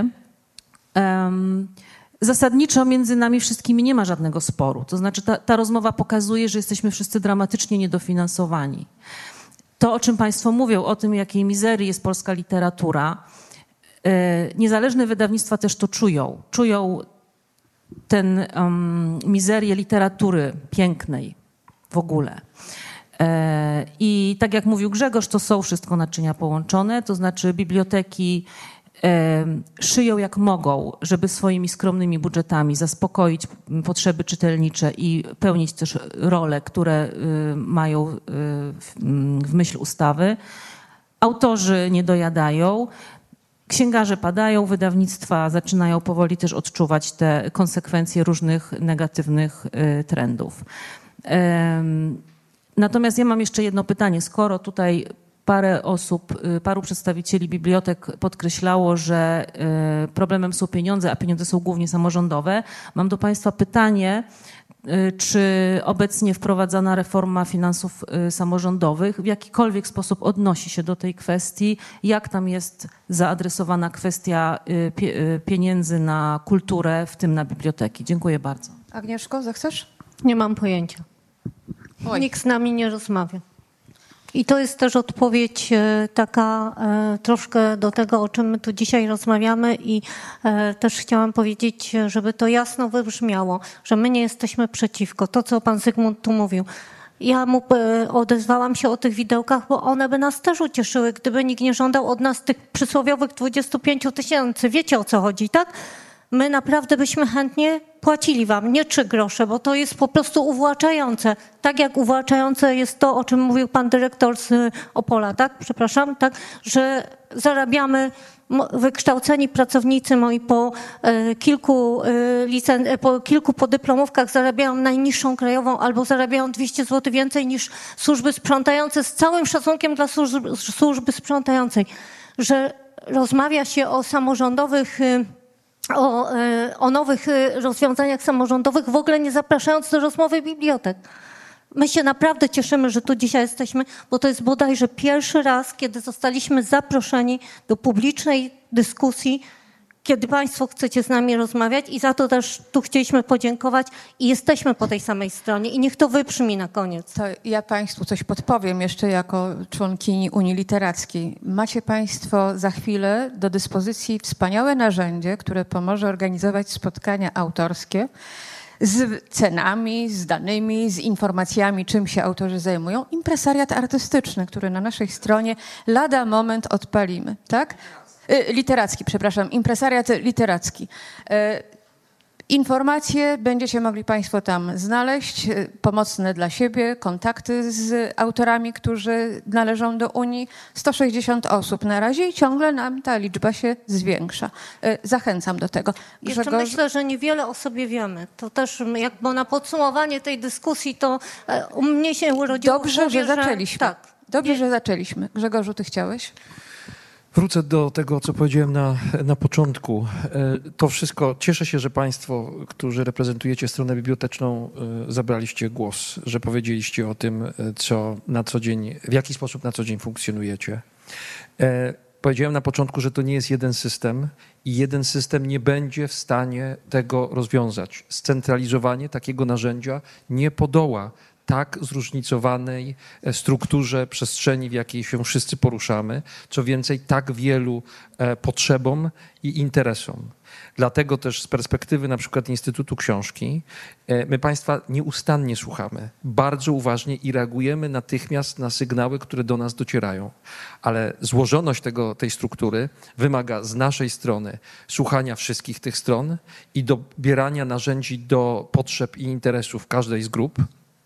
Zasadniczo między nami wszystkimi nie ma żadnego sporu. To znaczy ta, ta rozmowa pokazuje, że jesteśmy wszyscy dramatycznie niedofinansowani. To, o czym państwo mówią, o tym, jakiej mizerii jest polska literatura, yy, niezależne wydawnictwa też to czują. Czują tę um, mizerię literatury pięknej w ogóle. Yy, I tak jak mówił Grzegorz, to są wszystko naczynia połączone, to znaczy biblioteki szyją jak mogą, żeby swoimi skromnymi budżetami zaspokoić potrzeby czytelnicze i pełnić też role, które mają w myśl ustawy. Autorzy nie dojadają, księgarze padają, wydawnictwa zaczynają powoli też odczuwać te konsekwencje różnych negatywnych trendów. Natomiast ja mam jeszcze jedno pytanie. Skoro tutaj parę osób, paru przedstawicieli bibliotek podkreślało, że problemem są pieniądze, a pieniądze są głównie samorządowe. Mam do państwa pytanie, czy obecnie wprowadzana reforma finansów samorządowych w jakikolwiek sposób odnosi się do tej kwestii? Jak tam jest zaadresowana kwestia pieniędzy na kulturę, w tym na biblioteki? Dziękuję bardzo. Agnieszko, zechcesz? Nie mam pojęcia. Oj. Nikt z nami nie rozmawia. I to jest też odpowiedź e, taka e, troszkę do tego, o czym my tu dzisiaj rozmawiamy i e, też chciałam powiedzieć, żeby to jasno wybrzmiało, że my nie jesteśmy przeciwko. To, co pan Zygmunt tu mówił. Ja mu e, odezwałam się o tych widełkach, bo one by nas też ucieszyły, gdyby nikt nie żądał od nas tych przysłowiowych dwudziestu pięciu tysięcy. Wiecie, o co chodzi, tak? My naprawdę byśmy chętnie płacili wam, nie trzy grosze, bo to jest po prostu uwłaczające. Tak jak uwłaczające jest to, o czym mówił pan dyrektor z Opola, tak? Przepraszam, tak? Że zarabiamy, wykształceni pracownicy moi po e, kilku, e, licen- po kilku podyplomówkach zarabiają najniższą krajową albo zarabiają dwieście złotych więcej niż służby sprzątające, z całym szacunkiem dla służb, służby sprzątającej. Że rozmawia się o samorządowych O, o nowych rozwiązaniach samorządowych, w ogóle nie zapraszając do rozmowy bibliotek. My się naprawdę cieszymy, że tu dzisiaj jesteśmy, bo to jest bodajże pierwszy raz, kiedy zostaliśmy zaproszeni do publicznej dyskusji, kiedy państwo chcecie z nami rozmawiać i za to też tu chcieliśmy podziękować i jesteśmy po tej samej stronie i niech to wybrzmi na koniec. To ja państwu coś podpowiem jeszcze jako członkini Unii Literackiej. Macie państwo za chwilę do dyspozycji wspaniałe narzędzie, które pomoże organizować spotkania autorskie z cenami, z danymi, z informacjami, czym się autorzy zajmują. Impresariat artystyczny, który na naszej stronie lada moment odpalimy, tak? Literacki, przepraszam, impresariat literacki. Informacje będziecie mogli państwo tam znaleźć, pomocne dla siebie, kontakty z autorami, którzy należą do Unii. sto sześćdziesiąt osób na razie i ciągle nam ta liczba się zwiększa. Zachęcam do tego. Jeszcze Grzegorz... myślę, że niewiele o sobie wiemy. To też jakby na podsumowanie tej dyskusji to u mnie się urodziło Dobrze, w głowie, że zaczęliśmy. Tak. Dobrze, Nie... że zaczęliśmy. Grzegorzu, ty chciałeś? Wrócę do tego, co powiedziałem na, na początku. To wszystko, cieszę się, że państwo, którzy reprezentujecie stronę biblioteczną, zabraliście głos, że powiedzieliście o tym, co na co dzień, w jaki sposób na co dzień funkcjonujecie. Powiedziałem na początku, że to nie jest jeden system i jeden system nie będzie w stanie tego rozwiązać. Scentralizowanie takiego narzędzia nie podoła tak zróżnicowanej strukturze przestrzeni, w jakiej się wszyscy poruszamy, co więcej, tak wielu potrzebom i interesom. Dlatego też z perspektywy na przykład Instytutu Książki my państwa nieustannie słuchamy, bardzo uważnie i reagujemy natychmiast na sygnały, które do nas docierają. Ale złożoność tego, tej struktury wymaga z naszej strony słuchania wszystkich tych stron i dobierania narzędzi do potrzeb i interesów każdej z grup,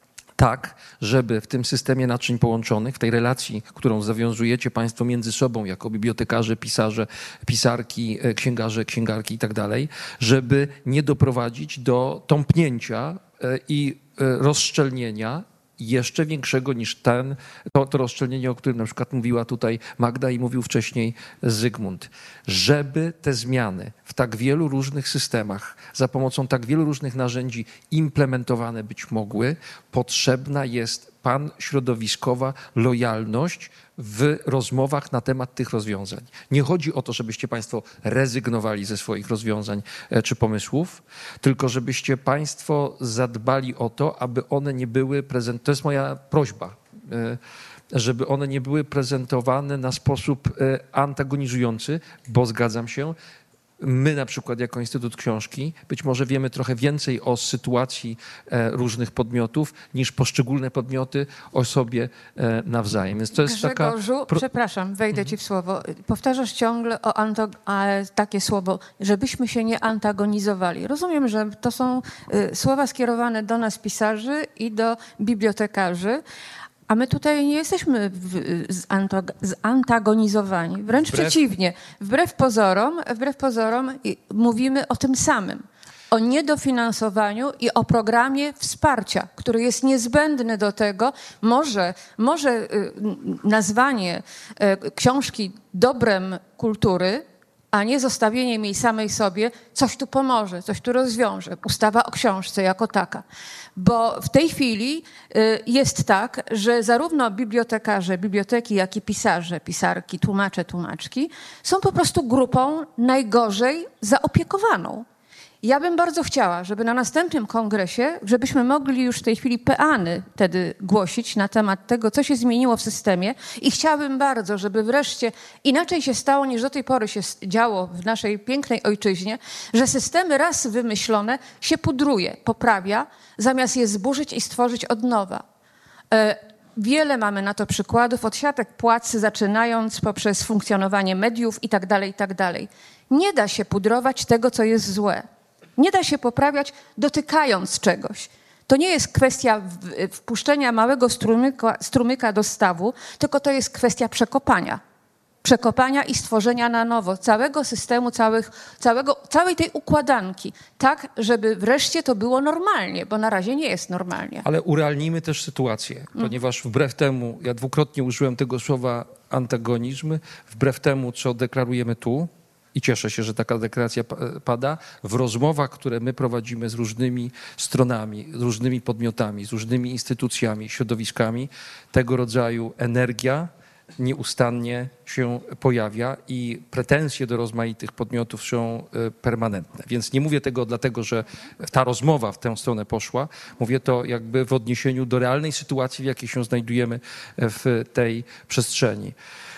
tak, żeby w tym systemie naczyń połączonych, w tej relacji, którą zawiązujecie państwo między sobą jako bibliotekarze, pisarze, pisarki, księgarze, księgarki i tak dalej, żeby nie doprowadzić do tąpnięcia i rozszczelnienia jeszcze większego niż ten, to, to rozszczelnienie, o którym na przykład mówiła tutaj Magda i mówił wcześniej Zygmunt. Żeby te zmiany w tak wielu różnych systemach, za pomocą tak wielu różnych narzędzi implementowane być mogły, potrzebna jest panśrodowiskowa lojalność w rozmowach na temat tych rozwiązań. Nie chodzi o to, żebyście państwo rezygnowali ze swoich rozwiązań czy pomysłów, tylko żebyście państwo zadbali o to, aby one nie były prezentowane. To jest moja prośba, żeby one nie były prezentowane na sposób antagonizujący, bo zgadzam się, my na przykład jako Instytut Książki być może wiemy trochę więcej o sytuacji różnych podmiotów niż poszczególne podmioty o sobie nawzajem. Więc to jest Grzegorzu, taka... przepraszam, wejdę ci w słowo. Powtarzasz ciągle o anto... takie słowo, żebyśmy się nie antagonizowali. Rozumiem, że to są słowa skierowane do nas pisarzy i do bibliotekarzy, a my tutaj nie jesteśmy zantagonizowani, wręcz wbrew... przeciwnie. Wbrew pozorom, wbrew pozorom mówimy o tym samym. O niedofinansowaniu i o programie wsparcia, który jest niezbędny do tego. Może, może nazwanie książki dobrem kultury a nie zostawieniem jej samej sobie, coś tu pomoże, coś tu rozwiąże. Ustawa o książce jako taka. Bo w tej chwili jest tak, że zarówno bibliotekarze, biblioteki, jak i pisarze, pisarki, tłumacze, tłumaczki są po prostu grupą najgorzej zaopiekowaną. Ja bym bardzo chciała, żeby na następnym kongresie, żebyśmy mogli już w tej chwili peany wtedy głosić na temat tego, co się zmieniło w systemie i chciałabym bardzo, żeby wreszcie inaczej się stało, niż do tej pory się działo w naszej pięknej ojczyźnie, że systemy raz wymyślone się pudruje, poprawia, zamiast je zburzyć i stworzyć od nowa. Wiele mamy na to przykładów, od siatek płac, zaczynając poprzez funkcjonowanie mediów i tak dalej, i tak dalej. Nie da się pudrować tego, co jest złe. Nie da się poprawiać dotykając czegoś. To nie jest kwestia wpuszczenia małego strumyka, strumyka do stawu, tylko to jest kwestia przekopania. Przekopania i stworzenia na nowo całego systemu, całych, całego, całej tej układanki. Tak, żeby wreszcie to było normalnie, bo na razie nie jest normalnie. Ale urealnijmy też sytuację, mm. ponieważ wbrew temu, ja dwukrotnie użyłem tego słowa antagonizm, wbrew temu, co deklarujemy tu, i cieszę się, że taka deklaracja pada, w rozmowach, które my prowadzimy z różnymi stronami, z różnymi podmiotami, z różnymi instytucjami, środowiskami, tego rodzaju energia nieustannie się pojawia i pretensje do rozmaitych podmiotów są permanentne. Więc nie mówię tego dlatego, że ta rozmowa w tę stronę poszła. Mówię to jakby w odniesieniu do realnej sytuacji, w jakiej się znajdujemy w tej przestrzeni.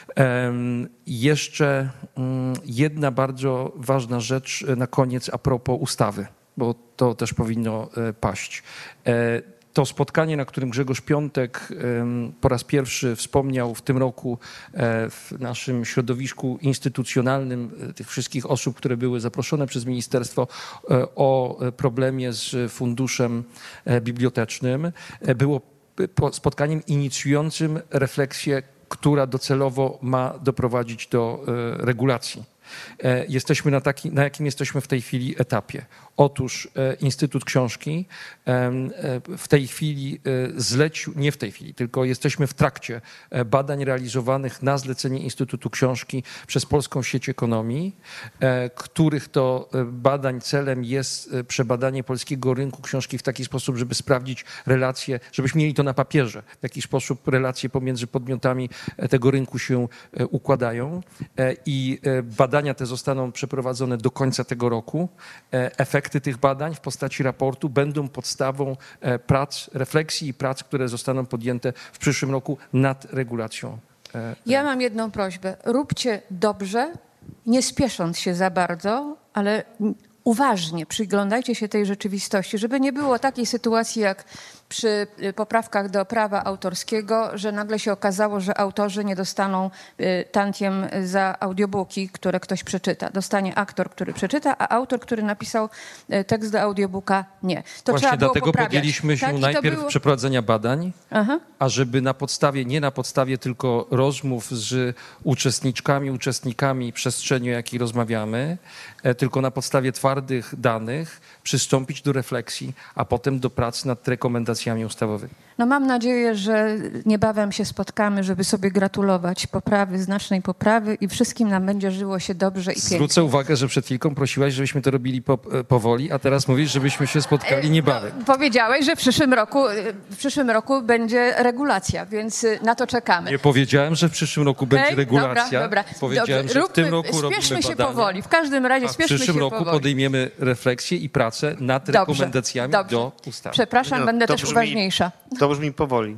Um, jeszcze um, jedna bardzo ważna rzecz na koniec a propos ustawy, bo to też powinno e, paść. E, to spotkanie, na którym Grzegorz Piątek um, po raz pierwszy wspomniał w tym roku e, w naszym środowisku instytucjonalnym e, tych wszystkich osób, które były zaproszone przez ministerstwo e, o problemie z funduszem e, bibliotecznym, e, było spotkaniem inicjującym refleksję, która docelowo ma doprowadzić do e, regulacji. E, jesteśmy na, taki, na jakim jesteśmy w tej chwili etapie. Otóż e, Instytut Książki e, w tej chwili e, zlecił, nie w tej chwili, tylko jesteśmy w trakcie badań realizowanych na zlecenie Instytutu Książki przez Polską Sieć Ekonomii, e, których to badań celem jest przebadanie polskiego rynku książki w taki sposób, żeby sprawdzić relacje, żebyśmy mieli to na papierze, w jaki sposób relacje pomiędzy podmiotami tego rynku się układają e, i badania te zostaną przeprowadzone do końca tego roku. E, efekty tych badań w postaci raportu będą podstawą prac, refleksji i prac, które zostaną podjęte w przyszłym roku nad regulacją. Ja mam jedną prośbę. Róbcie dobrze, nie spiesząc się za bardzo, ale uważnie przyglądajcie się tej rzeczywistości, żeby nie było takiej sytuacji jak przy poprawkach do prawa autorskiego, że nagle się okazało, że autorzy nie dostaną tantiem za audiobooki, które ktoś przeczyta. Dostanie aktor, który przeczyta, a autor, który napisał tekst do audiobooka, nie. To Właśnie trzeba było dlatego poprawiać. podjęliśmy się tak? najpierw było... przeprowadzenia badań, Aha. a żeby na podstawie, nie na podstawie tylko rozmów z uczestniczkami, uczestnikami przestrzeni, o jakiej rozmawiamy, tylko na podstawie twardych danych przystąpić do refleksji, a potem do prac nad rekomendacjami ustawowymi. No mam nadzieję, że niebawem się spotkamy, żeby sobie gratulować poprawy, znacznej poprawy i wszystkim nam będzie żyło się dobrze i pięknie. Zwrócę uwagę, że przed chwilką prosiłaś, żebyśmy to robili po, powoli, a teraz mówisz, żebyśmy się spotkali niebawem. No, powiedziałeś, że w przyszłym roku, w przyszłym roku będzie regulacja, więc na to czekamy. Nie powiedziałem, że w przyszłym roku okay, będzie regulacja. Dobra, dobra. Powiedziałem, Dobrze, że w tym roku róbmy, robimy spieszmy się badania, powoli. W każdym razie spieszmy się powoli. w przyszłym roku powoli. podejmiemy refleksję i pracę nad dobrze, rekomendacjami dobrze. do ustawy. Przepraszam, no, będę też brzmi, uważniejsza. To brzmi powoli.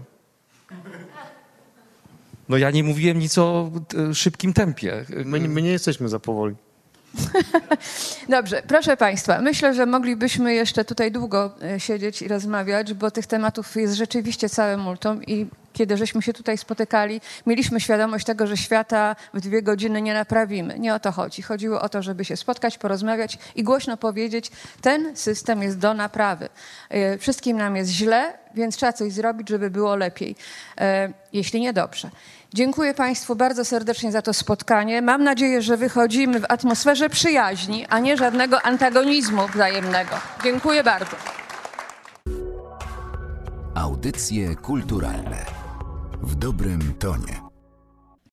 No ja nie mówiłem nic o szybkim tempie. My, my nie jesteśmy za powoli. Dobrze, proszę Państwa, myślę, że moglibyśmy jeszcze tutaj długo siedzieć i rozmawiać, bo tych tematów jest rzeczywiście całe multum i kiedy żeśmy się tutaj spotykali, mieliśmy świadomość tego, że świata w dwie godziny nie naprawimy. Nie o to chodzi. Chodziło o to, żeby się spotkać, porozmawiać i głośno powiedzieć, ten system jest do naprawy. Wszystkim nam jest źle, więc trzeba coś zrobić, żeby było lepiej, jeśli nie dobrze. Dziękuję Państwu bardzo serdecznie za to spotkanie. Mam nadzieję, że wychodzimy w atmosferze przyjaźni, a nie żadnego antagonizmu wzajemnego. Dziękuję bardzo. Audycje kulturalne w dobrym tonie.